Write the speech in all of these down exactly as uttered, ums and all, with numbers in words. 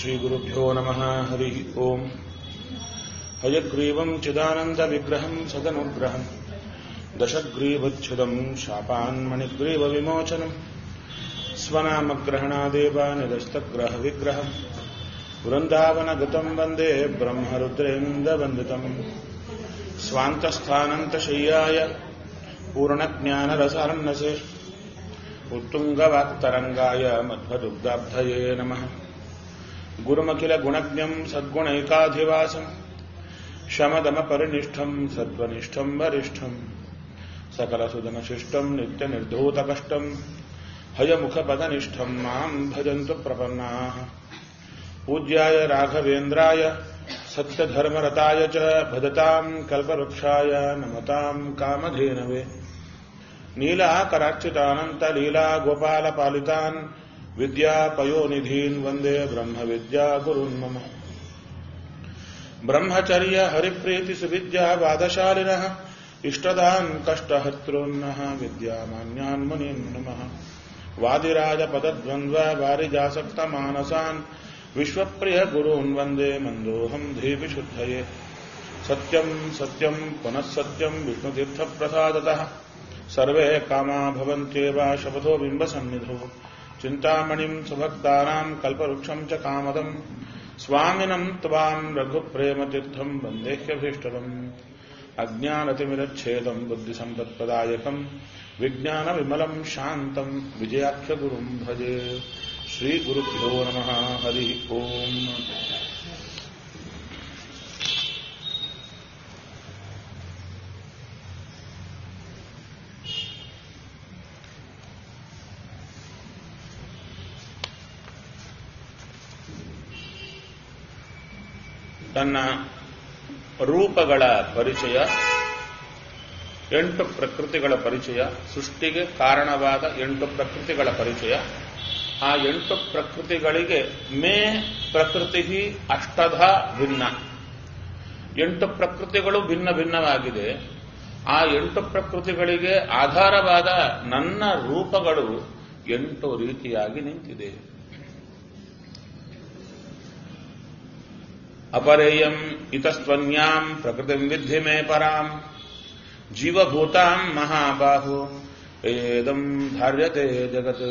श्रीगुरुभ्यो नमः। हरिः ओम्। हयग्रीवम् चिदानन्दविग्रहम् सदनुग्रहम् दशग्रीवच्छिदम् शापान्मणिग्रीवविमोचनम् स्वनामग्रहणादेव निदस्तग्रहविग्रहम् वृन्दावनगतम् वन्दे ब्रह्मरुद्रेन्द्रवन्दितम् स्वान्तस्थानन्तशय्याय पूर्णज्ञानरसार्णसे उत्तुङ्गवाक्तरङ्गाय मध्वदुग्धाब्धये नमः। गुरुमखिलगुणज्ञम् सद्गुणैकाधिवासम् शमदमपरिनिष्ठम् सत्त्वनिष्ठम् वरिष्ठम् सकलसुजनशिष्टम् नित्यनिर्धूतकष्टम् हयमुखपदनिष्ठम् माम् भजन्तु प्रपन्नाः। पूज्याय राघवेन्द्राय सत्यधर्मरताय च भजताम् कल्पवृक्षाय नमताम् कामधेनवे। नीलाकरार्चितानन्तलीलागोपालपालितान् विद्यापयोनिधीन् वन्दे ब्रह्मविद्यागुरुन् मम। ब्रह्मचर्य हरिप्रीतिसुविद्यावादशालिनः इष्टदान् कष्टहर्तॄन्नः विद्यामान्यान् मुनीन् नमः। वादिराजपदद्वन्द्व वारिजासक्तमानसान् विश्वप्रियगुरून् वन्दे मन्दोऽहम् धीविशुद्धये। सत्यम् सत्यम् पुनः सत्यम् विष्णुतीर्थप्रसादतः सर्वे कामा भवन्त्येव शपथो बिम्बसन्निधौ। चिन्तामणिम् सुभक्तानाम् कल्पवृक्षम् च कामदम् स्वामिनम् त्वाम् रघुप्रेमतीर्थम् वन्देह्यभीष्टदम्। अज्ञानतिमिरच्छेदम् बुद्धिसम्पत्प्रदायकम् विज्ञानविमलम् शान्तम् विजयाख्यगुरुम् भजे। श्रीगुरुभ्यो नमः। हरिः ओम्। ತನ್ನ ರೂಪಗಳ ಪರಿಚಯ, ಎಂಟು ಪ್ರಕೃತಿಗಳ ಪರಿಚಯ, ಸೃಷ್ಟಿಗೆ ಕಾರಣವಾದ ಎಂಟು ಪ್ರಕೃತಿಗಳ ಪರಿಚಯ. ಆ ಎಂಟು ಪ್ರಕೃತಿಗಳಿಗೆ ಮೇ ಪ್ರಕೃತಿ ಅಷ್ಟಧ ಭಿನ್ನ. ಎಂಟು ಪ್ರಕೃತಿಗಳು ಭಿನ್ನ ಭಿನ್ನವಾಗಿದೆ. ಆ ಎಂಟು ಪ್ರಕೃತಿಗಳಿಗೆ ಆಧಾರವಾದ ನನ್ನ ರೂಪಗಳು ಎಂಟು ರೀತಿಯಾಗಿ ನಿಂತಿದೆ. ಅಪರೇಯಂ ಇತಸ್ತ್ವನ್ಯಾಂ ಪ್ರಕೃತಿಂ ವಿದ್ಧಿ ಮೇ ಪರಾಂ ಜೀವಭೂತಾಂ ಮಹಾಬಾಹು ಏದಂ ಧಾರ್ಯತೆ ಜಗತ್.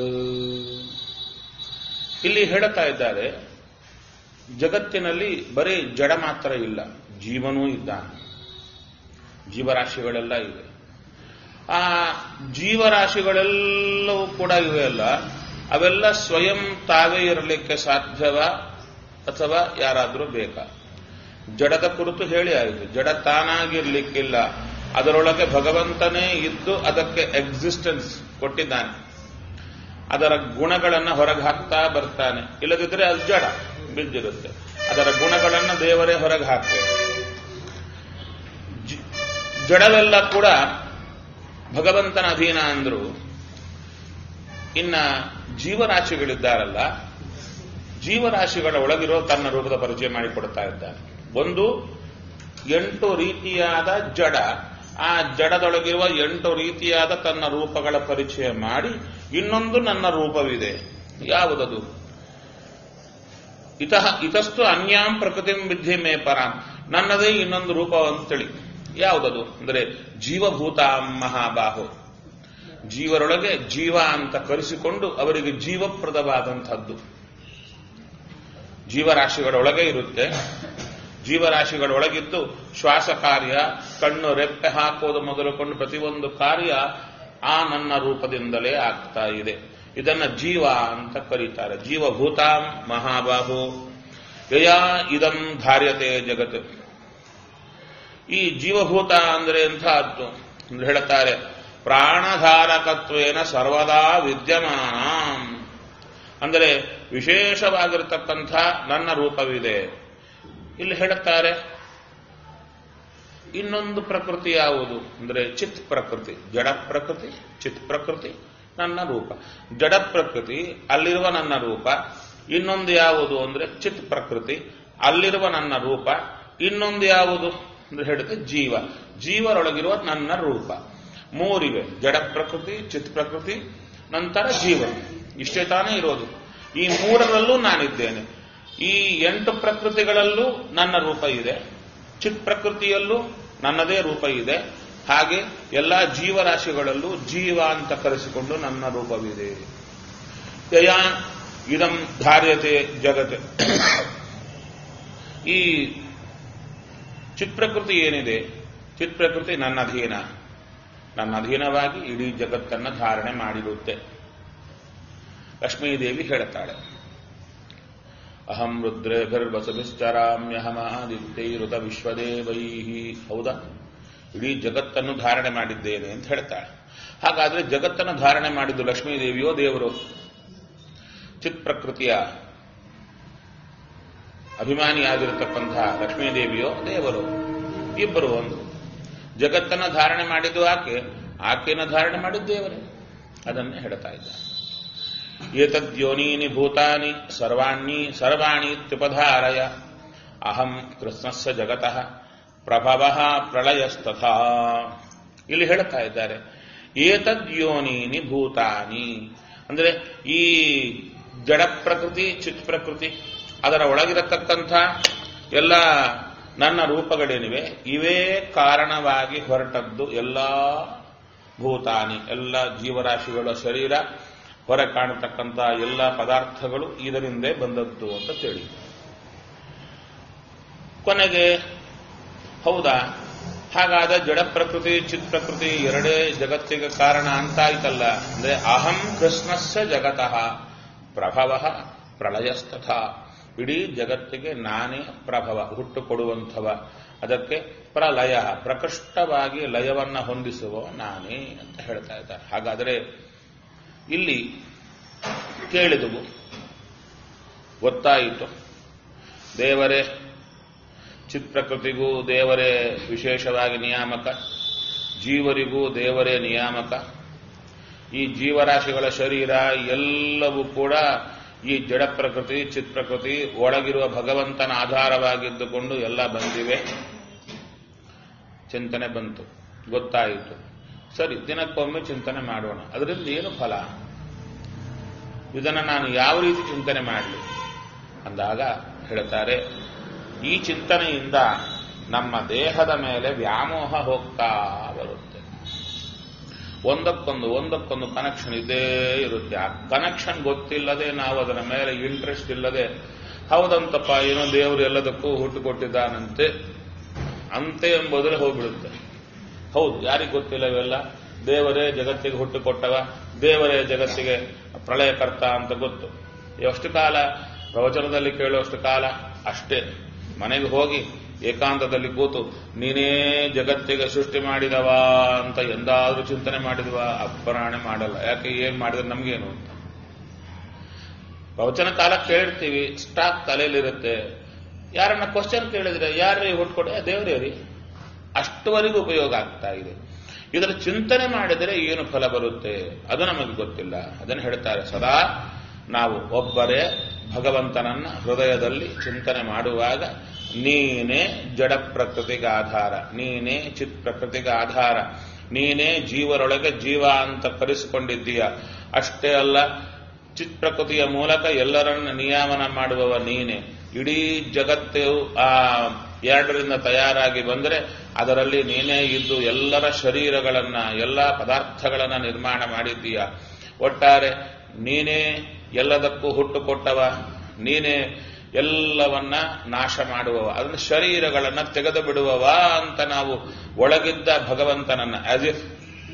ಇಲ್ಲಿ ಹೇಳುತ್ತಾ ಇದ್ದಾರೆ, ಜಗತ್ತಿನಲ್ಲಿ ಬರೀ ಜಡ ಮಾತ್ರ ಇಲ್ಲ, ಜೀವನೂ ಇದ್ದಾನೆ, ಜೀವರಾಶಿಗಳೆಲ್ಲ ಇವೆ. ಆ ಜೀವರಾಶಿಗಳೆಲ್ಲವೂ ಕೂಡ ಇವೆ ಅಲ್ಲ, ಅವೆಲ್ಲ ಸ್ವಯಂ ತಾವೇ ಇರಲಿಕ್ಕೆ ಸಾಧ್ಯವ ಅಥವಾ ಯಾರಾದರೂ ಬೇಕಾ? ಜಡದ ಕುರಿತು ಹೇಳಿ ಆಯಿತು. ಜಡ ತಾನಾಗಿರ್ಲಿಕ್ಕಿಲ್ಲ, ಅದರೊಳಗೆ ಭಗವಂತನೇ ಇದ್ದು ಅದಕ್ಕೆ ಎಕ್ಸಿಸ್ಟೆನ್ಸ್ ಕೊಟ್ಟಿದ್ದಾನೆ. ಅದರ ಗುಣಗಳನ್ನು ಹೊರಗೆ ಹಾಕ್ತಾ ಬರ್ತಾನೆ. ಇಲ್ಲದಿದ್ರೆ ಅದು ಜಡ ಬಿದ್ದಿರುತ್ತೆ. ಅದರ ಗುಣಗಳನ್ನು ದೇವರೇ ಹೊರಗೆ ಹಾಕ್ತಾರೆ. ಜಡವೆಲ್ಲ ಕೂಡ ಭಗವಂತನ ಅಧೀನ ಅಂದ್ರು. ಇನ್ನ ಜೀವರಾಶಿಗಳಿದ್ದಾರಲ್ಲ, ಜೀವರಾಶಿಗಳ ಒಳಗಿರೋ ತನ್ನ ರೂಪದ ಪರಿಚಯ ಮಾಡಿಕೊಡ್ತಾ ಇದ್ದಾನೆ. ಒಂದು ಎಂಟು ರೀತಿಯಾದ ಜಡ, ಆ ಜಡದೊಳಗಿರುವ ಎಂಟು ರೀತಿಯಾದ ತನ್ನ ರೂಪಗಳ ಪರಿಚಯ ಮಾಡಿ, ಇನ್ನೊಂದು ನನ್ನ ರೂಪವಿದೆ. ಯಾವುದದು? ಇತಃ ಇತಸ್ತು ಅನ್ಯಾಂ ಪ್ರಕೃತಿಂ ವಿದ್ಧಿ ಮೇ ಪರಾಂ. ನನ್ನದೇ ಇನ್ನೊಂದು ರೂಪ ಅಂತೇಳಿ. ಯಾವುದದು ಅಂದರೆ ಜೀವಭೂತಾಂ ಮಹಾಬಾಹು. ಜೀವರೊಳಗೆ ಜೀವ ಅಂತ ಕರೆಸಿಕೊಂಡು ಅವರಿಗೆ ಜೀವಪ್ರದವಾದಂಥದ್ದು ಜೀವರಾಶಿಗಳೊಳಗೆ ಇರುತ್ತೆ. ಜೀವರಾಶಿಗಳೊಳಗಿದ್ದು ಶ್ವಾಸ ಕಾರ್ಯ, ಕಣ್ಣು ರೆಪ್ಪೆ ಹಾಕೋದು ಮೊದಲುಕೊಂಡು ಪ್ರತಿಯೊಂದು ಕಾರ್ಯ ಆ ನನ್ನ ರೂಪದಿಂದಲೇ ಆಗ್ತಾ ಇದೆ. ಇದನ್ನ ಜೀವ ಅಂತ ಕರೀತಾರೆ. ಜೀವಭೂತಾಂ ಮಹಾಬಾಹು ಯಯಾ ಇದಂ ಧಾರ್ಯತೆ ಜಗತ್. ಈ ಜೀವಭೂತ ಅಂದ್ರೆ ಎಂಥದ್ದು ಅಂದ್ರೆ ಹೇಳುತ್ತಾರೆ, ಪ್ರಾಣಧಾರಕತ್ವೇನ ಸರ್ವದಾ ವಿದ್ಯಮಾನ. ಅಂದರೆ ವಿಶೇಷವಾಗಿರತಕ್ಕಂಥ ನನ್ನ ರೂಪವಿದೆ. ಇಲ್ಲಿ ಹೇಳುತ್ತಾರೆ, ಇನ್ನೊಂದು ಪ್ರಕೃತಿ ಯಾವುದು ಅಂದರೆ ಚಿತ್ ಪ್ರಕೃತಿ. ಜಡ ಪ್ರಕೃತಿ, ಚಿತ್ ಪ್ರಕೃತಿ, ನನ್ನ ರೂಪ. ಜಡ ಪ್ರಕೃತಿ, ಅಲ್ಲಿರುವ ನನ್ನ ರೂಪ. ಇನ್ನೊಂದು ಯಾವುದು ಅಂದ್ರೆ ಚಿತ್ ಪ್ರಕೃತಿ, ಅಲ್ಲಿರುವ ನನ್ನ ರೂಪ. ಇನ್ನೊಂದು ಯಾವುದು ಅಂದ್ರೆ ಹೇಳುತ್ತೆ ಜೀವ, ಜೀವರೊಳಗಿರುವ ನನ್ನ ರೂಪ. ಮೂರಿವೆ, ಜಡ ಪ್ರಕೃತಿ, ಚಿತ್ ಪ್ರಕೃತಿ, ನಂತರ ಜೀವ. ಇಷ್ಟೇ ತಾನೇ ಇರೋದು. ಈ ಮೂರರಲ್ಲೂ ನಾನಿದ್ದೇನೆ. ಈ ಎಂಟು ಪ್ರಕೃತಿಗಳಲ್ಲೂ ನನ್ನ ರೂಪ ಇದೆ, ಚಿತ್ ಪ್ರಕೃತಿಯಲ್ಲೂ ನನ್ನದೇ ರೂಪ ಇದೆ, ಹಾಗೆ ಎಲ್ಲ ಜೀವರಾಶಿಗಳಲ್ಲೂ ಜೀವ ಅಂತ ಕರೆಸಿಕೊಂಡು ನನ್ನ ರೂಪವಿದೆ. ಯಯಾ ಇದಂ ಧಾರ್ಯತೆ ಜಗತ್. ಈ ಚಿತ್ಪ್ರಕೃತಿ ಏನಿದೆ, ಚಿತ್ಪ್ರಕೃತಿ ನನ್ನ ಅಧೀನ, ನನ್ನ ಅಧೀನವಾಗಿ ಇಡೀ ಜಗತ್ತನ್ನು ಧಾರಣೆ ಮಾಡಿರುತ್ತೆ. ಲಕ್ಷ್ಮೀದೇವಿ ಹೇಳುತ್ತಾಳೆ, ಅಹಂ ರುದ್ರೇಭಿರ್ವಸುಭಿಶ್ಚರಾಮ್ಯಹಮಾದಿತ್ಯೈರುತ ವಿಶ್ವದೇವೈ. ಹೌದಾ, ಇಡೀ ಜಗತ್ತನ್ನು ಧಾರಣೆ ಮಾಡಿದ್ದೇನೆ ಅಂತ ಹೇಳ್ತಾಳೆ. ಹಾಗಾದ್ರೆ ಜಗತ್ತನ್ನು ಧಾರಣೆ ಮಾಡಿದ್ದು ಲಕ್ಷ್ಮೀದೇವಿಯೋ ದೇವರು? ಚಿತ್ ಪ್ರಕೃತಿಯ ಅಭಿಮಾನಿಯಾಗಿರತಕ್ಕಂತಹ ಲಕ್ಷ್ಮೀದೇವಿಯೋ ದೇವರು? ಇಬ್ಬರು ಒಂದು. ಜಗತ್ತನ್ನು ಧಾರಣೆ ಮಾಡಿದ್ದು ಆಕೆ, ಆಕೆಯನ್ನು ಧಾರಣೆ ಮಾಡಿದ್ದು ದೇವರೇ. ಅದನ್ನೇ ಹೇಳ್ತಾ ಇದ್ದಾರೆ. ಏತದ್ಯೋನೀನಿ ಭೂತಾನಿ ಸರ್ವಾಣಿ ಸರ್ವಾಣಿ ತ್ಯುಪಧಾರಯ ಅಹಂ ಕೃಷ್ಣಸ್ಸ ಜಗತಃ ಪ್ರಭವಃ ಪ್ರಳಯಸ್ತಥಾ. ಇಲ್ಲಿ ಹೇಳ್ತಾ ಇದ್ದಾರೆ, ಏತದ್ಯೋನೀನಿ ಭೂತಾನಿ ಅಂದ್ರೆ ಈ ಜಡ ಪ್ರಕೃತಿ, ಚಿತ್ ಪ್ರಕೃತಿ, ಅದರ ಒಳಗಿರತಕ್ಕಂಥ ಎಲ್ಲ ನನ್ನ ರೂಪಗಳೇನಿವೆ, ಇವೇ ಕಾರಣವಾಗಿ ಹೊರಟದ್ದು ಎಲ್ಲ ಭೂತಾನಿ, ಎಲ್ಲ ಜೀವರಾಶಿಗಳ ಶರೀರ, ಹೊರ ಕಾಣತಕ್ಕಂಥ ಎಲ್ಲ ಪದಾರ್ಥಗಳು ಇದರಿಂದೇ ಬಂದದ್ದು ಅಂತ ತಿಳಿ. ಕೊನೆಗೆ ಹೌದಾ, ಹಾಗಾದ ಜಡ ಪ್ರಕೃತಿ ಚಿತ್ ಪ್ರಕೃತಿ ಎರಡೇ ಜಗತ್ತಿಗೆ ಕಾರಣ ಅಂತಾಯ್ತಲ್ಲ. ಅಂದ್ರೆ ಅಹಂ ಕೃಷ್ಣಸ್ಯ ಜಗತಃ ಪ್ರಭವ ಪ್ರಳಯಸ್ತಥ. ಇಡೀ ಜಗತ್ತಿಗೆ ನಾನೇ ಪ್ರಭವ, ಹುಟ್ಟು ಕೊಡುವಂಥವ. ಅದಕ್ಕೆ ಪ್ರಲಯ, ಪ್ರಕೃಷ್ಟವಾಗಿ ಲಯವನ್ನ ಹೊಂದಿಸುವ ನಾನೇ ಅಂತ ಹೇಳ್ತಾ ಇದ್ದಾರೆ. ಹಾಗಾದರೆ ಇಲ್ಲಿ ಕೇಳಿದವು ಗೊತ್ತಾಯಿತು. ದೇವರೇ ಚಿತ್ ಪ್ರಕೃತಿಗೂ ದೇವರೇ ವಿಶೇಷವಾಗಿ ನಿಯಾಮಕ, ಜೀವರಿಗೂ ದೇವರೇ ನಿಯಾಮಕ. ಈ ಜೀವರಾಶಿಗಳ ಶರೀರ ಎಲ್ಲವೂ ಕೂಡ ಈ ಜಡ ಪ್ರಕೃತಿ ಚಿತ್ ಪ್ರಕೃತಿ ಒಳಗಿರುವ ಭಗವಂತನ ಆಧಾರವಾಗಿದ್ದುಕೊಂಡು ಎಲ್ಲ ಬಂದಿವೆ. ಚಿಂತನೆ ಬಂತು, ಗೊತ್ತಾಯಿತು. ಸರಿ, ದಿನಕ್ಕೊಮ್ಮೆ ಚಿಂತನೆ ಮಾಡೋಣ. ಅದರಿಂದ ಏನು ಫಲ? ಇದನ್ನು ನಾನು ಯಾವ ರೀತಿ ಚಿಂತನೆ ಮಾಡಲಿ ಅಂದಾಗ ಹೇಳ್ತಾರೆ, ಈ ಚಿಂತನೆಯಿಂದ ನಮ್ಮ ದೇಹದ ಮೇಲೆ ವ್ಯಾಮೋಹ ಹೋಗ್ತಾ ಬರುತ್ತೆ. ಒಂದಕ್ಕೊಂದು ಒಂದಕ್ಕೊಂದು ಕನೆಕ್ಷನ್ ಇದ್ದೇ ಇರುತ್ತೆ. ಆ ಕನೆಕ್ಷನ್ ಗೊತ್ತಿಲ್ಲದೆ ನಾವು ಅದರ ಮೇಲೆ ಇಂಟ್ರೆಸ್ಟ್ ಇಲ್ಲದೆ, ಹೌದಂತಪ್ಪ ಏನೋ ದೇವರು ಎಲ್ಲದಕ್ಕೂ ಹುಟ್ಟು ಕೊಟ್ಟಿದ್ದಾನಂತೆ ಅಂತೆ ಎಂಬುದರಲ್ಲಿ ಹೋಗ್ಬಿಡುತ್ತೆ. ಹೌದು, ಯಾರಿಗೆ ಗೊತ್ತಿಲ್ಲ ಇವೆಲ್ಲ? ದೇವರೇ ಜಗತ್ತಿಗೆ ಹುಟ್ಟು ಕೊಟ್ಟವ, ದೇವರೇ ಜಗತ್ತಿಗೆ ಪ್ರಳಯಕರ್ತ ಅಂತ ಗೊತ್ತು. ಎಷ್ಟು ಕಾಲ ಪ್ರವಚನದಲ್ಲಿ ಕೇಳುವಷ್ಟು ಕಾಲ ಅಷ್ಟೇ. ಮನೆಗೆ ಹೋಗಿ ಏಕಾಂತದಲ್ಲಿ ಕೂತು ನೀನೇ ಜಗತ್ತಿಗೆ ಸೃಷ್ಟಿ ಮಾಡಿದವ ಅಂತ ಎಂದಾದ್ರೂ ಚಿಂತನೆ ಮಾಡಿದವ? ಅಪ್ಪರಾಣೆ ಮಾಡಲ್ಲ. ಯಾಕೆ? ಏನ್ ಮಾಡಿದ್ರೆ ನಮ್ಗೇನು ಅಂತ. ಪ್ರವಚನ ಕಾಲ ಕೇಳಿರ್ತೀವಿ, ಸ್ಟಾಕ್ ತಲೆಯಲ್ಲಿರುತ್ತೆ. ಯಾರನ್ನ ಕ್ವಶನ್ ಕೇಳಿದ್ರೆ ಯಾರೇ ಹುಟ್ಕೊಡೆ? ದೇವರೇ ರೀ. ಅಷ್ಟುವರೆಗೂ ಉಪಯೋಗ ಆಗ್ತಾ ಇದೆ. ಇದರ ಚಿಂತನೆ ಮಾಡಿದರೆ ಏನು ಫಲ ಬರುತ್ತೆ ಅದು ನಮಗೆ ಗೊತ್ತಿಲ್ಲ. ಅದನ್ನು ಹೇಳ್ತಾರೆ, ಸದಾ ನಾವು ಒಬ್ಬರೇ ಭಗವಂತನನ್ನ ಹೃದಯದಲ್ಲಿ ಚಿಂತನೆ ಮಾಡುವಾಗ ನೀನೇ ಜಡ ಪ್ರಕೃತಿಗೆ ಆಧಾರ, ನೀನೇ ಚಿತ್ ಪ್ರಕೃತಿಗೆ ಆಧಾರ, ನೀನೇ ಜೀವರೊಳಗೆ ಜೀವ ಅಂತ ಕರೆಸಿಕೊಂಡಿದ್ದೀಯ. ಅಷ್ಟೇ ಅಲ್ಲ, ಚಿತ್ ಪ್ರಕೃತಿಯ ಮೂಲಕ ಎಲ್ಲರನ್ನ ನಿಯಾಮನ ಮಾಡುವವ ನೀನೆ. ಇಡೀ ಜಗತ್ತು ಆ ಎರಡರಿಂದ ತಯಾರಾಗಿ ಬಂದರೆ ಅದರಲ್ಲಿ ನೀನೇ ಇದ್ದು ಎಲ್ಲರ ಶರೀರಗಳನ್ನ, ಎಲ್ಲ ಪದಾರ್ಥಗಳನ್ನ ನಿರ್ಮಾಣ ಮಾಡಿದ್ದೀಯ. ಒಟ್ಟಾರೆ ನೀನೇ ಎಲ್ಲದಕ್ಕೂ ಹುಟ್ಟು ಕೊಟ್ಟವ, ನೀನೇ ಎಲ್ಲವನ್ನ ನಾಶ ಮಾಡುವವ, ಅದನ್ನ ಶರೀರಗಳನ್ನ ತೆಗೆದು ಬಿಡುವವ ಅಂತ ನಾವು ಒಳಗಿದ್ದ ಭಗವಂತನನ್ನ ಆಸ್ ಇಫ್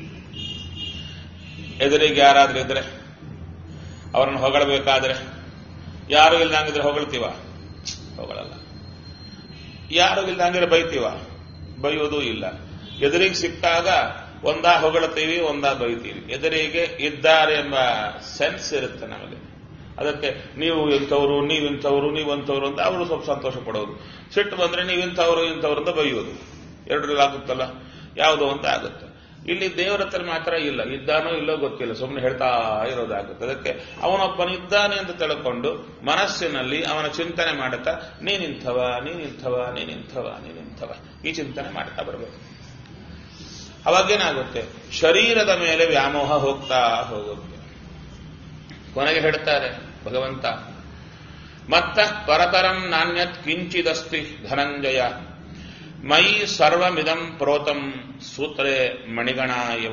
ಎದುರಿಗೆ ಯಾರಾದ್ರೂ ಇದ್ರೆ ಅವರನ್ನು ಹೊಗಳಬೇಕಾದ್ರೆ ಯಾರು ಇಲ್ದಂಗಿದ್ರೆ ಹೊಗಳ್ತೀವ? ಹೊಗಳಲ್ಲ. ಯಾರು ಇಲ್ದಂಗಿದ್ರೆ ಬೈತೀವ? ಬೈಯೋದು ಇಲ್ಲ. ಎದುರಿಗೆ ಸಿಕ್ಕಾಗ ಒಂದಾ ಹೊಗಳ್ತೀವಿ, ಒಂದಾ ಬೈತೀವಿ. ಎದುರಿಗೆ ಇದ್ದಾರೆ ಎಂಬ ಸೆನ್ಸ್ ಇರುತ್ತೆ ನಮಗೆ. ಅದಕ್ಕೆ ನೀವು ಇಂಥವ್ರು, ನೀವಿಂಥವ್ರು, ನೀವಂಥವ್ರು ಅಂತ ಅವರು ಸ್ವಲ್ಪ ಸಂತೋಷ ಪಡೋದು. ಸಿಟ್ಟು ಬಂದ್ರೆ ನೀವಿಂಥವ್ರು ಇಂಥವ್ರು ಅಂತ ಬೈಯೋದು. ಎರಡರಲ್ಲಿ ಆಗುತ್ತಲ್ಲ, ಯಾವುದೋ ಅಂತ ಆಗುತ್ತೆ. ಇಲ್ಲಿ ದೇವರ ಹತ್ರ ಮಾತ್ರ ಇಲ್ಲ, ಇದ್ದಾನೋ ಇಲ್ಲೋ ಗೊತ್ತಿಲ್ಲ, ಸುಮ್ಮನೆ ಹೇಳ್ತಾ ಇರೋದಾಗುತ್ತೆ. ಅದಕ್ಕೆ ಅವನೊಬ್ಬನಿದ್ದಾನೆ ಅಂತ ತಿಳ್ಕೊಂಡು ಮನಸ್ಸಿನಲ್ಲಿ ಅವನ ಚಿಂತನೆ ಮಾಡುತ್ತಾ ನೀನಿಂಥವ ನೀನಿಂಥವ ನೀನಿಂಥವ ನೀನಿಂಥವ ಈ ಚಿಂತನೆ ಮಾಡ್ತಾ ಬರಬೇಕು. ಅವಾಗೇನಾಗುತ್ತೆ? ಶರೀರದ ಮೇಲೆ ವ್ಯಾಮೋಹ ಹೋಗ್ತಾ ಹೋಗುತ್ತೆ. ಕೊನೆಗೆ ಹೇಳ್ತಾರೆ ಭಗವಂತ, ಮತ್ತ ಪರತರಂ ನಾಣ್ಯತ್ ಕಿಂಚಿದಸ್ತಿ ಧನಂಜಯ ಮೈ ಸರ್ವಮಿದಂ ಪ್ರೋತಂ ಸೂತ್ರೇ ಮಣಿಗಣ ಇವ.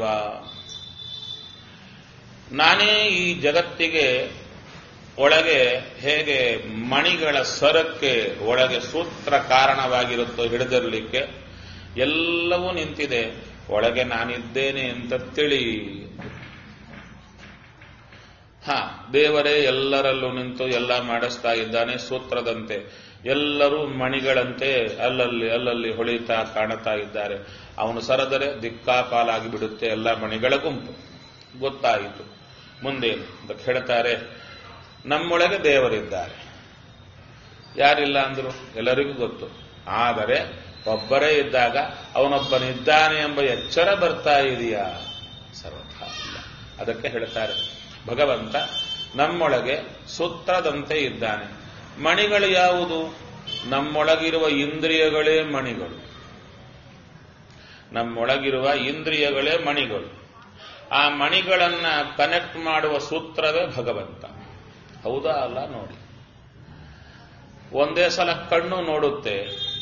ನಾನೇ ಈ ಜಗತ್ತಿಗೆ ಒಳಗೆ ಹೇಗೆ ಮಣಿಗಳ ಸರಕ್ಕೆ ಒಳಗೆ ಸೂತ್ರ ಕಾರಣವಾಗಿರುತ್ತೋ ಹಿಡಿದಿರಲಿಕ್ಕೆ, ಎಲ್ಲವೂ ನಿಂತಿದೆ, ಒಳಗೆ ನಾನಿದ್ದೇನೆ ಅಂತ ತಿಳಿ. ಹಾ, ದೇವರೇ ಎಲ್ಲರಲ್ಲೂ ನಿಂತು ಎಲ್ಲ ಮಾಡಿಸ್ತಾ ಇದ್ದಾನೆ ಸೂತ್ರದಂತೆ. ಎಲ್ಲರೂ ಮಣಿಗಳಂತೆ ಅಲ್ಲಲ್ಲಿ ಅಲ್ಲಲ್ಲಿ ಹೊಳಿತಾ ಕಾಣುತ್ತಾ ಇದ್ದಾರೆ. ಅವನು ಸರದರೆ ದಿಕ್ಕಾಪಾಲಾಗಿ ಬಿಡುತ್ತೆ ಎಲ್ಲ ಮಣಿಗಳ ಗುಂಪು. ಗೊತ್ತಾಯಿತು. ಮುಂದೇನು ಅಂತ ಹೇಳ್ತಾರೆ, ನಮ್ಮೊಳಗೆ ದೇವರಿದ್ದಾರೆ. ಯಾರಿಲ್ಲ ಅಂದ್ರು ಎಲ್ಲರಿಗೂ ಗೊತ್ತು. ಆದರೆ ಒಬ್ಬರೇ ಇದ್ದಾಗ ಅವನೊಬ್ಬನಿದ್ದಾನೆ ಎಂಬ ಎಚ್ಚರ ಬರ್ತಾ ಇದೆಯಾ? ಸರ್ವಥಾ ಇಲ್ಲ. ಅದಕ್ಕೆ ಹೇಳ್ತಾರೆ, ಭಗವಂತ ನಮ್ಮೊಳಗೆ ಸೂತ್ರದಂತೆ ಇದ್ದಾನೆ. ಮಣಿಗಳು ಯಾವುದು? ನಮ್ಮೊಳಗಿರುವ ಇಂದ್ರಿಯಗಳೇ ಮಣಿಗಳು. ನಮ್ಮೊಳಗಿರುವ ಇಂದ್ರಿಯಗಳೇ ಮಣಿಗಳು. ಆ ಮಣಿಗಳನ್ನ ಕನೆಕ್ಟ್ ಮಾಡುವ ಸೂತ್ರವೇ ಭಗವಂತ. ಹೌದಾ ಅಲ್ಲ ನೋಡಿ. ಒಂದೇ ಸಲ ಕಣ್ಣು ನೋಡುತ್ತೆ.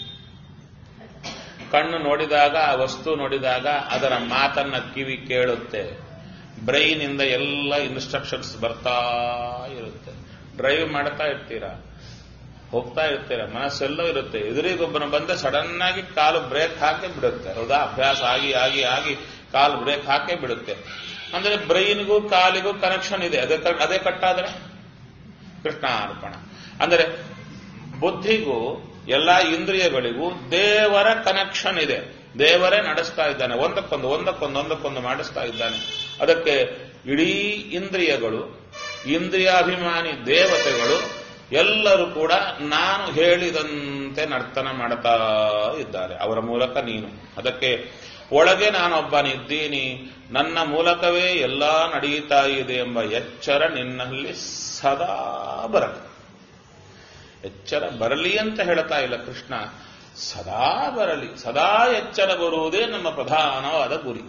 ಕಣ್ಣು ನೋಡಿದಾಗ, ಆ ವಸ್ತು ನೋಡಿದಾಗ ಅದರ ಮಾತನ್ನ ಕಿವಿ ಕೇಳುತ್ತೆ. ಬ್ರೈನ್ ಇಂದ ಎಲ್ಲ ಇನ್ಸ್ಟ್ರಕ್ಷನ್ಸ್ ಬರ್ತಾ ಇರುತ್ತೆ. ಡ್ರೈವ್ ಮಾಡ್ತಾ ಇರ್ತೀರಾ, ಹೋಗ್ತಾ ಇರ್ತೀರಾ, ಮನಸ್ಸೆಲ್ಲೂ ಇರುತ್ತೆ. ಎದುರಿಗೊಬ್ಬನ ಬಂದ ಸಡನ್ ಆಗಿ ಕಾಲು ಬ್ರೇಕ್ ಹಾಕಿ ಬಿಡುತ್ತೆ. ಹೌದಾ? ಅಭ್ಯಾಸ ಆಗಿ ಆಗಿ ಆಗಿ ಕಾಲು ಬ್ರೇಕ್ ಹಾಕೇ ಬಿಡುತ್ತೆ. ಅಂದ್ರೆ ಬ್ರೈನ್ಗೂ ಕಾಲಿಗೂ ಕನೆಕ್ಷನ್ ಇದೆ. ಅದೇ ಅದೇ ಕಟ್ಟಾದ್ರೆ ಕೃಷ್ಣಾರ್ಪಣ. ಅಂದರೆ ಬುದ್ಧಿಗೂ ಎಲ್ಲಾ ಇಂದ್ರಿಯಗಳಿಗೂ ದೇವರ ಕನೆಕ್ಷನ್ ಇದೆ. ದೇವರೇ ನಡೆಸ್ತಾ ಇದ್ದಾನೆ. ಒಂದಕ್ಕೊಂದು ಒಂದಕ್ಕೊಂದು ಒಂದಕ್ಕೊಂದು ಮಾಡಿಸ್ತಾ ಇದ್ದಾನೆ. ಅದಕ್ಕೆ ಇಡೀ ಇಂದ್ರಿಯಗಳು, ಇಂದ್ರಿಯಾಭಿಮಾನಿ ದೇವತೆಗಳು ಎಲ್ಲರೂ ಕೂಡ ನಾನು ಹೇಳಿದಂತೆ ನರ್ತನ ಮಾಡ್ತಾ ಇದ್ದಾರೆ. ಅವರ ಮೂಲಕ ನೀನು. ಅದಕ್ಕೆ ಒಳಗೆ ನಾನೊಬ್ಬನಿದ್ದೀನಿ, ನನ್ನ ಮೂಲಕವೇ ಎಲ್ಲ ನಡೆಯುತ್ತಾ ಇದೆ ಎಂಬ ಎಚ್ಚರ ನಿನ್ನಲ್ಲಿ ಸದಾ ಬರಲಿ. ಎಚ್ಚರ ಬರಲಿ ಅಂತ ಹೇಳ್ತಾ ಇಲ್ಲ ಕೃಷ್ಣ, ಸದಾ ಬರಲಿ. ಸದಾ ಎಚ್ಚರ ಬರುವುದೇ ನಮ್ಮ ಪ್ರಧಾನವಾದ ಗುರಿ.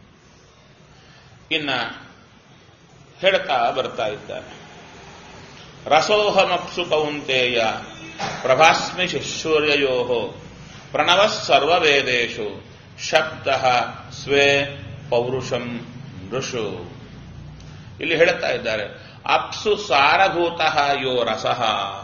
ಇನ್ನ ಹೇಳ್ತಾ ಬರ್ತಾ ಇದ್ದಾನೆ, ರಸೋಹಮಪ್ಸು ಕೌಂತೇಯ ಪ್ರಭಾಸ್ಮಿ ಶಿಶೂರ್ಯಯೋ ಪ್ರಣವ ಸರ್ವವೇದೇಶು ಶಬ್ದ ಸ್ವೇ ಪೌರುಷಂ ಋಷು. ಇಲ್ಲಿ ಹೇಳ್ತಾ ಇದ್ದಾರೆ, ಅಪ್ಸು ಸಾರಭೂತ ಯೋ ರಸಃ.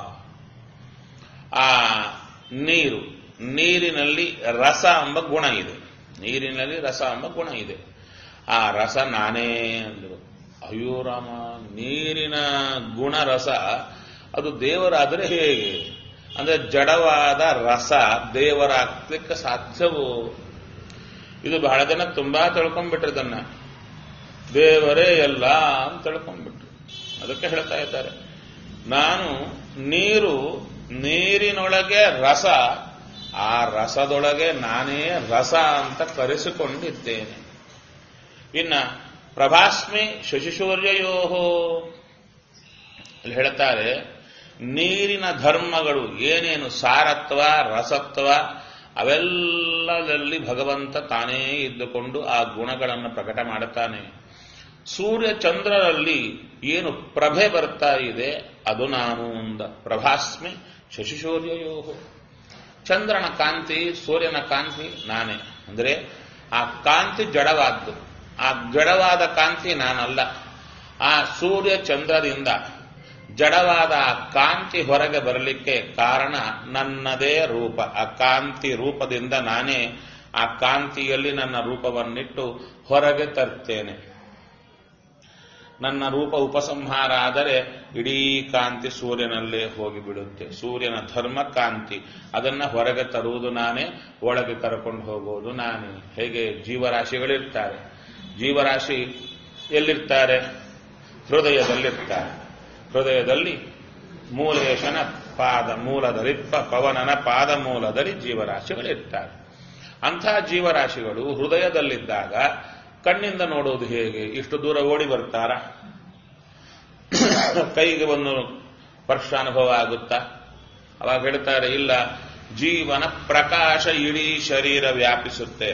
ಆ ನೀರು, ನೀರಿನಲ್ಲಿ ರಸ ಎಂಬ ಗುಣ ಇದೆ. ನೀರಿನಲ್ಲಿ ರಸ ಎಂಬ ಗುಣ ಇದೆ. ಆ ರಸ ನಾನೇ ಅಂದರು. ಅಯ್ಯೋ ರಾಮ, ನೀರಿನ ಗುಣ ರಸ ಅದು ದೇವರಾದರೆ ಹೇಗೆ? ಅಂದ್ರೆ ಜಡವಾದ ರಸ ದೇವರಾಗ್ಲಿಕ್ಕೆ ಸಾಧ್ಯವೋ? ಇದು ಬಹಳ ಜನ ತುಂಬಾ ತಿಳ್ಕೊಂಡ್ಬಿಟ್ರು. ಇದನ್ನ ದೇವರೇ ಎಲ್ಲ ಅಂತ ತಿಳ್ಕೊಂಡ್ಬಿಟ್ರು. ಅದಕ್ಕೆ ಹೇಳ್ತಾ ಇದ್ದಾರೆ, ನಾನು ನೀರು, ನೀರಿನೊಳಗೆ ರಸ, ಆ ರಸದೊಳಗೆ ನಾನೇ ರಸ ಅಂತ ಕರೆಸಿಕೊಂಡಿದ್ದೇನೆ. ಇನ್ನ ಪ್ರಭಾಸ್ಮಿ ಶಶಿಶೂರ್ಯಯೋಹೋ ಅಲ್ಲಿ ಹೇಳ್ತಾರೆ, ನೀರಿನ ಧರ್ಮಗಳು ಏನೇನು ಸಾರತ್ವ ರಸತ್ವ ಅವೆಲ್ಲದಲ್ಲಿ ಭಗವಂತ ತಾನೇ ಇದ್ದುಕೊಂಡು ಆ ಗುಣಗಳನ್ನು ಪ್ರಕಟ ಮಾಡುತ್ತಾನೆ. ಸೂರ್ಯ ಚಂದ್ರರಲ್ಲಿ ಏನು ಪ್ರಭೆ ಬರ್ತಾ ಇದೆ ಅದು ನಾನು ಅಂದ. ಪ್ರಭಾಸ್ಮಿ ಶಶಿಶೂರ್ಯಯೋಹೋ. ಚಂದ್ರನ ಕಾಂತಿ, ಸೂರ್ಯನ ಕಾಂತಿ ನಾನೇ. ಅಂದ್ರೆ ಆ ಕಾಂತಿ ಜಡವಾದ್ದು, ಆ ಜಡವಾದ ಕಾಂತಿ ನಾನಲ್ಲ. ಆ ಸೂರ್ಯ ಚಂದ್ರದಿಂದ ಜಡವಾದ ಆ ಕಾಂತಿ ಹೊರಗೆ ಬರಲಿಕ್ಕೆ ಕಾರಣ ನನ್ನದೇ ರೂಪ. ಆ ಕಾಂತಿ ರೂಪದಿಂದ ನಾನೇ ಆ ಕಾಂತಿಯಲ್ಲಿ ನನ್ನ ರೂಪವನ್ನಿಟ್ಟು ಹೊರಗೆ ತರ್ತೇನೆ. ನನ್ನ ರೂಪ ಉಪಸಂಹಾರ ಆದರೆ ಇಡೀ ಕಾಂತಿ ಸೂರ್ಯನಲ್ಲೇ ಹೋಗಿಬಿಡುತ್ತೆ. ಸೂರ್ಯನ ಧರ್ಮ ಕಾಂತಿ, ಅದನ್ನ ಹೊರಗೆ ತರುವುದು ನಾನೇ, ಒಳಗೆ ಕರ್ಕೊಂಡು ಹೋಗುವುದು ನಾನೇ. ಹೇಗೆ ಜೀವರಾಶಿಗಳಿರ್ತಾರೆ. ಜೀವರಾಶಿ ಎಲ್ಲಿರ್ತಾರೆ? ಹೃದಯದಲ್ಲಿರ್ತಾರೆ. ಹೃದಯದಲ್ಲಿ ಮೂಲೇಶನ ಪಾದ ಮೂಲದಲ್ಲಿಪ್ಪ ಪವನನ ಪಾದ ಮೂಲದಲ್ಲಿ ಜೀವರಾಶಿಗಳಿರ್ತಾರೆ. ಅಂಥ ಜೀವರಾಶಿಗಳು ಹೃದಯದಲ್ಲಿದ್ದಾಗ ಕಣ್ಣಿಂದ ನೋಡುವುದು ಹೇಗೆ? ಇಷ್ಟು ದೂರ ಓಡಿ ಬರ್ತಾರ? ಕೈಗೆ ಒಂದು ಸ್ಪರ್ಶ ಅನುಭವ ಆಗುತ್ತಾ? ಅವಾಗ ಹೇಳ್ತಾರೆ, ಇಲ್ಲ, ಜೀವನ ಪ್ರಕಾಶ ಇಡೀ ಶರೀರ ವ್ಯಾಪಿಸುತ್ತೆ.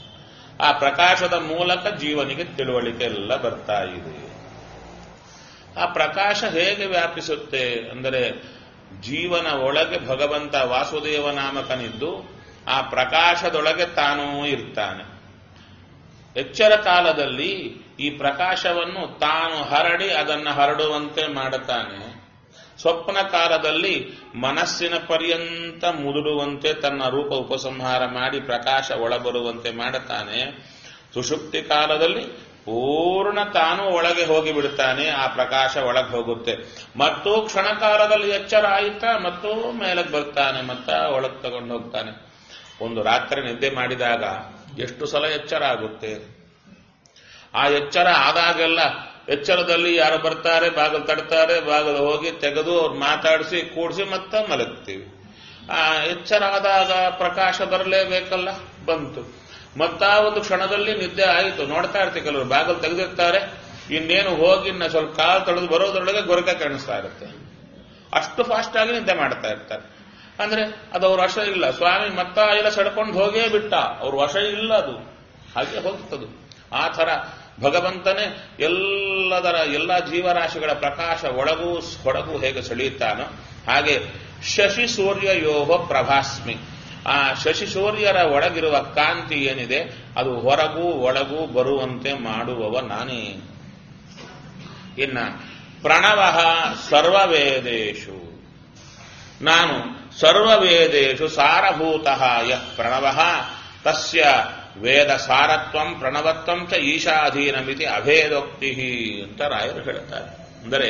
ಆ ಪ್ರಕಾಶದ ಮೂಲಕ ಜೀವನಿಗೆ ತಿಳುವಳಿಕೆ ಎಲ್ಲ ಬರ್ತಾ ಇದೆ. ಆ ಪ್ರಕಾಶ ಹೇಗೆ ವ್ಯಾಪಿಸುತ್ತೆ ಅಂದರೆ ಜೀವನ ಒಳಗೆ ಭಗವಂತ ವಾಸುದೇವ ನಾಮಕನಿದ್ದು ಆ ಪ್ರಕಾಶದೊಳಗೆ ತಾನೂ ಇರ್ತಾನೆ. ಎಚ್ಚರ ಕಾಲದಲ್ಲಿ ಈ ಪ್ರಕಾಶವನ್ನು ತಾನು ಹರಡಿ ಅದನ್ನು ಹರಡುವಂತೆ ಮಾಡುತ್ತಾನೆ. ಸ್ವಪ್ನ ಕಾಲದಲ್ಲಿ ಮನಸ್ಸಿನ ಪರ್ಯಂತ ಮುದುಡುವಂತೆ ತನ್ನ ರೂಪ ಉಪಸಂಹಾರ ಮಾಡಿ ಪ್ರಕಾಶ ಒಳಬರುವಂತೆ ಮಾಡುತ್ತಾನೆ. ಸುಷುಪ್ತಿ ಕಾಲದಲ್ಲಿ ಪೂರ್ಣ ತಾನು ಒಳಗೆ ಹೋಗಿ ಬಿಡುತ್ತಾನೆ, ಆ ಪ್ರಕಾಶ ಒಳಗೆ ಹೋಗುತ್ತೆ. ಮತ್ತು ಕ್ಷಣಕಾಲದಲ್ಲಿ ಎಚ್ಚರ ಆಯಿತಾ ಮತ್ತು ಮೇಲಕ್ಕೆ ಬರ್ತಾನೆ, ಮತ್ತ ಒಳಗೆ ತಗೊಂಡು ಹೋಗ್ತಾನೆ. ಒಂದು ರಾತ್ರಿ ನಿದ್ದೆ ಮಾಡಿದಾಗ ಎಷ್ಟು ಸಲ ಎಚ್ಚರ ಆಗುತ್ತೆ. ಆ ಎಚ್ಚರ ಆದಾಗೆಲ್ಲ ಎಚ್ಚರದಲ್ಲಿ ಯಾರು ಬರ್ತಾರೆ, ಬಾಗಿಲು ತಡ್ತಾರೆ, ಬಾಗಿಲು ಹೋಗಿ ತೆಗೆದು ಅವ್ರು ಮಾತಾಡಿಸಿ ಕೂಡಿಸಿ ಮತ್ತೆ ಮಲಗ್ತೀವಿ. ಆ ಎಚ್ಚರ ಆದಾಗ ಪ್ರಕಾಶ ಬರಲೇಬೇಕಲ್ಲ, ಬಂತು. ಮತ್ತ ಒಂದು ಕ್ಷಣದಲ್ಲಿ ನಿದ್ದೆ ಆಯಿತು. ನೋಡ್ತಾ ಇರ್ತೀವಿ, ಕೆಲವರು ಬಾಗಿಲು ತೆಗೆದಿರ್ತಾರೆ, ಇನ್ನೇನು ಹೋಗಿ ಇನ್ನ ಸ್ವಲ್ಪ ಕಾಲು ತೊಳೆದು ಬರೋದ್ರೊಳಗೆ ಗೊರಕ ಕಾಣಿಸ್ತಾ ಇರುತ್ತೆ. ಅಷ್ಟು ಫಾಸ್ಟ್ ಆಗಿ ನಿದ್ದೆ ಮಾಡ್ತಾ ಇರ್ತಾರೆ. ಅಂದ್ರೆ ಅದು ಅವ್ರ ವಶ ಇಲ್ಲ. ಸ್ವಾಮಿ ಮತ್ತ ಎಲ್ಲ ಸಡ್ಕೊಂಡು ಹೋಗೇ ಬಿಟ್ಟ, ಅವ್ರ ವಶ ಇಲ್ಲ, ಅದು ಹಾಗೆ ಹೋಗ್ತದು. ಆ ಥರ ಭಗವಂತನೇ ಎಲ್ಲದರ ಎಲ್ಲ ಜೀವರಾಶಿಗಳ ಪ್ರಕಾಶ ಒಳಗೂ ಹೊರಗೂ ಹೇಗೆ ಸೆಳೆಯುತ್ತಾನೋ ಹಾಗೆ ಶಶಿ ಸೂರ್ಯ ಯೋಹ ಪ್ರಭಾಸ್ಮಿ. ಆ ಶಶಿ ಸೂರ್ಯರ ಒಳಗಿರುವ ಕಾಂತಿ ಏನಿದೆ ಅದು ಹೊರಗೂ ಒಳಗೂ ಬರುವಂತೆ ಮಾಡುವವ ನಾನೇ. ಇನ್ನ ಪ್ರಣವ ಸರ್ವವೇದೇಶು, ನಾನು ಸರ್ವವೇದೇಶು ಸಾರಭೂತಃ ಯಃ ಪ್ರಣವಃ ತಸ್ಯ ವೇದ ಸಾರತ್ವಂ ಪ್ರಣವತ್ವಂ ಚ ಈಶಾಧೀನಮಿತಿ ಅಭೇದೋಕ್ತಿ ಅಂತ ರಾಯರು ಹೇಳ್ತಾರೆ. ಅಂದರೆ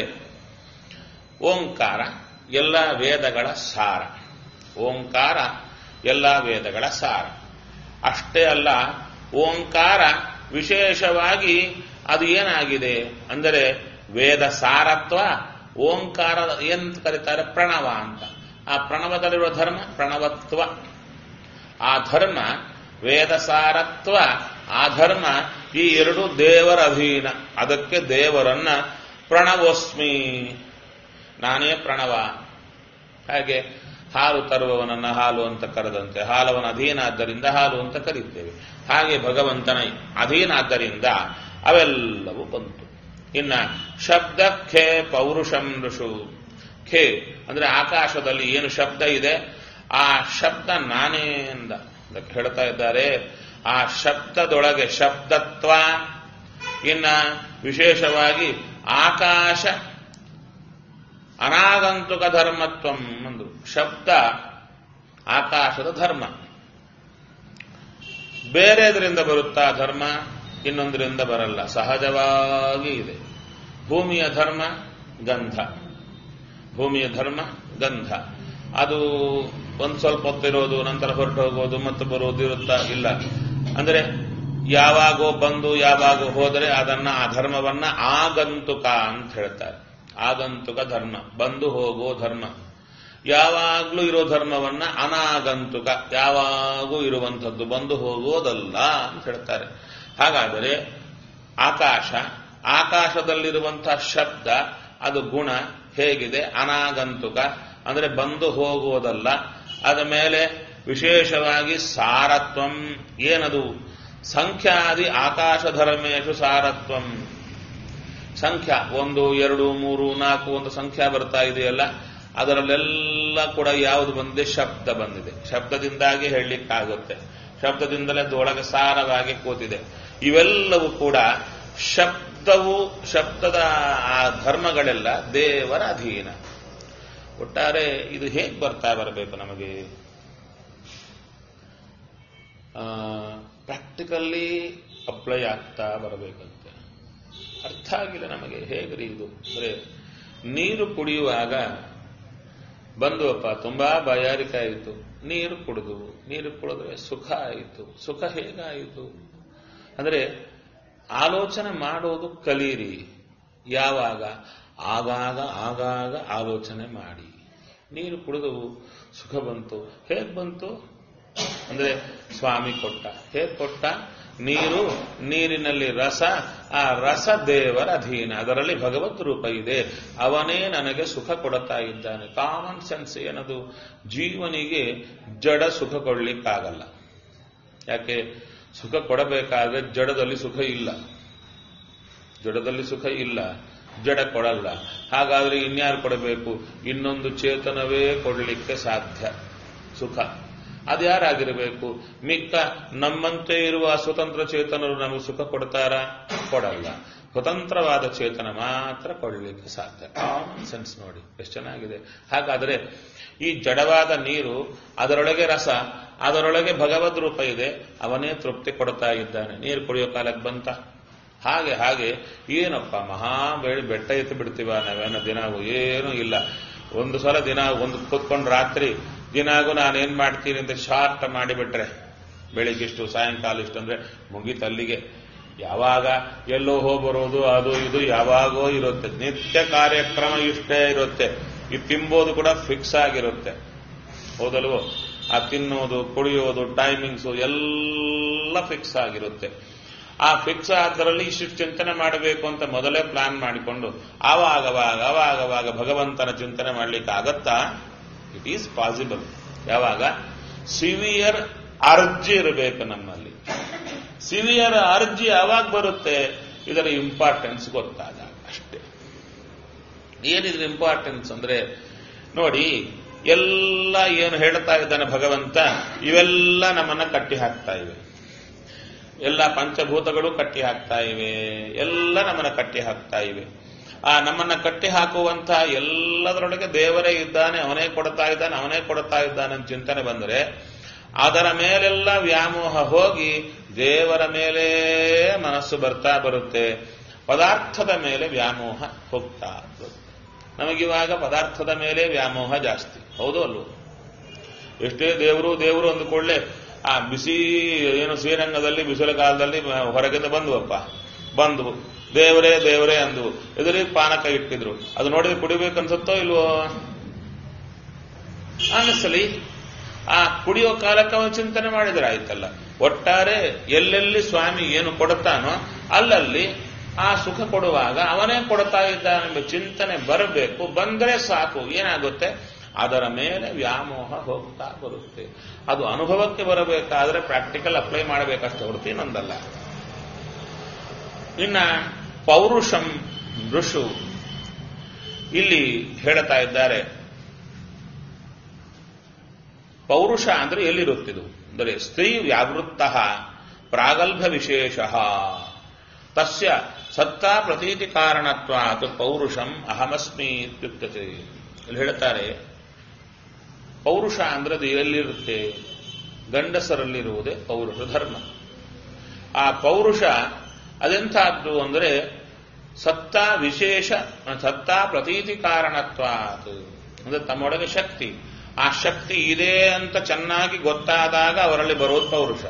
ಓಂಕಾರ ಎಲ್ಲ ವೇದಗಳ ಸಾರ, ಓಂಕಾರ ಎಲ್ಲ ವೇದಗಳ ಸಾರ. ಅಷ್ಟೇ ಅಲ್ಲ, ಓಂಕಾರ ವಿಶೇಷವಾಗಿ ಅದು ಏನಾಗಿದೆ ಅಂದರೆ ವೇದ ಸಾರತ್ವ. ಓಂಕಾರ ಎಂತ ಕರೀತಾರೆ? ಪ್ರಣವ ಅಂತ. ಆ ಪ್ರಣವದಲ್ಲಿರುವ ಧರ್ಮ ಪ್ರಣವತ್ವ. ಆ ಧರ್ಮ ವೇದ ಸಾರತ್ವ, ಆ ಧರ್ಮ ಈ ಎರಡು ದೇವರ ಅಧೀನ. ಅದಕ್ಕೆ ದೇವರನ್ನ ಪ್ರಣವೋಸ್ಮಿ, ನಾನೇ ಪ್ರಣವ. ಹಾಗೆ ಹಾಲು ತರುವವನನ್ನ ಹಾಲು ಅಂತ ಕರೆದಂತೆ ಹಾಲವನ ಅಧೀನ ಆದ್ದರಿಂದ ಹಾಲು ಅಂತ ಕರೀತೇವೆ. ಹಾಗೆ ಭಗವಂತನ ಅಧೀನ ಆದ್ದರಿಂದ ಅವೆಲ್ಲವೂ ಬಂತು. ಇನ್ನ ಶಬ್ದ ಖೇ ಪೌರುಷಂ ಋಷು. ಖೇ ಅಂದ್ರೆ ಆಕಾಶದಲ್ಲಿ ಏನು ಶಬ್ದ ಇದೆ ಆ ಶಬ್ದ ನಾನೇ ಎಂದ ಅದಕ್ಕೆ ಹೇಳ್ತಾ ಇದ್ದಾರೆ. ಆ ಶಬ್ದದೊಳಗೆ ಶಬ್ದತ್ವ, ಇನ್ನ ವಿಶೇಷವಾಗಿ ಆಕಾಶ ಅನಾಗಂತುಕ ಧರ್ಮತ್ವಂ ಒಂದು. ಶಬ್ದ ಆಕಾಶದ ಧರ್ಮ, ಬೇರೆದರಿಂದ ಬರುತ್ತಾ ಧರ್ಮ, ಇನ್ನೊಂದರಿಂದ ಬರಲ್ಲ, ಸಹಜವಾಗಿ ಇದೆ. ಭೂಮಿಯ ಧರ್ಮ ಗಂಧ, ಭೂಮಿಯ ಧರ್ಮ ಗಂಧ. ಅದು ಒಂದು ಸ್ವಲ್ಪ ಹೊತ್ತಿರೋದು, ನಂತರ ಹೊರಟು ಹೋಗೋದು, ಮತ್ತೆ ಬರೋದು ಇರುತ್ತಾ ಇಲ್ಲ. ಅಂದರೆ ಯಾವಾಗೋ ಬಂದು ಯಾವಾಗೋ ಹೋದರೆ ಅದನ್ನ ಆ ಧರ್ಮವನ್ನ ಆಗಂತುಕ ಅಂತ ಹೇಳ್ತಾರೆ. ಆಗಂತುಕ ಧರ್ಮ, ಬಂದು ಹೋಗೋ ಧರ್ಮ. ಯಾವಾಗ್ಲೂ ಇರೋ ಧರ್ಮವನ್ನ ಅನಾಗಂತುಕ, ಯಾವಾಗೂ ಇರುವಂಥದ್ದು, ಬಂದು ಹೋಗೋದಲ್ಲ ಅಂತ ಹೇಳ್ತಾರೆ. ಹಾಗಾದರೆ ಆಕಾಶ, ಆಕಾಶದಲ್ಲಿರುವಂತಹ ಶಬ್ದ ಅದು ಗುಣ ಹೇಗಿದೆ? ಅನಾಗಂತುಕ, ಅಂದರೆ ಬಂದು ಹೋಗುವುದಲ್ಲ. ಅದ ಮೇಲೆ ವಿಶೇಷವಾಗಿ ಸಾರತ್ವಂ, ಏನದು? ಸಂಖ್ಯಾದಿ ಆಕಾಶ ಧರ್ಮೇಶು ಸಾರತ್ವಂ. ಸಂಖ್ಯಾ ಒಂದು ಎರಡು ಮೂರು ನಾಲ್ಕು ಒಂದು ಸಂಖ್ಯಾ ಬರ್ತಾ ಇದೆಯಲ್ಲ, ಅದರಲ್ಲೆಲ್ಲ ಕೂಡ ಯಾವುದು ಬಂದಿದೆ? ಶಬ್ದ ಬಂದಿದೆ. ಶಬ್ದದಿಂದಾಗಿ ಹೇಳಲಿಕ್ಕಾಗುತ್ತೆ, ಶಬ್ದದಿಂದಲೇ ಒಳಗೆ ಸಾರವಾಗಿ ಕೂತಿದೆ. ಇವೆಲ್ಲವೂ ಕೂಡ ಶಬ್ದವು, ಶಬ್ದದ ಆ ಧರ್ಮಗಳೆಲ್ಲ ದೇವರ ಅಧೀನ. ಒಟ್ಟಾರೆ ಇದು ಹೇಗೆ ಬರ್ತಾ ಬರಬೇಕು ನಮಗೆ? ಪ್ರಾಕ್ಟಿಕಲ್ಲಿ ಅಪ್ಲೈ ಆಗ್ತಾ ಬರಬೇಕಂತೆ. ಅರ್ಥ ಆಗಿಲ್ಲ ನಮಗೆ. ಹೇಗ್ರಿ ಇದು ಅಂದ್ರೆ, ನೀರು ಕುಡಿಯುವಾಗ ಬಂದುವಪ್ಪ, ತುಂಬಾ ಬಾಯಾರಿಕೆ ಆಯಿತು, ನೀರು ಕುಡಿದು, ನೀರು ಕುಡಿದ್ರೆ ಸುಖ ಆಯಿತು. ಸುಖ ಹೇಗಾಯಿತು ಅಂದ್ರೆ ಆಲೋಚನೆ ಮಾಡೋದು ಕಲೀರಿ. ಯಾವಾಗ? ಆಗಾಗ ಆಗಾಗ ಆಲೋಚನೆ ಮಾಡಿ. ನೀರು ಕುಡಿದು ಸುಖ ಬಂತು. ಹೇಗೆ ಬಂತು ಅಂದ್ರೆ ಸ್ವಾಮಿ ಕೊಟ್ಟ. ಹೇಗೆ ಕೊಟ್ಟ? ನೀರು, ನೀರಿನಲ್ಲಿ ರಸ, ಆ ರಸ ದೇವರ ಅಧೀನ, ಅದರಲ್ಲಿ ಭಗವತ್ ರೂಪ ಇದೆ, ಅವನೇ ನನಗೆ ಸುಖ ಕೊಡುತ್ತಾ ಇದ್ದಾನೆ. ಕಾಮನ್ ಸೆನ್ಸ್ ಏನದು? ಜೀವನಿಗೆ ಜಡ ಸುಖ ಕೊಡ್ಲಿಕ್ಕಾಗಲ್ಲ. ಯಾಕೆ? ಸುಖ ಕೊಡಬೇಕಾದ್ರೆ ಜಡದಲ್ಲಿ ಸುಖ ಇಲ್ಲ, ಜಡದಲ್ಲಿ ಸುಖ ಇಲ್ಲ. ಜಡ ಕೊಡಲ್ಲ. ಹಾಗಾದ್ರೆ ಇನ್ಯಾರು ಕೊಡಬೇಕು? ಇನ್ನೊಂದು ಚೇತನವೇ ಕೊಡಲಿಕ್ಕೆ ಸಾಧ್ಯ ಸುಖ. ಅದು ಯಾರಾಗಿರಬೇಕು? ಮಿಕ್ಕ ನಮ್ಮಂತೆ ಇರುವ ಸ್ವತಂತ್ರ ಚೇತನರು ನಮಗೆ ಸುಖ ಕೊಡ್ತಾರ? ಕೊಡಲ್ಲ. ಸ್ವತಂತ್ರವಾದ ಚೇತನ ಮಾತ್ರ ಕೊಡಲಿಕ್ಕೆ ಸಾಧ್ಯ. ಕಾಮನ್ ಸೆನ್ಸ್ ನೋಡಿ ಎಷ್ಟು ಚೆನ್ನಾಗಿದೆ. ಹಾಗಾದರೆ ಈ ಜಡವಾದ ನೀರು, ಅದರೊಳಗೆ ರಸ, ಅದರೊಳಗೆ ಭಗವದ್ ರೂಪ ಇದೆ, ಅವನೇ ತೃಪ್ತಿ ಕೊಡ್ತಾ ಇದ್ದಾನೆ. ನೀರು ಕುಡಿಯೋ ಕಾಲಕ್ಕೆ ಬಂತ? ಹಾಗೆ ಹಾಗೆ ಏನಪ್ಪ ಮಹಾ ಬೇಡಿ ಬೆಟ್ಟ ಎತ್ತಿ ಬಿಡ್ತೀವ ನಾವೇನೋ ದಿನಾಗೂ? ಏನೂ ಇಲ್ಲ. ಒಂದು ಸಲ ದಿನ ಒಂದು ಕೂತ್ಕೊಂಡು ರಾತ್ರಿ ದಿನಾಗೂ ನಾನೇನ್ ಮಾಡ್ತೀನಿ ಅಂತ ಶಾರ್ಟ್ ಮಾಡಿಬಿಟ್ರೆ ಬೆಳಿಗ್ಗೆ ಇಷ್ಟು ಸಾಯಂಕಾಲ ಇಷ್ಟು ಅಂದ್ರೆ ಮುಗೀತು ಅಲ್ಲಿಗೆ. ಯಾವಾಗ ಎಲ್ಲೋ ಹೋಗ್ಬರೋದು ಅದು ಇದು ಯಾವಾಗೋ ಇರುತ್ತೆ. ನಿತ್ಯ ಕಾರ್ಯಕ್ರಮ ಇಷ್ಟೇ ಇರುತ್ತೆ. ಈ ತಿಂಬೋದು ಕೂಡ ಫಿಕ್ಸ್ ಆಗಿರುತ್ತೆ, ಹೌದಲ್ವೋ? ಆ ತಿನ್ನೋದು, ಕುಡಿಯೋದು, ಟೈಮಿಂಗ್ಸು ಎಲ್ಲ ಫಿಕ್ಸ್ ಆಗಿರುತ್ತೆ. ಆ ಫಿಕ್ಸ್ ಆದರಲ್ಲಿ ಇಷ್ಟು ಚಿಂತನೆ ಮಾಡಬೇಕು ಅಂತ ಮೊದಲೇ ಪ್ಲಾನ್ ಮಾಡಿಕೊಂಡು ಆವಾಗವಾಗ ಅವಾಗವಾಗ ಭಗವಂತನ ಚಿಂತನೆ ಮಾಡಲಿಕ್ಕೆ ಆಗತ್ತಾ? It is possible. ಯಾವಾಗ ಸಿವಿಯರ್ ಅರ್ಜಿ ಇರಬೇಕು ನಮ್ಮಲ್ಲಿ. ಸಿವಿಯರ್ ಅರ್ಜಿ ಯಾವಾಗ ಬರುತ್ತೆ? ಇದರ ಇಂಪಾರ್ಟೆನ್ಸ್ ಗೊತ್ತಾದಾಗ ಅಷ್ಟೇ. ಏನಿದ್ರ ಇಂಪಾರ್ಟೆನ್ಸ್ ಅಂದ್ರೆ ನೋಡಿ, ಎಲ್ಲ ಏನು ಹೇಳ್ತಾ ಇದ್ದಾನೆ ಭಗವಂತ, ಇವೆಲ್ಲ ನಮ್ಮನ್ನ ಕಟ್ಟಿ ಹಾಕ್ತಾ ಇವೆ. ಎಲ್ಲ ಪಂಚಭೂತಗಳು ಕಟ್ಟಿ ಹಾಕ್ತಾ ಇವೆ, ಎಲ್ಲ ನಮ್ಮನ್ನ ಕಟ್ಟಿ ಹಾಕ್ತಾ ಇವೆ. ಆ ನಮ್ಮನ್ನ ಕಟ್ಟಿ ಹಾಕುವಂತ ಎಲ್ಲದರೊಳಗೆ ದೇವರೇ ಇದ್ದಾನೆ, ಅವನೇ ಕೊಡ್ತಾ ಇದ್ದಾನೆ, ಅವನೇ ಕೊಡ್ತಾ ಇದ್ದಾನೆ ಅಂತ ಚಿಂತನೆ ಬಂದರೆ ಅದರ ಮೇಲೆಲ್ಲ ವ್ಯಾಮೋಹ ಹೋಗಿ ದೇವರ ಮೇಲೆ ಮನಸ್ಸು ಬರ್ತಾ ಬರುತ್ತೆ. ಪದಾರ್ಥದ ಮೇಲೆ ವ್ಯಾಮೋಹ ಹೋಗ್ತಾ ಬರುತ್ತೆ. ನಮಗಿವಾಗ ಪದಾರ್ಥದ ಮೇಲೆ ವ್ಯಾಮೋಹ ಜಾಸ್ತಿ, ಹೌದು ಅಲ್ವೋ? ಎಷ್ಟೇ ದೇವರು ದೇವರು ಅಂದುಕೊಳ್ಳೆ ಆ ಬಿಸಿ ಏನು ಶ್ರೀರಂಗದಲ್ಲಿ ಬಿಸಿಲ ಕಾಲದಲ್ಲಿ ಹೊರಗಿಂದ ಬಂದುವಪ್ಪ, ಬಂದು ದೇವರೇ ದೇವರೇ ಅಂದು ಎದುರಿಗೆ ಪಾನಕ ಇಟ್ಟಿದ್ರು. ಅದು ನೋಡಿದ್ರೆ ಕುಡಿಬೇಕನ್ಸುತ್ತೋ ಇಲ್ವೋ? ಅನ್ನಿಸಲಿ. ಆ ಕುಡಿಯೋ ಕಾಲಕ್ಕೆ ಅವನು ಚಿಂತನೆ ಮಾಡಿದ್ರೆ ಆಯ್ತಲ್ಲ. ಒಟ್ಟಾರೆ ಎಲ್ಲೆಲ್ಲಿ ಸ್ವಾಮಿ ಏನು ಕೊಡುತ್ತಾನೋ ಅಲ್ಲಲ್ಲಿ ಆ ಸುಖ ಕೊಡುವಾಗ ಅವನೇ ಕೊಡ್ತಾ ಇದ್ದಾನೆಂಬ ಚಿಂತನೆ ಬರಬೇಕು. ಬಂದರೆ ಸಾಕು. ಏನಾಗುತ್ತೆ? ಅದರ ಮೇಲೆ ವ್ಯಾಮೋಹ ಹೋಗ್ತಾ ಬರುತ್ತೆ. ಅದು ಅನುಭವಕ್ಕೆ ಬರಬೇಕಾದ್ರೆ ಪ್ರಾಕ್ಟಿಕಲ್ ಅಪ್ಲೈ ಮಾಡಬೇಕಷ್ಟೇ ಹೊರತು ಇನ್ನೊಂದಲ್ಲ. ಇನ್ನ ಪೌರುಷಂ ಋಷು ಇಲ್ಲಿ ಹೇಳ್ತಾ ಇದ್ದಾರೆ. ಪೌರುಷ ಅಂದ್ರೆ ಎಲ್ಲಿರುತ್ತಿದು ಅಂದರೆ ಸ್ತ್ರೀ ವ್ಯಾವೃತ್ತ ಪ್ರಾಗಲ್ಭ ವಿಶೇಷ ತಸ್ಯ ಸತ್ತಾ ಪ್ರತೀತಿ ಕಾರಣತ್ವಾತ್ ಪೌರುಷಂ ಅಹಮಸ್ಮಿ ಇತ್ಯುಕ್ತತೆ. ಇಲ್ಲಿ ಹೇಳ್ತಾರೆ ಪೌರುಷ ಅಂದ್ರೆ ಅದು ಎಲ್ಲಿರುತ್ತೆ? ಗಂಡಸರಲ್ಲಿರುವುದೇ ಪೌರುಷ ಧರ್ಮ. ಆ ಪೌರುಷ ಅದೆಂಥದ್ದು ಅಂದರೆ ಸತ್ತಾ ವಿಶೇಷ, ಸತ್ತಾ ಪ್ರತೀತಿ ಕಾರಣತ್ವಾತ್ ಅಂದ್ರೆ ತಮ್ಮೊಳಗೆ ಶಕ್ತಿ, ಆ ಶಕ್ತಿ ಇದೆ ಅಂತ ಚೆನ್ನಾಗಿ ಗೊತ್ತಾದಾಗ ಅವರಲ್ಲಿ ಬರೋದು ಪೌರುಷ.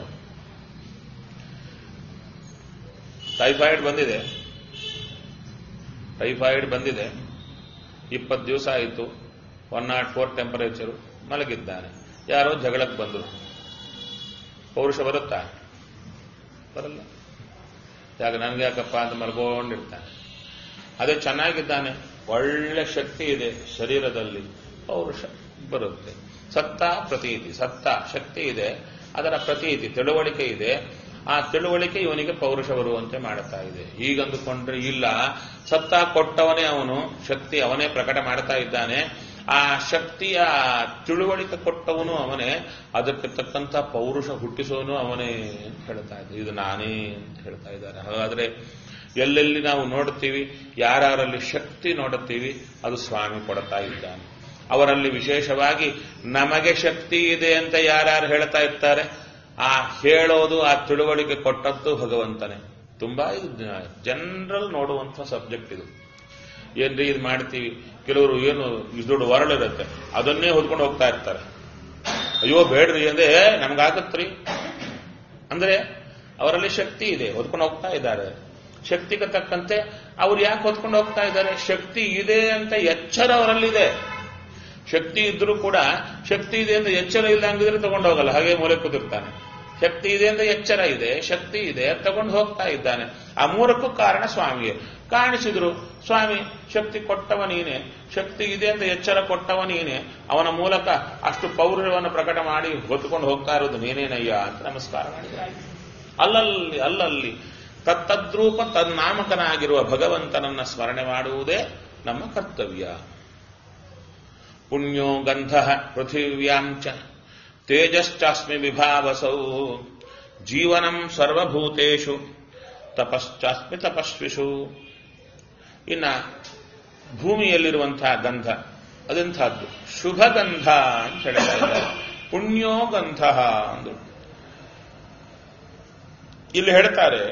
ಟೈಫಾಯ್ಡ್ ಬಂದಿದೆ ಟೈಫಾಯ್ಡ್ ಬಂದಿದೆ ಇಪ್ಪತ್ತು ದಿವಸ ಆಯಿತು, ಒನ್ ನಾಟ್ ಫೋರ್ ಟೆಂಪರೇಚರು, ಮಲಗಿದ್ದಾನೆ. ಯಾರೋ ಜಗಳಕ್ಕೆ ಬಂದರು. ಪೌರುಷ ಬರುತ್ತಾ? ಬರಲ್ಲ. ಯಾಕೆ ನನಗೆ ಯಾಕಪ್ಪ ಅಂತ ಮಲ್ಕೊಂಡಿರ್ತಾನೆ. ಅದೇ ಚೆನ್ನಾಗಿದ್ದಾನೆ, ಒಳ್ಳೆ ಶಕ್ತಿ ಇದೆ ಶರೀರದಲ್ಲಿ, ಪೌರುಷ ಬರುತ್ತೆ. ಸತ್ತ ಪ್ರತೀತಿ, ಸತ್ತ ಶಕ್ತಿ ಇದೆ, ಅದರ ಪ್ರತೀತಿ ತಿಳುವಳಿಕೆ ಇದೆ. ಆ ತಿಳುವಳಿಕೆ ಇವನಿಗೆ ಪೌರುಷ ಬರುವಂತೆ ಮಾಡುತ್ತಾ ಇದೆ. ಹೀಗಂದುಕೊಂಡ್ರೆ ಇಲ್ಲ, ಸತ್ತ ಕೊಟ್ಟವನೇ ಅವನು, ಶಕ್ತಿ ಅವನೇ ಪ್ರಕಟ ಮಾಡ್ತಾ ಇದ್ದಾನೆ. ಆ ಶಕ್ತಿಯ ತಿಳುವಳಿಕೆ ಕೊಟ್ಟವನು ಅವನೇ, ಅದಕ್ಕೆ ತಕ್ಕಂಥ ಪೌರುಷ ಹುಟ್ಟಿಸೋನು ಅವನೇ ಅಂತ ಹೇಳ್ತಾ ಇದ್ದಾರೆ. ಇದು ನಾನೇ ಅಂತ ಹೇಳ್ತಾ ಇದ್ದಾರೆ. ಹಾಗಾದ್ರೆ ಎಲ್ಲೆಲ್ಲಿ ನಾವು ನೋಡುತ್ತೀವಿ, ಯಾರಲ್ಲಿ ಶಕ್ತಿ ನೋಡುತ್ತೀವಿ, ಅದು ಸ್ವಾಮಿ ಕೊಡ್ತಾ ಇದ್ದಾನೆ. ಅವರಲ್ಲಿ ವಿಶೇಷವಾಗಿ ನಮಗೆ ಶಕ್ತಿ ಇದೆ ಅಂತ ಯಾರ್ಯಾರು ಹೇಳ್ತಾ ಇರ್ತಾರೆ, ಆ ಹೇಳೋದು, ಆ ತಿಳುವಳಿಕೆ ಕೊಟ್ಟದ್ದು ಭಗವಂತನೇ. ತುಂಬಾ ಇದು ಜನರಲ್ ನೋಡುವಂಥ ಸಬ್ಜೆಕ್ಟ್ ಇದು. ಏನ್ರಿ ಇದು ಮಾಡ್ತೀವಿ, ಕೆಲವರು ಏನು ಇಷ್ಟು ದೊಡ್ಡ ಹೊರಳಿರುತ್ತೆ ಅದನ್ನೇ ಹೊದ್ಕೊಂಡು ಹೋಗ್ತಾ ಇರ್ತಾರೆ. ಅಯ್ಯೋ ಬೇಡ್ರಿ ಅಂದ್ರೆ ನಮ್ಗಾಗತ್ರಿ ಅಂದ್ರೆ ಅವರಲ್ಲಿ ಶಕ್ತಿ ಇದೆ, ಹೊದ್ಕೊಂಡು ಹೋಗ್ತಾ ಇದ್ದಾರೆ. ಶಕ್ತಿಗೆ ತಕ್ಕಂತೆ ಅವ್ರು ಯಾಕೆ ಹೊತ್ಕೊಂಡು ಹೋಗ್ತಾ ಇದ್ದಾರೆ? ಶಕ್ತಿ ಇದೆ ಅಂತ ಎಚ್ಚರ ಅವರಲ್ಲಿದೆ. ಶಕ್ತಿ ಇದ್ರೂ ಕೂಡ ಶಕ್ತಿ ಇದೆ ಅಂತ ಎಚ್ಚರ ಇಲ್ಲ ಹಂಗಿದ್ರೆ ತಗೊಂಡು ಹೋಗಲ್ಲ, ಹಾಗೆ ಮೂಲೆ ಕೂತಿರ್ತಾನೆ. ಶಕ್ತಿ ಇದೆ ಅಂತ ಎಚ್ಚರ ಇದೆ, ಶಕ್ತಿ ಇದೆ ತಗೊಂಡು ಹೋಗ್ತಾ ಇದ್ದಾನೆ. ಆ ಮೂರಕ್ಕೂ ಕಾರಣ ಸ್ವಾಮಿಯೇ. ಕಾಣಿಸಿದ್ರು ಸ್ವಾಮಿ ಶಕ್ತಿ ಕೊಟ್ಟವ ನೀನೆ, ಶಕ್ತಿ ಇದೆ ಅಂತ ಎಚ್ಚರ ಕೊಟ್ಟವ ನೀನೆ, ಅವನ ಮೂಲಕ ಅಷ್ಟು ಪೌರುಷವನ್ನು ಪ್ರಕಟ ಮಾಡಿ ಹೊತ್ತುಕೊಂಡು ಹೋಗ್ತಾ ಇರೋದು ನೀನೇನಯ್ಯ ಅಂತ ನಮಸ್ಕಾರ ಮಾಡಿದ್ರೆ ಅಲ್ಲಲ್ಲಿ ಅಲ್ಲಲ್ಲಿ ತತ್ತದ್ರೂಪ ತನ್ನಾಮಕನಾಗಿರುವ ಭಗವಂತನನ್ನ ಸ್ಮರಣೆ ಮಾಡುವುದೇ ನಮ್ಮ ಕರ್ತವ್ಯ. ಪುಣ್ಯೋ ಗಂಧ ಪೃಥಿವ್ಯಾಂಚ ತೇಜಶ್ಚಾಸ್ಮಿ ವಿಭಾವಸೌ ಜೀವನಂ ಸರ್ವಭೂತೇಷು ತಪಶ್ಚಾಸ್ಮಿ ತಪಸ್ವಿಷು. ಇನ್ನ ಭೂಮಿಯಲ್ಲಿರುವಂತಹ ಗಂಧ ಅದೆಂಥದ್ದು? ಶುಭಗಂಧ ಅಂತ ಹೇಳ್ತಾ ಇದ್ದಾರೆ. ಪುಣ್ಯೋ ಗಂಧ ಅಂದ್ರು. ಇಲ್ಲಿ ಹೇಳ್ತಾರೆ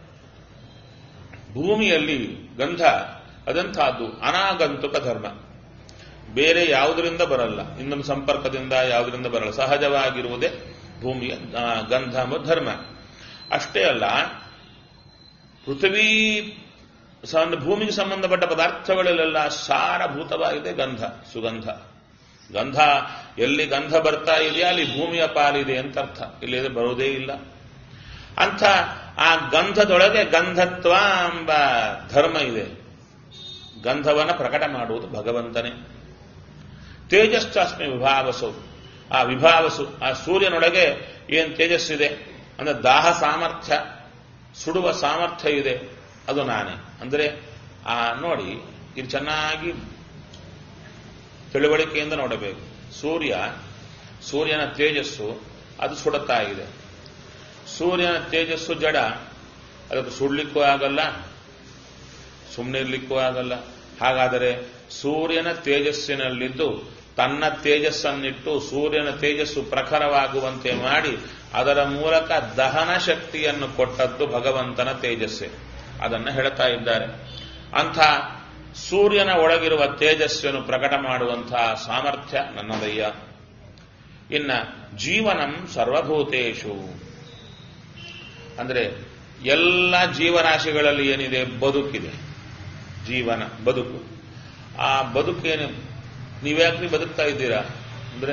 ಭೂಮಿಯಲ್ಲಿ ಗಂಧ ಅದೆಂಥದ್ದು? ಅನಾಗಂತುಕ ಧರ್ಮ. ಬೇರೆ ಯಾವುದರಿಂದ ಬರಲ್ಲ, ಇನ್ನೊಂದು ಸಂಪರ್ಕದಿಂದ ಯಾವುದರಿಂದ ಬರಲ್ಲ, ಸಹಜವಾಗಿರುವುದೇ ಭೂಮಿಯ ಗಂಧ ಎಂಬ ಧರ್ಮ. ಅಷ್ಟೇ ಅಲ್ಲ, ಪೃಥ್ವಿ ಭೂಮಿಗೆ ಸಂಬಂಧಪಟ್ಟ ಪದಾರ್ಥಗಳಲ್ಲೆಲ್ಲ ಸಾರಭೂತವಾಗಿದೆ ಗಂಧ, ಸುಗಂಧ. ಗಂಧ ಎಲ್ಲಿ ಗಂಧ ಬರ್ತಾ ಇದೆಯಾ ಅಲ್ಲಿ ಭೂಮಿಯ ಪಾಲಿದೆ ಅಂತ ಅರ್ಥ, ಇಲ್ಲಿ ಬರುವುದೇ ಇಲ್ಲ. ಅಂಥ ಆ ಗಂಧದೊಳಗೆ ಗಂಧತ್ವ ಎಂಬ ಧರ್ಮ ಇದೆ. ಗಂಧವನ್ನು ಪ್ರಕಟ ಮಾಡುವುದು ಭಗವಂತನೇ. ತೇಜಶ್ಚಾಸ್ಮಿ ವಿಭಾವಸು, ಆ ವಿಭಾವಸು ಆ ಸೂರ್ಯನೊಳಗೆ ಏನ್ ತೇಜಸ್ಸಿದೆ ಅಂದ್ರೆ ದಾಹ ಸಾಮರ್ಥ್ಯ, ಸುಡುವ ಸಾಮರ್ಥ್ಯ ಇದೆ, ಅದು ನಾನೇ. ಅಂದ್ರೆ ಆ ನೋಡಿ, ಇದು ಚೆನ್ನಾಗಿ ತಿಳುವಳಿಕೆಯಿಂದ ನೋಡಬೇಕು. ಸೂರ್ಯ ಸೂರ್ಯನ ತೇಜಸ್ಸು ಅದು ಸುಡುತ್ತಾ ಇದೆ. ಸೂರ್ಯನ ತೇಜಸ್ಸು ಜಡ, ಅದಕ್ಕೆ ಸುಡ್ಲಿಕ್ಕೂ ಆಗಲ್ಲ, ಸುಮ್ಮನೆ ಇರ್ಲಿಕ್ಕೂ ಆಗಲ್ಲ. ಹಾಗಾದರೆ ಸೂರ್ಯನ ತೇಜಸ್ಸಿನಲ್ಲಿದ್ದು ತನ್ನ ತೇಜಸ್ಸನ್ನಿಟ್ಟು ಸೂರ್ಯನ ತೇಜಸ್ಸು ಪ್ರಖರವಾಗುವಂತೆ ಮಾಡಿ ಅದರ ಮೂಲಕ ದಹನ ಶಕ್ತಿಯನ್ನು ಕೊಟ್ಟದ್ದು ಭಗವಂತನ ತೇಜಸ್ಸೇ. ಅದನ್ನು ಹೇಳ್ತಾ ಇದ್ದಾರೆ. ಅಂಥ ಸೂರ್ಯನ ಒಳಗಿರುವ ತೇಜಸ್ಸನ್ನು ಪ್ರಕಟ ಮಾಡುವಂತಹ ಸಾಮರ್ಥ್ಯ ನನ್ನದಯ್ಯ. ಇನ್ನ ಜೀವನಂ ಸರ್ವಭೂತೇಷು ಅಂದ್ರೆ ಎಲ್ಲ ಜೀವರಾಶಿಗಳಲ್ಲಿ ಏನಿದೆ ಬದುಕಿದೆ, ಜೀವನ ಬದುಕು. ಆ ಬದುಕೇನು, ನೀವ್ಯಾಕ್ರಿ ಬದುಕ್ತಾ ಇದ್ದೀರಾ ಅಂದ್ರೆ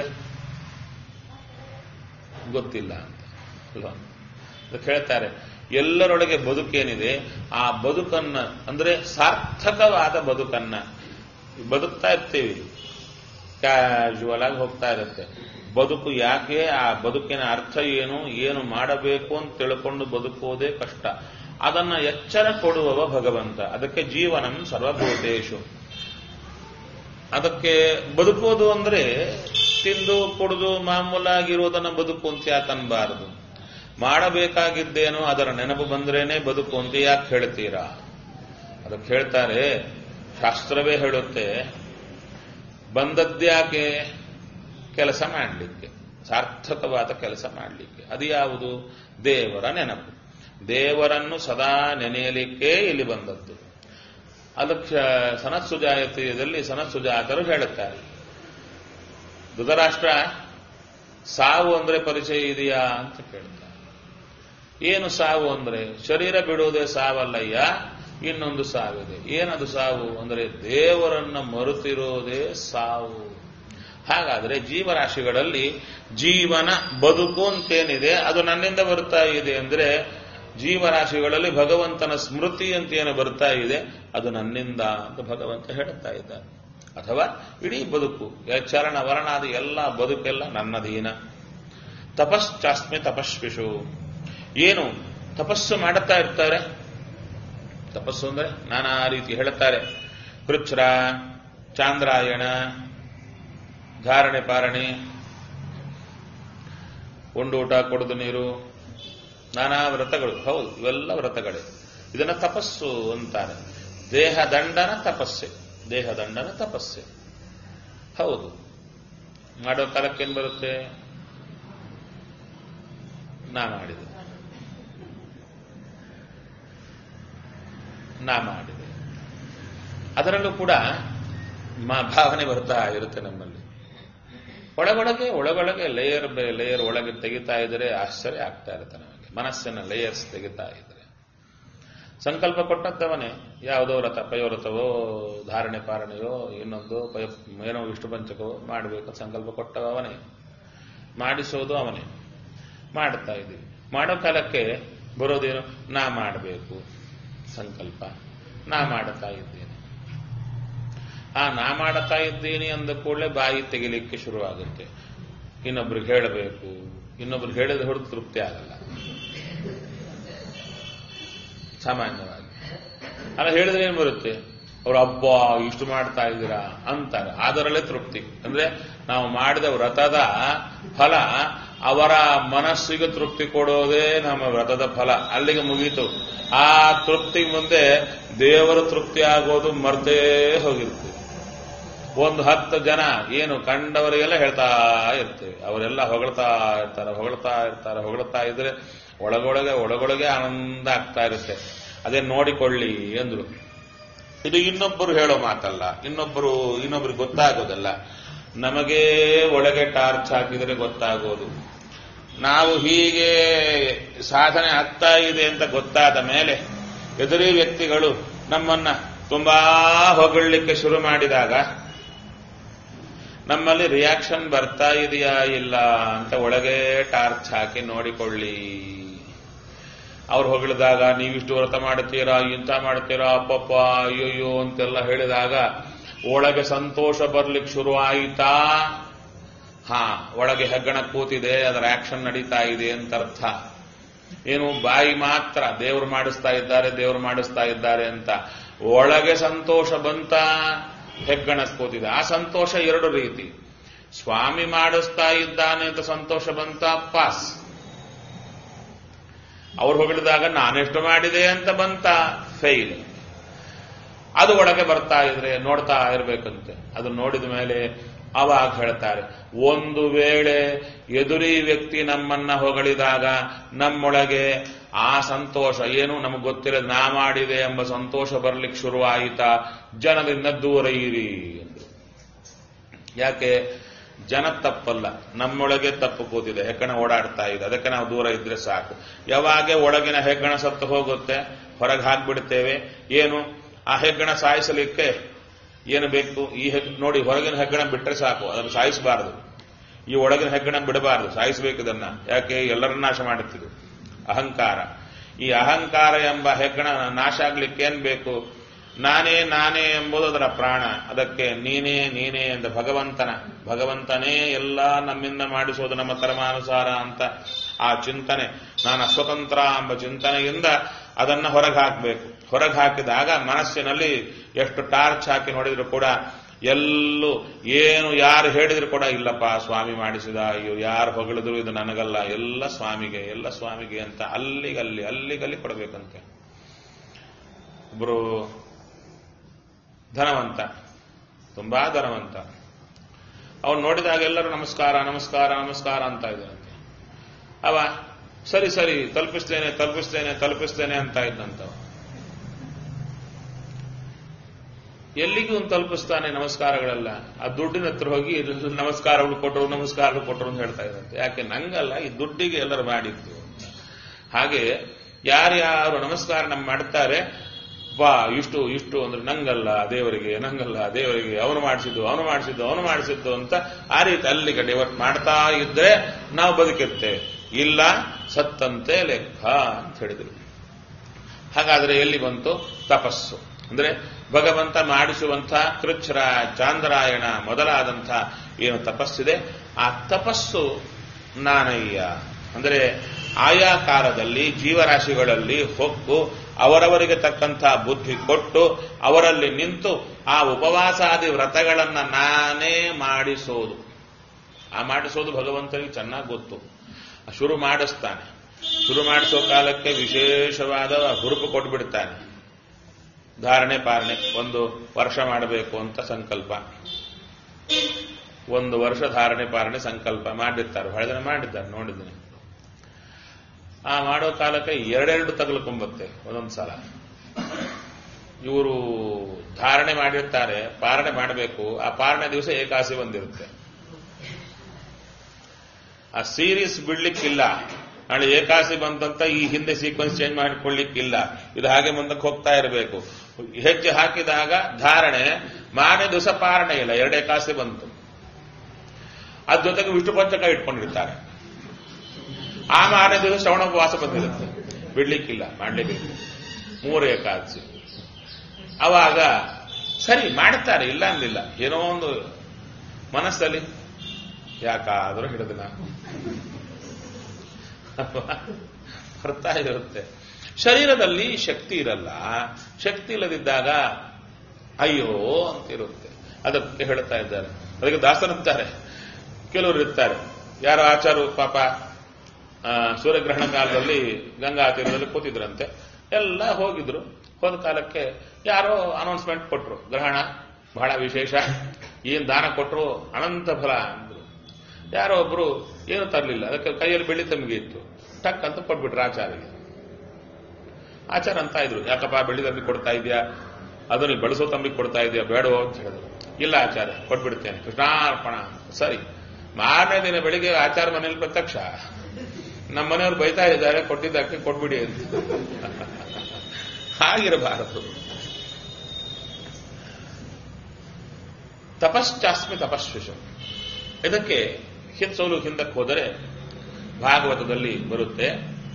ಗೊತ್ತಿಲ್ಲ ಅಂತ ಅಲ್ವಾ? ಹೇಳ್ತಾರೆ ಎಲ್ಲರೊಳಗೆ ಬದುಕೇನಿದೆ ಆ ಬದುಕನ್ನ ಅಂದ್ರೆ ಸಾರ್ಥಕವಾದ ಬದುಕನ್ನ ಬದುಕ್ತಾ ಇರ್ತೀವಿ, ಕ್ಯಾಶುವಲ್ ಆಗಿ ಹೋಗ್ತಾ ಇರುತ್ತೆ. ಬದುಕು ಯಾಕೆ, ಆ ಬದುಕಿನ ಅರ್ಥ ಏನು, ಏನು ಮಾಡಬೇಕು ಅಂತ ತಿಳ್ಕೊಂಡು ಬದುಕುವುದೇ ಕಷ್ಟ. ಅದನ್ನ ಎಚ್ಚರ ಕೊಡುವವ ಭಗವಂತ. ಅದಕ್ಕೆ ಜೀವನಂ ಸರ್ವಭೂತೇಷು. ಅದಕ್ಕೆ ಬದುಕೋದು ಅಂದ್ರೆ ತಿಂದು ಕುಡಿದು ಮಾಮೂಲಾಗಿರೋದನ್ನ ಬದುಕು ಅಂತ ಯಾಕೆ ಅನ್ಬಾರದು? ಮಾಡಬೇಕಾಗಿದ್ದೇನೋ ಅದರ ನೆನಪು ಬಂದ್ರೇನೆ ಬದುಕು ಅಂತ ಯಾಕೆ ಹೇಳ್ತೀರಾ? ಅದಕ್ಕೆ ಹೇಳ್ತಾರೆ, ಶಾಸ್ತ್ರವೇ ಹೇಳುತ್ತೆ, ಬಂದದ್ಯಾಕೆ? ಕೆಲಸ ಮಾಡಲಿಕ್ಕೆ, ಸಾರ್ಥಕವಾದ ಕೆಲಸ ಮಾಡಲಿಕ್ಕೆ. ಅದು ಯಾವುದು? ದೇವರ ನೆನಪು. ದೇವರನ್ನು ಸದಾ ನೆನೆಯಲಿಕ್ಕೆ ಇಲ್ಲಿ ಬಂದದ್ದು. ಅದಕ್ಕೆ ಸನತ್ಸುಜಾಯತಿಯಲ್ಲಿ ಸನತ್ಸುಜಾತರು ಹೇಳುತ್ತಾರೆ, ಧೃತರಾಷ್ಟ್ರ ಸಾವು ಅಂದ್ರೆ ಪರಿಚಯ ಇದೆಯಾ ಅಂತ ಕೇಳ್ತಾರೆ. ಏನು ಸಾವು ಅಂದ್ರೆ? ಶರೀರ ಬಿಡುವುದೇ ಸಾವಲ್ಲಯ್ಯ, ಇನ್ನೊಂದು ಸಾವಿದೆ. ಏನದು ಸಾವು ಅಂದ್ರೆ ದೇವರನ್ನ ಮರುತಿರೋದೇ ಸಾವು. ಹಾಗಾದ್ರೆ ಜೀವರಾಶಿಗಳಲ್ಲಿ ಜೀವನ ಬದುಕು ಅಂತೇನಿದೆ ಅದು ನನ್ನಿಂದ ಬರ್ತಾ ಇದೆ ಅಂದ್ರೆ ಜೀವರಾಶಿಗಳಲ್ಲಿ ಭಗವಂತನ ಸ್ಮೃತಿ ಅಂತ ಏನು ಬರ್ತಾ ಇದೆ ಅದು ನನ್ನಿಂದ ಅಂತ ಭಗವಂತ ಹೇಳ್ತಾ ಇದ್ದಾರೆ. ಅಥವಾ ಇಡೀ ಬದುಕು, ಚರಣ ವರ್ಣಾದಿ ಎಲ್ಲ ಬದುಕೆಲ್ಲ ನನ್ನದೀನ. ತಪಶ್ಚಾಸ್ಮಿ ತಪಸ್ವಿಷು. ಏನು ತಪಸ್ಸು ಮಾಡುತ್ತಾ ಇರ್ತಾರೆ? ತಪಸ್ಸು ಅಂದ್ರೆ ನಾನಾ ರೀತಿ ಹೇಳುತ್ತಾರೆ. ಕೃಚ್ಛ್ರ, ಚಾಂದ್ರಾಯಣ, ಧಾರಣೆ ಪಾರಣೆ, ಉಂಡೂಟ ಕೊಡುದು ನೀರು, ನಾನಾ ವ್ರತಗಳು. ಹೌದು, ಇವೆಲ್ಲ ವ್ರತಗಳೇ. ಇದನ್ನ ತಪಸ್ಸು ಅಂತಾರೆ. ದೇಹದಂಡನ ತಪಸ್ಸೆ, ದೇಹದಂಡನ ತಪಸ್ಸೆ. ಹೌದು, ಮಾಡೋ ಕಾಲಕ್ಕೇನು ಬರುತ್ತೆ? ನಾ ಮಾಡಿದೆ, ನಾ ಮಾಡಿದೆ, ಅದರಲ್ಲೂ ಕೂಡ ಮಾ ಭಾವನೆ ಬರ್ತಾ ಇರುತ್ತೆ ನಮ್ಮಲ್ಲಿ. ಒಳಗೊಳಗೆ ಒಳಗೊಳಗೆ ಲೇಯರ್ ಬೈ ಲೇಯರ್ ಒಳಗೆ ತೆಗಿತಾ ಇದ್ರೆ ಆಶ್ಚರ್ಯ ಆಗ್ತಾ ಇರುತ್ತೆ ನಮಗೆ. ಮನಸ್ಸಿನ ಲೇಯರ್ಸ್ ತೆಗಿತಾ ಇದ್ರೆ ಸಂಕಲ್ಪ ಕೊಟ್ಟದ್ದವನೇ. ಯಾವುದೋ ವ್ರತ, ಪಯೋವ್ರತವೋ, ಧಾರಣೆ ಪಾರಣೆಯೋ, ಇನ್ನೊಂದು ಪಯ ಏನೋ ವಿಷ್ಣು ಪಂಚಕವೋ ಮಾಡಬೇಕು ಸಂಕಲ್ಪ ಕೊಟ್ಟವ ಅವನೇ, ಮಾಡಿಸೋದು ಅವನೇ. ಮಾಡುತ್ತಾ ಇದ್ದೀವಿ. ಮಾಡೋ ಕಾಲಕ್ಕೆ ಬರೋದೇನು? ನಾ ಮಾಡಬೇಕು ಸಂಕಲ್ಪ, ನಾ ಮಾಡುತ್ತಾ ಇದ್ದೇನೆ. ಆ ನಾ ಮಾಡುತ್ತಾ ಇದ್ದೀನಿ ಅಂದ ಕೂಡಲೇ ಬಾಯಿ ತೆಗಿಲಿಕ್ಕೆ ಶುರುವಾಗುತ್ತೆ. ಇನ್ನೊಬ್ರಿಗೆ ಹೇಳಬೇಕು, ಇನ್ನೊಬ್ರಿಗೆ ಹೇಳಿದ ಹೊರತು ತೃಪ್ತಿ ಆಗಲ್ಲ. ಸಾಮಾನ್ಯವಾಗಿ. ಅಲ್ಲ ಹೇಳಿದ್ರೆ ಏನು ಬರುತ್ತೆ? ಅವ್ರು ಹಬ್ಬ ಇಷ್ಟು ಮಾಡ್ತಾ ಇದ್ದೀರಾ ಅಂತಾರೆ. ಅದರಲ್ಲೇ ತೃಪ್ತಿ. ಅಂದ್ರೆ ನಾವು ಮಾಡಿದ ವ್ರತದ ಫಲ ಅವರ ಮನಸ್ಸಿಗೆ ತೃಪ್ತಿ ಕೊಡೋದೇ ನಮ್ಮ ವ್ರತದ ಫಲ. ಅಲ್ಲಿಗೆ ಮುಗೀತು. ಆ ತೃಪ್ತಿ ಮುಂದೆ ದೇವರ ತೃಪ್ತಿ ಆಗೋದು ಮರ್ತೇ ಹೋಗಿರ್ತೀವಿ. ಒಂದು ಹತ್ತು ಜನ ಏನು ಕಂಡವರಿಗೆಲ್ಲ ಹೇಳ್ತಾ ಇರ್ತೇವೆ, ಅವರೆಲ್ಲ ಹೊಗಳ್ತಾ ಇರ್ತಾರೆ ಹೊಗಳ್ತಾ ಇರ್ತಾರೆ ಹೊಗಳ್ತಾ ಇದ್ರೆ ಒಳಗೊಳಗೆ ಒಳಗೊಳಗೆ ಆನಂದ ಆಗ್ತಾ ಇರುತ್ತೆ. ಅದೇ ನೋಡಿಕೊಳ್ಳಿ ಅಂದ್ರು. ಇದು ಇನ್ನೊಬ್ಬರು ಹೇಳೋ ಮಾತಲ್ಲ, ಇನ್ನೊಬ್ಬರು ಇನ್ನೊಬ್ರಿಗೆ ಗೊತ್ತಾಗೋದಲ್ಲ. ನಮಗೇ ಒಳಗೆ ಟಾರ್ಚ್ ಹಾಕಿದರೆ ಗೊತ್ತಾಗೋದು. ನಾವು ಹೀಗೆ ಸಾಧನೆ ಆಗ್ತಾ ಇದೆ ಅಂತ ಗೊತ್ತಾದ ಮೇಲೆ ಎದುರಿ ವ್ಯಕ್ತಿಗಳು ನಮ್ಮನ್ನ ತುಂಬಾ ಹೊಗಳಲಿಕ್ಕೆ ಶುರು ಮಾಡಿದಾಗ ನಮ್ಮಲ್ಲಿ ರಿಯಾಕ್ಷನ್ ಬರ್ತಾ ಇದೆಯಾ ಇಲ್ಲ ಅಂತ ಒಳಗೆ ಟಾರ್ಚ್ ಹಾಕಿ ನೋಡಿಕೊಳ್ಳಿ. ಅವ್ರು ಹೊಗಳಿದಾಗ ನೀವಿಷ್ಟು ವ್ರತ ಮಾಡುತ್ತೀರಾ, ಇಂಥ ಮಾಡ್ತೀರಾ, ಅಪ್ಪಪ್ಪ ಅಯ್ಯೋಯ್ಯೋ ಅಂತೆಲ್ಲ ಹೇಳಿದಾಗ ಒಳಗೆ ಸಂತೋಷ ಬರ್ಲಿಕ್ಕೆ ಶುರು ಆಯಿತಾ? ಹಾ, ಒಳಗೆ ಹೆಗ್ಗಣ ಕೂತಿದೆ, ಅದರ ಆಕ್ಷನ್ ನಡೀತಾ ಇದೆ ಅಂತ ಅರ್ಥ. ಏನು ಬಾಯಿ ಮಾತ್ರ ದೇವರು ಮಾಡಿಸ್ತಾ ಇದ್ದಾರೆ ದೇವರು ಮಾಡಿಸ್ತಾ ಇದ್ದಾರೆ ಅಂತ, ಒಳಗೆ ಸಂತೋಷ ಬಂತ, ಹೆಗ್ಗಣ ಕೂತಿದೆ. ಆ ಸಂತೋಷ ಎರಡು ರೀತಿ. ಸ್ವಾಮಿ ಮಾಡಿಸ್ತಾ ಇದ್ದಾನೆ ಅಂತ ಸಂತೋಷ ಬಂತ, ಪಾಸ್. ಅವ್ರು ಹೊಗಳಿದಾಗ ನಾನೆಷ್ಟು ಮಾಡಿದೆ ಅಂತ ಬಂತ, ಫೇಲ್. ಅದು ಒಳಗೆ ಬರ್ತಾ ಇದ್ರೆ ನೋಡ್ತಾ ಇರ್ಬೇಕಂತೆ. ಅದು ನೋಡಿದ ಮೇಲೆ ಅವಾಗ ಹೇಳ್ತಾರೆ, ಒಂದು ವೇಳೆ ಎದುರಿ ವ್ಯಕ್ತಿ ನಮ್ಮನ್ನ ಹೊಗಳಿದಾಗ ನಮ್ಮೊಳಗೆ ಆ ಸಂತೋಷ ಏನು ನಮಗೆ ಗೊತ್ತಿರೋದು ನಾ ಮಾಡಿದೆ ಎಂಬ ಸಂತೋಷ ಬರ್ಲಿಕ್ಕೆ ಶುರುವಾಯಿತಾ, ಜನದಿಂದ ದೂರ ಇರಿ ಎಂದು. ಯಾಕೆ? ಜನ ತಪ್ಪಲ್ಲ, ನಮ್ಮೊಳಗೆ ತಪ್ಪು ಕೂತಿದೆ, ಹೆಗ್ಗಣ ಓಡಾಡ್ತಾ ಇದೆ, ಅದಕ್ಕೆ ನಾವು ದೂರ ಇದ್ರೆ ಸಾಕು. ಯಾವಾಗ ಒಳಗಿನ ಹೆಗ್ಗಣ ಸತ್ತು ಹೋಗುತ್ತೆ, ಹೊರಗೆ ಹಾಕ್ಬಿಡ್ತೇವೆ. ಏನು ಆ ಹೆಗ್ಗಣ ಸಾಯಿಸಲಿಕ್ಕೆ ಏನು ಬೇಕು? ಈ ಹೆಗ್ ನೋಡಿ, ಹೊರಗಿನ ಹೆಗ್ಗಣ ಬಿಟ್ಟರೆ ಸಾಕು, ಅದನ್ನು ಸಾಯಿಸಬಾರದು. ಈ ಒಳಗಿನ ಹೆಗ್ಗಣ ಬಿಡಬಾರದು, ಸಾಯಿಸಬೇಕು ಇದನ್ನ. ಯಾಕೆ? ಎಲ್ಲರನ್ನ ನಾಶ ಮಾಡುತ್ತಿದ್ದು ಅಹಂಕಾರ. ಈ ಅಹಂಕಾರ ಎಂಬ ಹೆಗ್ಗಣ ನಾಶ ಆಗ್ಲಿಕ್ಕೆ ಏನ್ ಬೇಕು? ನಾನೇ ನಾನೇ ಎಂಬುದು ಅದರ ಪ್ರಾಣ. ಅದಕ್ಕೆ ನೀನೇ ನೀನೇ ಎಂದ ಭಗವಂತನ ಭಗವಂತನೇ ಎಲ್ಲ ನಮ್ಮಿಂದ ಮಾಡಿಸೋದು ನಮ್ಮ ಕರ್ಮಾನುಸಾರ ಅಂತ ಆ ಚಿಂತನೆ, ನಾನು ಅಸ್ವತಂತ್ರ ಎಂಬ ಚಿಂತನೆಯಿಂದ ಅದನ್ನ ಹೊರಗೆ ಹಾಕಬೇಕು. ಹೊರಗೆ ಹಾಕಿದಾಗ ಮನಸ್ಸಿನಲ್ಲಿ ಎಷ್ಟು ಟಾರ್ಚ್ ಹಾಕಿ ನೋಡಿದ್ರು ಕೂಡ ಎಲ್ಲೂ ಏನು ಯಾರು ಹೇಳಿದ್ರು ಕೂಡ ಇಲ್ಲಪ್ಪ ಸ್ವಾಮಿ ಮಾಡಿಸಿದ, ಅಯ್ಯೋ ಯಾರು ಹೊಗಳಿದ್ರು ಇದು ನನಗಲ್ಲ, ಎಲ್ಲ ಸ್ವಾಮಿಗೆ ಎಲ್ಲ ಸ್ವಾಮಿಗೆ ಅಂತ ಅಲ್ಲಿಗಲ್ಲಿ ಅಲ್ಲಿಗಲ್ಲಿ ಕೊಡಬೇಕಂತೆ. ಒಬ್ರು ಧನವಂತ, ತುಂಬಾ ಧನವಂತ. ಅವನು ನೋಡಿದಾಗ ಎಲ್ಲರೂ ನಮಸ್ಕಾರ ನಮಸ್ಕಾರ ನಮಸ್ಕಾರ ಅಂತ ಇದ್ದಾರಂತೆ. ಅವ ಸರಿ ಸರಿ ತಲುಪಿಸ್ತೇನೆ ತಲುಪಿಸ್ತೇನೆ ತಲುಪಿಸ್ತೇನೆ ಅಂತ ಇದ್ದಂತವ. ಎಲ್ಲಿಗೂ ಒಂದು ತಲುಪಿಸ್ತಾನೆ ನಮಸ್ಕಾರಗಳೆಲ್ಲ. ಆ ದುಡ್ಡಿನ ಹತ್ರ ಹೋಗಿ ನಮಸ್ಕಾರಗಳು ಕೊಟ್ಟರು ನಮಸ್ಕಾರಗಳು ಕೊಟ್ಟರು ಅಂತ ಹೇಳ್ತಾ ಇದ್ದಂತೆ. ಯಾಕೆ? ನಂಗಲ್ಲ, ಈ ದುಡ್ಡಿಗೆ ಎಲ್ಲರೂ ಮಾಡಿದ್ದು ಅಂತ. ಹಾಗೆ ಯಾರ್ಯಾರು ನಮಸ್ಕಾರ ನಮ್ ಮಾಡ್ತಾರೆ, ಬಾ ಇಷ್ಟು ಇಷ್ಟು ಅಂದ್ರೆ ನಂಗಲ್ಲ ದೇವರಿಗೆ, ನಂಗಲ್ಲ ದೇವರಿಗೆ, ಅವನು ಮಾಡಿಸಿದ್ದು ಅವನು ಮಾಡಿಸಿದ್ದು ಅವನು ಮಾಡಿಸಿದ್ದು ಅಂತ ಆ ರೀತಿ ಅಲ್ಲಿಗೆ ಡೈವರ್ಟ್ ಮಾಡ್ತಾ ಇದ್ರೆ ನಾವು ಬದುಕಿರ್ತೇವೆ. ಇಲ್ಲ ಸತ್ತಂತೆ ಲೆಕ್ಕ ಅಂತ ಹೇಳಿದ್ರು. ಹಾಗಾದ್ರೆ ಎಲ್ಲಿ ಬಂತು ತಪಸ್ಸು? ಅಂದ್ರೆ ಭಗವಂತ ಮಾಡಿಸುವಂಥ ಕೃಚ್ಛ್ರ ಚಾಂದ್ರಾಯಣ ಮೊದಲಾದಂಥ ಏನು ತಪಸ್ಸಿದೆ, ಆ ತಪಸ್ಸು ನಾನಯ್ಯ. ಅಂದರೆ ಆಯಾ ಕಾಲದಲ್ಲಿ ಜೀವರಾಶಿಗಳಲ್ಲಿ ಹೊಕ್ಕು ಅವರವರಿಗೆ ತಕ್ಕಂಥ ಬುದ್ಧಿ ಕೊಟ್ಟು ಅವರಲ್ಲಿ ನಿಂತು ಆ ಉಪವಾಸಾದಿ ವ್ರತಗಳನ್ನ ನಾನೇ ಮಾಡಿಸೋದು. ಆ ಮಾಡಿಸೋದು ಭಗವಂತನಿಗೆ ಚೆನ್ನಾಗಿ ಗೊತ್ತು. ಶುರು ಮಾಡಿಸ್ತಾನೆ. ಶುರು ಮಾಡಿಸೋ ಕಾಲಕ್ಕೆ ವಿಶೇಷವಾದ ಹುರುಪು ಕೊಟ್ಬಿಡ್ತಾನೆ. ಧಾರಣೆ ಪಾರಣೆ ಒಂದು ವರ್ಷ ಮಾಡಬೇಕು ಅಂತ ಸಂಕಲ್ಪ, ಒಂದು ವರ್ಷ ಧಾರಣೆ ಪಾರಣೆ ಸಂಕಲ್ಪ ಮಾಡಿರ್ತಾರೆ. ಹೊಳೆದನೆ ಮಾಡಿದ್ದಾರೆ, ನೋಡಿದ್ದೀನಿ. ಆ ಮಾಡೋ ಕಾಲಕ್ಕೆ ಎರಡೆರಡು ತಗಲ್ಕೊಂಬತ್ತೆ ಒಂದೊಂದು ಸಲ. ಇವರು ಧಾರಣೆ ಮಾಡಿರ್ತಾರೆ, ಪಾರಣೆ ಮಾಡಬೇಕು. ಆ ಪಾರಣೆ ದಿವಸ ಏಕಾಸಿ ಬಂದಿರುತ್ತೆ. ಆ ಸೀರೀಸ್ ಬಿಡ್ಲಿಕ್ಕಿಲ್ಲ. ನಾಳೆ ಏಕಾಸಿ ಬಂತಂತ ಈ ಹಿಂದೆ ಸೀಕ್ವೆನ್ಸ್ ಚೇಂಜ್ ಮಾಡಿಕೊಳ್ಳಿಕ್ಕಿಲ್ಲ. ಇದು ಹಾಗೆ ಮುಂದಕ್ಕೆ ಹೋಗ್ತಾ ಇರಬೇಕು. ಹೆಜ್ಜೆ ಹಾಕಿದಾಗ ಧಾರಣೆ, ಮಾರನೇ ದಿವಸ ಪಾರಣೆ ಇಲ್ಲ, ಎರಡು ಏಕಾಸಿ ಬಂತು. ಅದ್ರ ಜೊತೆಗೆ ವಿಷ್ಣು ಪಂಚಕ ಇಟ್ಕೊಂಡಿರ್ತಾರೆ. ಆ ಮಾರನೇ ದಿವಸ ಶ್ರವಣೋಪವಾಸ ಬಂದಿರುತ್ತೆ. ಬಿಡ್ಲಿಕ್ಕಿಲ್ಲ, ಮಾಡ್ಲೇಬೇಕು. ಮೂರು ಏಕಾದಶಿ. ಅವಾಗ ಸರಿ ಮಾಡ್ತಾರೆ, ಇಲ್ಲ ಅಂದಿಲ್ಲ. ಏನೋ ಒಂದು ಮನಸ್ಸಲ್ಲಿ ಯಾಕಾದರೂ ಹಿಡಿದು ನಾನು ಬರ್ತಾ ಇರುತ್ತೆ. ಶರೀರದಲ್ಲಿ ಶಕ್ತಿ ಇರಲ್ಲ. ಶಕ್ತಿ ಇಲ್ಲದಿದ್ದಾಗ ಅಯ್ಯೋ ಅಂತಿರುತ್ತೆ. ಅದಕ್ಕೆ ಹೇಳ್ತಾ ಇದ್ದಾರೆ. ಅದಕ್ಕೆ ದಾಸರಂತಾರೆ, ಕೆಲವರು ಇರ್ತಾರೆ, ಯಾರೋ ಆಚಾರು ಪಾಪ ಸೂರ್ಯಗ್ರಹಣ ಕಾಲದಲ್ಲಿ ಗಂಗಾ ತೀರದಲ್ಲಿ ಕೂತಿದ್ರಂತೆ. ಎಲ್ಲ ಹೋಗಿದ್ರು. ಹೋದ ಕಾಲಕ್ಕೆ ಯಾರೋ ಅನೌನ್ಸ್ಮೆಂಟ್ ಕೊಟ್ರು, ಗ್ರಹಣ ಬಹಳ ವಿಶೇಷ, ಏನ್ ದಾನ ಕೊಟ್ಟರು ಅನಂತ ಫಲ ಅಂದ್ರು. ಯಾರೋ ಒಬ್ರು ಏನು ತರಲಿಲ್ಲ, ಅದಕ್ಕೆ ಕೈಯಲ್ಲಿ ಬೆಳ್ಳಿ ತಂಬಿಗೆ ಇತ್ತು, ಟಕ್ ಅಂತ ಕೊಟ್ಬಿಟ್ರು ಆಚಾರ್ಯಗೆ. ಆಚಾರ ಅಂತ ಇದ್ರು, ಯಾಕಪ್ಪ ಬೆಳ್ಳಿ ತಂಬಿಗೆ ಕೊಡ್ತಾ ಇದೆಯಾ, ಅದನ್ನು ಬಳಸೋ ತಂಬಿಗೆ ಕೊಡ್ತಾ ಇದೆಯಾ, ಬೇಡವೋ ಅಂತ ಹೇಳಿದ್ರು. ಇಲ್ಲ ಆಚಾರ್ಯ ಕೊಟ್ಬಿಡ್ತೇನೆ, ಕೃಷ್ಣಾರ್ಪಣ. ಸರಿ, ಮಾರನೇ ದಿನ ಬೆಳಿಗ್ಗೆ ಆಚಾರ ಮನೇಲಿ ಪ್ರತ್ಯಕ್ಷ, ನಮ್ಮ ಮನೆಯವರು ಬೈತಾ ಇದ್ದಾರೆ, ಕೊಟ್ಟಿದ್ದಕ್ಕೆ ಕೊಟ್ಬಿಡಿ ಅಂತ. ಹಾಗಿರಬಾರದು. ತಪಶ್ಚಾಸ್ಮಿ ತಪಸ್ವಿಷಂ. ಇದಕ್ಕೆ ಹಿಂಸೋಲು ಹಿಂದಕ್ಕೆ ಹೋದರೆ ಭಾಗವತದಲ್ಲಿ ಬರುತ್ತೆ,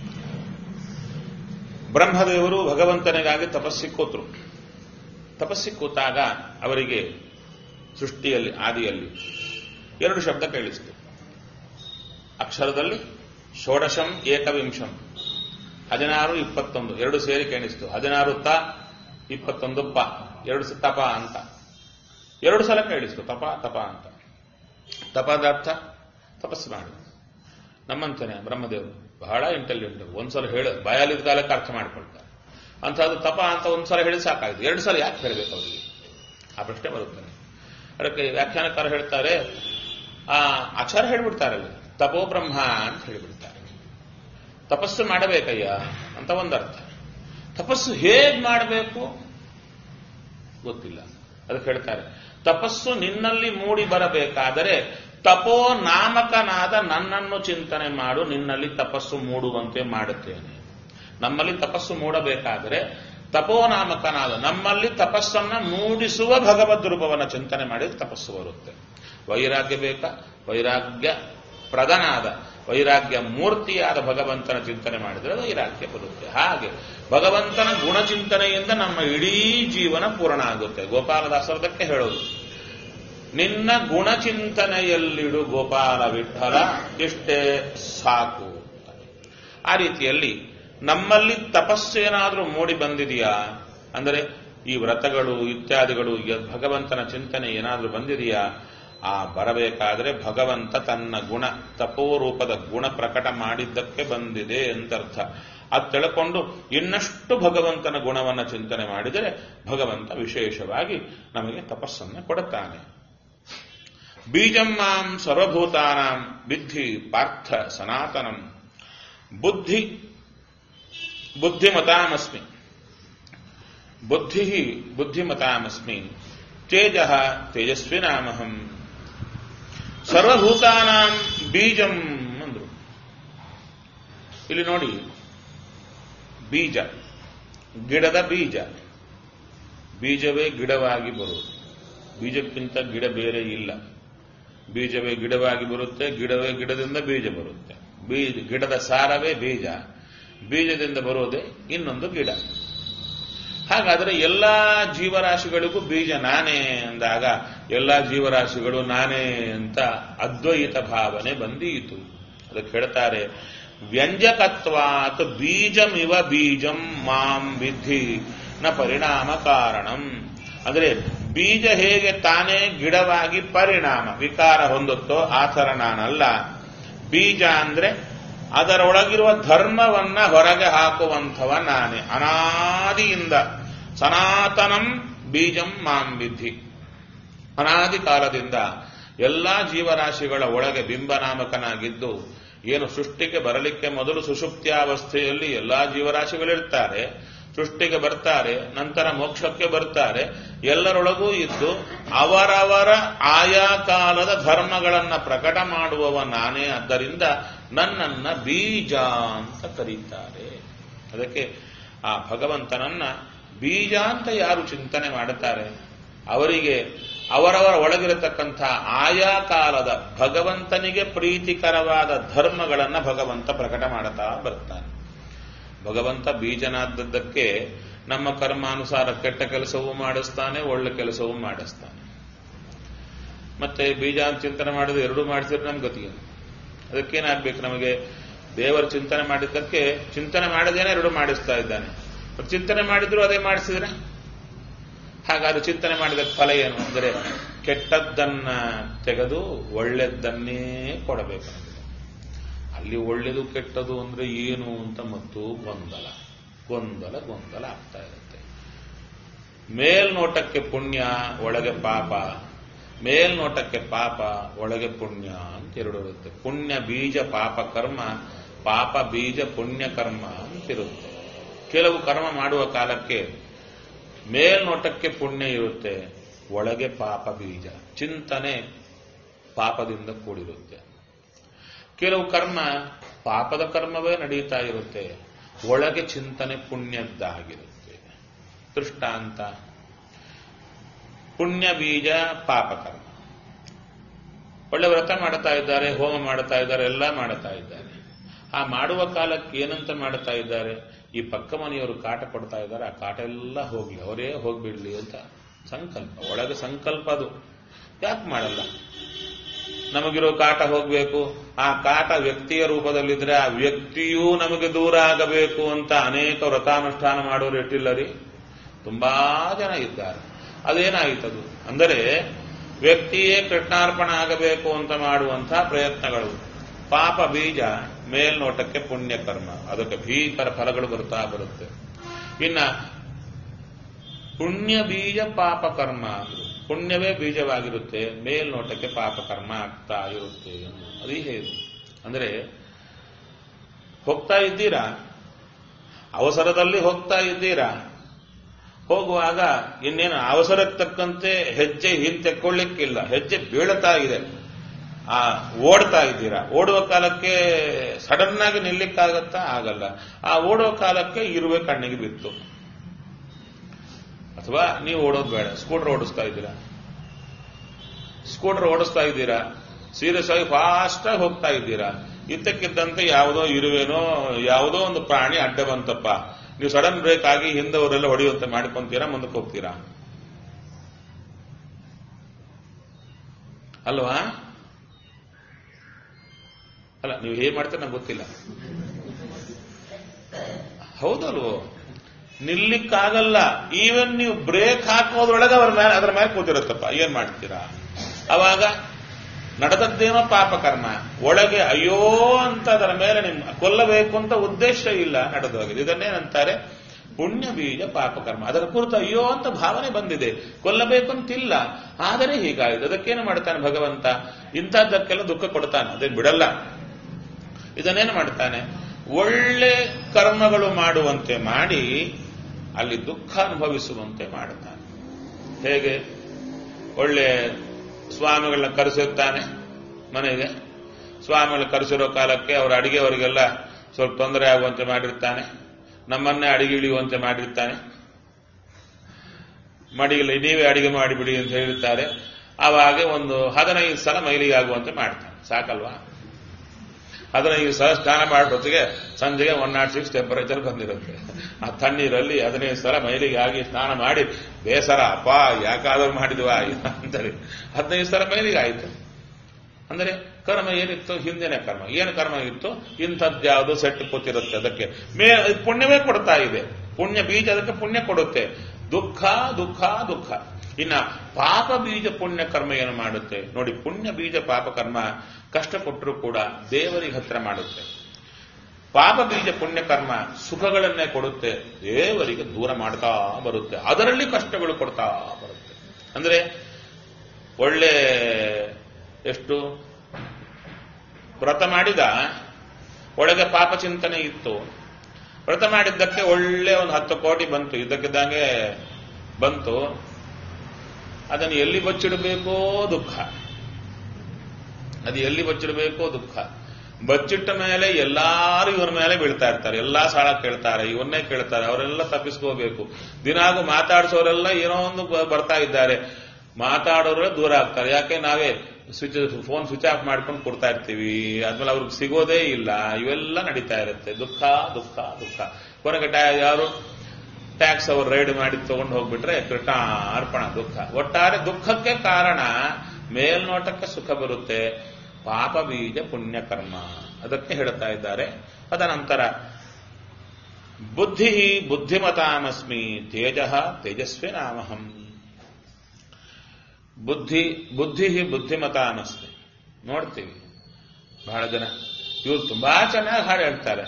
ಬ್ರಹ್ಮದೇವರು ಭಗವಂತನಿಗಾಗಿ ತಪಸ್ಸಿ ಕೂತರು. ತಪಸ್ಸಿ ಕೂತಾಗ ಅವರಿಗೆ ಸೃಷ್ಟಿಯಲ್ಲಿ ಆದಿಯಲ್ಲಿ ಎರಡು ಶಬ್ದ ಕೇಳಿಸಿತು. ಅಕ್ಷರದಲ್ಲಿ ಷೋಡಶಂ ಏಕವಿಂಶಂ, ಹದಿನಾರು ಇಪ್ಪತ್ತೊಂದು, ಎರಡು ಸೇರಿ ಕೇಳಿಸ್ತು. ಹದಿನಾರು ತ, ಇಪ್ಪತ್ತೊಂದು ಪ, ಎರಡು ತಪ ಅಂತ ಎರಡು ಸಲ ಕೇಳಿಸ್ತು. ತಪ ತಪ ಅಂತ. ತಪದ ಅರ್ಥ ತಪಸ್ಸು ಮಾಡಿ. ನಮ್ಮಂತಾನೆ ಬ್ರಹ್ಮದೇವರು ಬಹಳ ಇಂಟೆಲಿಜೆಂಟ್, ಒಂದ್ಸಲ ಹೇಳ ಬಾಯಲ್ಲಿದ್ದ ಕಾಲಕ್ಕೆ ಅರ್ಥ ಮಾಡ್ಕೊಳ್ತಾರೆ. ಅಂಥದ್ದು ತಪ ಅಂತ ಒಂದ್ಸಲ ಹೇಳಿ ಸಾಕಾಯ್ತು, ಎರಡು ಸಲ ಯಾಕೆ ಹೇಳಬೇಕು ಅವರಿಗೆ? ಆ ಪ್ರಶ್ನೆ ಬರುತ್ತಾನೆ. ಅದಕ್ಕೆ ವ್ಯಾಖ್ಯಾನಕಾರ ಹೇಳ್ತಾರೆ, ಆ ಆಚಾರ ಹೇಳ್ಬಿಡ್ತಾರಲ್ಲ, ತಪೋ ಬ್ರಹ್ಮ ಅಂತ ಹೇಳಿಬಿಡ್ತಾರೆ. ತಪಸ್ಸು ಮಾಡಬೇಕಯ್ಯ ಅಂತ ಒಂದರ್ಥ. ತಪಸ್ಸು ಹೇಗ್ ಮಾಡಬೇಕು ಗೊತ್ತಿಲ್ಲ. ಅದಕ್ಕೆ ಹೇಳ್ತಾರೆ, ತಪಸ್ಸು ನಿನ್ನಲ್ಲಿ ಮೂಡಿ ಬರಬೇಕಾದರೆ ತಪೋ ನಾಮಕನಾದ ನನ್ನನ್ನು ಚಿಂತನೆ ಮಾಡು, ನಿನ್ನಲ್ಲಿ ತಪಸ್ಸು ಮೂಡುವಂತೆ ಮಾಡುತ್ತೇನೆ. ನಮ್ಮಲ್ಲಿ ತಪಸ್ಸು ಮೂಡಬೇಕಾದರೆ ತಪೋನಾಮಕನಾದ ನಮ್ಮಲ್ಲಿ ತಪಸ್ಸನ್ನ ಮೂಡಿಸುವ ಭಗವದ್ ರೂಪವನ್ನು ಚಿಂತನೆ ಮಾಡಿದ್ರೆ ತಪಸ್ಸು ಬರುತ್ತೆ. ವೈರಾಗ್ಯ ಬೇಕಾ? ವೈರಾಗ್ಯ ಪ್ರಧಾನಾದ ವೈರಾಗ್ಯ ಮೂರ್ತಿಯಾದ ಭಗವಂತನ ಚಿಂತನೆ ಮಾಡಿದರೆ ವೈರಾಗ್ಯ ಬರುತ್ತೆ. ಹಾಗೆ ಭಗವಂತನ ಗುಣಚಿಂತನೆಯಿಂದ ನಮ್ಮ ಇಡೀ ಜೀವನ ಪೂರ್ಣ ಆಗುತ್ತೆ. ಗೋಪಾಲದಾಸರದಕ್ಕೆ ಹೇಳೋದು, ನಿನ್ನ ಗುಣಚಿಂತನೆಯಲ್ಲಿಡು ಗೋಪಾಲ ವಿಠಲ, ಇಷ್ಟೇ ಸಾಕು. ಆ ರೀತಿಯಲ್ಲಿ ನಮ್ಮಲ್ಲಿ ತಪಸ್ಸು ಏನಾದರೂ ಮೂಡಿ ಬಂದಿದೆಯಾ ಅಂದರೆ ಈ ವ್ರತಗಳು ಇತ್ಯಾದಿಗಳು ಭಗವಂತನ ಚಿಂತನೆ ಏನಾದರೂ ಬಂದಿದೆಯಾ? ಆ ಬರಬೇಕಾದ್ರೆ ಭಗವಂತ ತನ್ನ ಗುಣ ತಪೋರೂಪದ ಗುಣ ಪ್ರಕಟ ಮಾಡಿದ್ದಕ್ಕೆ ಬಂದಿದೆ ಅಂತರ್ಥ. ಅದು ತಿಳ್ಕೊಂಡು ಇನ್ನಷ್ಟು ಭಗವಂತನ ಗುಣವನ್ನು ಚಿಂತನೆ ಮಾಡಿದರೆ ಭಗವಂತ ವಿಶೇಷವಾಗಿ ನಮಗೆ ತಪಸ್ಸನ್ನು ಕೊಡುತ್ತಾನೆ. ಬೀಜಂ ಮಾಂ ಸರ್ವಭೂತಾನಾಂ ವಿದ್ಧಿ ಪಾರ್ಥ ಸನಾತನಂ. ಬುದ್ಧಿ ಬುದ್ಧಿಮತಾಮಸ್ಮಿ, ಬುದ್ಧಿ ಬುದ್ಧಿಮತಾಮಸ್ಮಿ, ತೇಜ ತೇಜಸ್ವಿನಾಮಹಂ, ಸರ್ವಭೂತಾನಾಂ ಬೀಜಂ ಅಂದ್ರು. ಇಲ್ಲಿ ನೋಡಿ, ಬೀಜ, ಗಿಡದ ಬೀಜ, ಬೀಜವೇ ಗಿಡವಾಗಿ ಬರುವುದು. ಬೀಜಕ್ಕಿಂತ ಗಿಡ ಬೇರೆ ಇಲ್ಲ. ಬೀಜವೇ ಗಿಡವಾಗಿ ಬರುತ್ತೆ, ಗಿಡವೇ ಗಿಡದಿಂದ ಬೀಜ ಬರುತ್ತೆ. ಬೀಜ ಗಿಡದ ಸಾರವೇ ಬೀಜ, ಬೀಜದಿಂದ ಬರೋದೇ ಇನ್ನೊಂದು ಗಿಡ. ಹಾಗಾದರೆ ಎಲ್ಲಾ ಜೀವರಾಶಿಗಳಿಗೂ ಬೀಜ ನಾನೇ ಅಂದಾಗ ಎಲ್ಲಾ ಜೀವರಾಶಿಗಳು ನಾನೇ ಅಂತ ಅದ್ವೈತ ಭಾವನೆ ಬಂದೀತು. ಅದಕ್ಕೆ ಹೇಳ್ತಾರೆ, ವ್ಯಂಜಕತ್ವಾತ್ ಬೀಜಮಿವ ಬೀಜಂ ಮಾಂ ವಿಧಿ ನ ಪರಿಣಾಮ ಕಾರಣಂ. ಅಂದರೆ ಬೀಜ ಹೇಗೆ ತಾನೇ ಗಿಡವಾಗಿ ಪರಿಣಾಮ ವಿಕಾರ ಹೊಂದುತ್ತೋ ಆ ಥರ ನಾನಲ್ಲ. ಬೀಜ ಅಂದ್ರೆ ಅದರೊಳಗಿರುವ ಧರ್ಮವನ್ನ ಹೊರಗೆ ಹಾಕುವಂಥವ ನಾನೇ. ಅನಾದಿಯಿಂದ ಸನಾತನಂ ಬೀಜಂ ಮಾಂ ವಿಧಿ. ಅನಾದಿ ಕಾಲದಿಂದ ಎಲ್ಲಾ ಜೀವರಾಶಿಗಳ ಒಳಗೆ ಬಿಂಬನಾಮಕನಾಗಿದ್ದು, ಏನು ಸೃಷ್ಟಿಗೆ ಬರಲಿಕ್ಕೆ ಮೊದಲು ಸುಷುಪ್ತ್ಯಾವಸ್ಥೆಯಲ್ಲಿ ಎಲ್ಲಾ ಜೀವರಾಶಿಗಳಿರ್ತಾರೆ, ಸೃಷ್ಟಿಗೆ ಬರ್ತಾರೆ, ನಂತರ ಮೋಕ್ಷಕ್ಕೆ ಬರ್ತಾರೆ. ಎಲ್ಲರೊಳಗೂ ಇದ್ದು ಅವರವರ ಆಯಾ ಕಾಲದ ಧರ್ಮಗಳನ್ನ ಪ್ರಕಟ ಮಾಡುವವ ನಾನೇ. ಆದ್ದರಿಂದ ನನ್ನನ್ನ ಬೀಜ ಅಂತ ಕರೀತಾರೆ. ಅದಕ್ಕೆ ಆ ಭಗವಂತನನ್ನ ಬೀಜ ಅಂತ ಯಾರು ಚಿಂತನೆ ಮಾಡುತ್ತಾರೆ ಅವರಿಗೆ ಅವರವರ ಒಳಗಿರತಕ್ಕಂಥ ಆಯಾ ಕಾಲದ ಭಗವಂತನಿಗೆ ಪ್ರೀತಿಕರವಾದ ಧರ್ಮಗಳನ್ನ ಭಗವಂತ ಪ್ರಕಟ ಮಾಡುತ್ತಾ ಬರ್ತಾನೆ. ಭಗವಂತ ಬೀಜನಾದದ್ದಕ್ಕೆ ನಮ್ಮ ಕರ್ಮಾನುಸಾರ ಕೆಟ್ಟ ಕೆಲಸವೂ ಮಾಡಿಸ್ತಾನೆ, ಒಳ್ಳೆ ಕೆಲಸವೂ ಮಾಡಿಸ್ತಾನೆ. ಮತ್ತೆ ಬೀಜ ಚಿಂತನೆ ಮಾಡಿದ್ರೆ ಎರಡೂ ಮಾಡಿಸಿದ್ರೆ ನಮ್ಗೆ ಗತಿಯೇನು? ಅದಕ್ಕೇನಾಗಬೇಕು? ನಮಗೆ ದೇವರ ಚಿಂತನೆ ಮಾಡಿದ್ದಕ್ಕೆ ಚಿಂತನೆ ಮಾಡದೇನೆ ಎರಡು ಮಾಡಿಸ್ತಾ ಇದ್ದಾನೆ. ಚಿಂತನೆ ಮಾಡಿದ್ರು ಅದೇ ಮಾಡಿಸಿದ್ರೆ ಹಾಗಾದ್ರೆ ಚಿಂತನೆ ಮಾಡಿದ ಫಲ ಏನು ಅಂದರೆ ಕೆಟ್ಟದ್ದನ್ನ ತೆಗೆದು ಒಳ್ಳೆದ್ದನ್ನೇ ಕೊಡಬೇಕು. ಅಲ್ಲಿ ಒಳ್ಳೆದು ಕೆಟ್ಟದು ಅಂದ್ರೆ ಏನು ಅಂತ ಮತ್ತು ಗೊಂದಲ ಗೊಂದಲ ಗೊಂದಲ ಆಗ್ತಾ ಇರುತ್ತೆ. ಮೇಲ್ನೋಟಕ್ಕೆ ಪುಣ್ಯ, ಒಳಗೆ ಪಾಪ, ಮೇಲ್ನೋಟಕ್ಕೆ ಪಾಪ, ಒಳಗೆ ಪುಣ್ಯ ಅಂತ ಎರಡು ಇರುತ್ತೆ. ಪುಣ್ಯ ಬೀಜ ಪಾಪ ಕರ್ಮ, ಪಾಪ ಬೀಜ ಪುಣ್ಯ ಕರ್ಮ ಅಂತಿರುತ್ತೆ. ಕೆಲವು ಕರ್ಮ ಮಾಡುವ ಕಾಲಕ್ಕೆ ಮೇಲ್ನೋಟಕ್ಕೆ ಪುಣ್ಯ ಇರುತ್ತೆ, ಒಳಗೆ ಪಾಪ ಬೀಜ ಚಿಂತನೆ ಪಾಪದಿಂದ ಕೂಡಿರುತ್ತೆ. ಕೆಲವು ಕರ್ಮ ಪಾಪದ ಕರ್ಮವೇ ನಡೀತಾ ಇರುತ್ತೆ, ಒಳಗೆ ಚಿಂತನೆ ಪುಣ್ಯದ್ದಾಗಿರುತ್ತೆ. ದೃಷ್ಟಾಂತ ಪುಣ್ಯ ಬೀಜ ಪಾಪ ಕರ್ಮ. ಒಳ್ಳೆ ವ್ರತ ಮಾಡ್ತಾ ಇದ್ದಾರೆ, ಹೋಮ ಮಾಡ್ತಾ ಇದ್ದಾರೆ, ಎಲ್ಲ ಮಾಡ್ತಾ ಇದ್ದಾರೆ. ಆ ಮಾಡುವ ಕಾಲಕ್ಕೆ ಏನಂತ ಮಾಡ್ತಾ ಇದ್ದಾರೆ, ಈ ಪಕ್ಕ ಮನೆಯವರು ಕಾಟ ಕೊಡ್ತಾ ಇದ್ದಾರೆ, ಆ ಕಾಟ ಎಲ್ಲ ಹೋಗ್ಲಿ, ಅವರೇ ಹೋಗ್ಬಿಡ್ಲಿ ಅಂತ ಸಂಕಲ್ಪ, ಒಳಗೆ ಸಂಕಲ್ಪ. ಅದು ಯಾಕೆ ಮಾಡಲ್ಲ? ನಮಗಿರೋ ಕಾಟ ಹೋಗ್ಬೇಕು, ಆ ಕಾಟ ವ್ಯಕ್ತಿಯ ರೂಪದಲ್ಲಿದ್ರೆ ಆ ವ್ಯಕ್ತಿಯೂ ನಮಗೆ ದೂರ ಆಗಬೇಕು ಅಂತ ಅನೇಕ ವ್ರತಾನುಷ್ಠಾನ ಮಾಡೋರು ಎಷ್ಟಿಲ್ಲ ರೀ, ತುಂಬಾ ಜನ ಇದ್ದಾರೆ. ಅದೇನಾಯಿತದು ಅಂದರೆ ವ್ಯಕ್ತಿಯೇ ಕೃಷ್ಣಾರ್ಪಣ ಆಗಬೇಕು ಅಂತ ಮಾಡುವಂತಹ ಪ್ರಯತ್ನಗಳು. ಪಾಪ ಬೀಜ ಮೇಲ್ನೋಟಕ್ಕೆ ಪುಣ್ಯ ಕರ್ಮ, ಅದಕ್ಕೆ ಭೀಕರ ಫಲಗಳು ಬರ್ತಾ ಬರುತ್ತೆ. ಇನ್ನ ಪುಣ್ಯ ಬೀಜ ಪಾಪ ಕರ್ಮ ಅಂದ್ರು, ಪುಣ್ಯವೇ ಬೀಜವಾಗಿರುತ್ತೆ, ಮೇಲ್ನೋಟಕ್ಕೆ ಪಾಪ ಕರ್ಮ ಆಗ್ತಾ ಇರುತ್ತೆ. ಅದೇ ಹೇಗೆ ಅಂದ್ರೆ ಹೋಗ್ತಾ ಇದ್ದೀರಾ, ಅವಸರದಲ್ಲಿ ಹೋಗ್ತಾ ಇದ್ದೀರಾ, ಹೋಗುವಾಗ ಇನ್ನೇನು ಅವಸರಕ್ಕೆ ತಕ್ಕಂತೆ ಹೆಜ್ಜೆ ಹಿಂತೆಕ್ಕೊಳ್ಳಿಕ್ಕಿಲ್ಲ, ಹೆಜ್ಜೆ ಬೀಳ್ತಾ ಇದೆ. ಆ ಓಡ್ತಾ ಇದ್ದೀರಾ, ಓಡುವ ಕಾಲಕ್ಕೆ ಸಡನ್ ಆಗಿ ನಿಲ್ಲಿಕ್ಕಾಗತ್ತಾ? ಆಗಲ್ಲ. ಆ ಓಡುವ ಕಾಲಕ್ಕೆ ಇರುವೆ ಕಣ್ಣಿಗೆ ಬಿತ್ತು. ಅಥವಾ ನೀವು ಓಡೋದು ಬೇಡ, ಸ್ಕೂಟರ್ ಓಡಿಸ್ತಾ ಇದ್ದೀರಾ, ಸ್ಕೂಟರ್ ಓಡಿಸ್ತಾ ಇದ್ದೀರಾ, ಸೀರಿಯಸ್ ಆಗಿ ಫಾಸ್ಟ್ ಆಗಿ ಹೋಗ್ತಾ ಇದ್ದೀರಾ, ಇದ್ದಕ್ಕಿದ್ದಂತೆ ಯಾವುದೋ ಇರುವೆನೋ ಯಾವುದೋ ಒಂದು ಪ್ರಾಣಿ ಅಡ್ಡ ಬಂತಪ್ಪ, ನೀವು ಸಡನ್ ಬ್ರೇಕ್ ಆಗಿ ಹಿಂದವರೆಲ್ಲ ಹೊಡೆಯುವಂತೆ ಮಾಡ್ಕೊಂತೀರಾ, ಮುಂದಕ್ಕೆ ಹೋಗ್ತೀರಾ ಅಲ್ವಾ? ಅಲ್ಲ, ನೀವು ಹೇಗೆ ಮಾಡ್ತೀರ ನಂಗೆ ಗೊತ್ತಿಲ್ಲ. ಹೌದಲ್ವೋ? ನಿಲ್ಲಿಕ್ಕಾಗಲ್ಲ. ಈವನ್ ನೀವು ಬ್ರೇಕ್ ಹಾಕೋದ್ರೊಳಗೆ ಅವ್ರ ಮೇಲೆ ಅದರ ಮೇಲೆ ಕೂತಿರುತ್ತಪ್ಪ, ಏನ್ ಮಾಡ್ತೀರಾ? ಅವಾಗ ನಡೆದದ್ದೇನೋ ಪಾಪಕರ್ಮ, ಒಳಗೆ ಅಯ್ಯೋ ಅಂತ ಅದರ ಮೇಲೆ ನಿಮ್ಮ ಕೊಲ್ಲಬೇಕು ಅಂತ ಉದ್ದೇಶ ಇಲ್ಲ, ನಡೆದೋಗಿದೆ. ಇದನ್ನೇನಂತಾರೆ ಪುಣ್ಯ ಬೀಜ ಪಾಪಕರ್ಮ. ಅದರ ಕುರಿತು ಅಯ್ಯೋ ಅಂತ ಭಾವನೆ ಬಂದಿದೆ, ಕೊಲ್ಲಬೇಕು ಅಂತಿಲ್ಲ, ಆದರೆ ಹೀಗಾಗಿದೆ. ಅದಕ್ಕೇನು ಮಾಡ್ತಾನೆ ಭಗವಂತ? ಇಂಥದ್ದಕ್ಕೆಲ್ಲ ದುಃಖ ಕೊಡ್ತಾನೆ, ಅದೇನು ಬಿಡಲ್ಲ. ಇದನ್ನೇನು ಮಾಡ್ತಾನೆ? ಒಳ್ಳೆ ಕರ್ಮಗಳು ಮಾಡುವಂತೆ ಮಾಡಿ ಅಲ್ಲಿ ದುಃಖ ಅನುಭವಿಸುವಂತೆ ಮಾಡುತ್ತಾನೆ. ಹೇಗೆ? ಒಳ್ಳೆ ಸ್ವಾಮಿಗಳನ್ನ ಕರೆಸಿರ್ತಾನೆ ಮನೆಗೆ, ಸ್ವಾಮಿಗಳನ್ನ ಕರೆಸಿರೋ ಕಾಲಕ್ಕೆ ಅವರ ಅಡಿಗೆಯವರಿಗೆಲ್ಲ ಸ್ವಲ್ಪ ತೊಂದರೆ ಆಗುವಂತೆ ಮಾಡಿರ್ತಾನೆ, ನಮ್ಮನ್ನೇ ಅಡಿಗೆ ಇಳಿಯುವಂತೆ ಮಾಡಿರ್ತಾನೆ. ಮಡಿಗೆ ನೀವೇ ಅಡಿಗೆ ಮಾಡಿಬಿಡಿ ಅಂತ ಹೇಳಿರ್ತಾರೆ. ಆವಾಗ ಒಂದು ಹದಿನೈದು ಸಲ ಮೈಲಿಗೆ ಆಗುವಂತೆ ಮಾಡ್ತಾನೆ. ಸಾಕಲ್ವಾ? ಹದಿನೈದು ಸಲ ಸ್ನಾನ ಮಾಡೋತ್ತಿಗೆ ಸಂಜೆಗೆ ಒನ್ ನಾಟ್ ಸಿಕ್ಸ್ ಟೆಂಪರೇಚರ್ ಬಂದಿರುತ್ತೆ. ಆ ತಣ್ಣೀರಲ್ಲಿ ಹದಿನೈದು ಸಲ ಮೈಲಿಗೆ ಆಗಿ ಸ್ನಾನ ಮಾಡಿ ಬೇಸರ, ಅಪ್ಪ ಯಾಕಾದ್ರೂ ಮಾಡಿದ್ವಾ ಅಂತಾರೆ. ಹದಿನೈದು ಸಲ ಮೈಲಿಗೆ ಆಯಿತು ಅಂದರೆ ಕರ್ಮ ಏನಿತ್ತು? ಹಿಂದಿನ ಕರ್ಮ. ಏನು ಕರ್ಮ ಇತ್ತು? ಇಂಥದ್ಯಾವುದು ಸೆಟ್ ಕೂತಿರುತ್ತೆ. ಅದಕ್ಕೆ ಮೇ ಪುಣ್ಯವೇ ಕೊಡ್ತಾ ಇದೆ. ಪುಣ್ಯ ಬೀಜ ಅದಕ್ಕೆ ಪುಣ್ಯ ಕೊಡುತ್ತೆ. ದುಃಖ ದುಃಖ ದುಃಖ. ಇನ್ನ ಪಾಪ ಬೀಜ ಪುಣ್ಯ ಕರ್ಮ ಏನು ಮಾಡುತ್ತೆ ನೋಡಿ? ಪುಣ್ಯ ಬೀಜ ಪಾಪ ಕರ್ಮ ಕಷ್ಟ ಕೊಟ್ಟರೂ ಕೂಡ ದೇವರಿಗೆ ಹತ್ರ ಮಾಡುತ್ತೆ. ಪಾಪ ಬೀಜ ಪುಣ್ಯ ಕರ್ಮ ಸುಖಗಳನ್ನೇ ಕೊಡುತ್ತೆ, ದೇವರಿಗೆ ದೂರ ಮಾಡ್ತಾ ಬರುತ್ತೆ. ಅದರಲ್ಲಿ ಕಷ್ಟಗಳು ಕೊಡ್ತಾ ಬರುತ್ತೆ. ಅಂದ್ರೆ ಒಳ್ಳೆ ಎಷ್ಟು ವ್ರತ ಮಾಡಿದ, ಒಳಗೆ ಪಾಪ ಚಿಂತನೆ ಇತ್ತು, ವ್ರತ ಮಾಡಿದ್ದಕ್ಕೆ ಒಳ್ಳೆ ಒಂದು ಹತ್ತು ಕೋಟಿ ಬಂತು, ಇದ್ದಕ್ಕಿದ್ದಂಗೆ ಬಂತು. ಅದನ್ನು ಎಲ್ಲಿ ಬಚ್ಚಿಡಬೇಕೋ ದುಃಖ, ಅದು ಎಲ್ಲಿ ಬಚ್ಚಿಡಬೇಕೋ ದುಃಖ. ಬಚ್ಚಿಟ್ಟ ಮೇಲೆ ಎಲ್ಲಾರು ಇವರ ಮೇಲೆ ಬೀಳ್ತಾ ಇರ್ತಾರೆ, ಎಲ್ಲಾ ಸಾಲ ಕೇಳ್ತಾರೆ, ಇವನ್ನೇ ಕೇಳ್ತಾರೆ, ಅವರೆಲ್ಲ ತಪ್ಪಿಸ್ಕೋಬೇಕು. ದಿನಾಗೂ ಮಾತಾಡಿಸೋರೆಲ್ಲ ಏನೋ ಒಂದು ಬರ್ತಾ ಇದ್ದಾರೆ, ಮಾತಾಡೋರೆಲ್ಲ ದೂರ ಆಗ್ತಾರೆ. ಯಾಕೆ? ನಾವೇ ಸ್ವಿಚ್ ಫೋನ್ ಸ್ವಿಚ್ ಆಫ್ ಮಾಡ್ಕೊಂಡು ಕೊಡ್ತಾ ಇರ್ತೀವಿ, ಆದ್ಮೇಲೆ ಅವ್ರಿಗೆ ಸಿಗೋದೇ ಇಲ್ಲ. ಇವೆಲ್ಲ ನಡೀತಾ ಇರುತ್ತೆ. ದುಃಖ ದುಃಖ ದುಃಖ. ಕೊನೆಗೆ ಯಾರು ಟ್ಯಾಕ್ಸ್ ಅವರು ರೈಡ್ ಮಾಡಿ ತಗೊಂಡು ಹೋಗ್ಬಿಟ್ರೆ ಕೃಷ್ಣ ಅರ್ಪಣ ದುಃಖ. ಒಟ್ಟಾರೆ ದುಃಖಕ್ಕೆ ಕಾರಣ ಮೇಲ್ನೋಟಕ್ಕೆ ಸುಖ ಬರುತ್ತೆ, ಪಾಪ ಬೀಜ ಪುಣ್ಯ ಕರ್ಮ. ಅದಕ್ಕೆ ಹೇಳ್ತಾ ಇದ್ದಾರೆ. ತದನಂತರ ಬುದ್ಧಿ ಬುದ್ಧಿಮತಾಮಸ್ಮಿ ತೇಜ ತೇಜಸ್ವಿ ನಾಮಹಂ. ಬುದ್ಧಿ ಬುದ್ಧಿ ಬುದ್ಧಿಮತಾಮಸ್ಮಿ. ನೋಡ್ತೀವಿ ಬಹಳ ಜನ ಇವರು ತುಂಬಾ ಚೆನ್ನಾಗಿ ಹಾಡು ಹೇಳ್ತಾರೆ,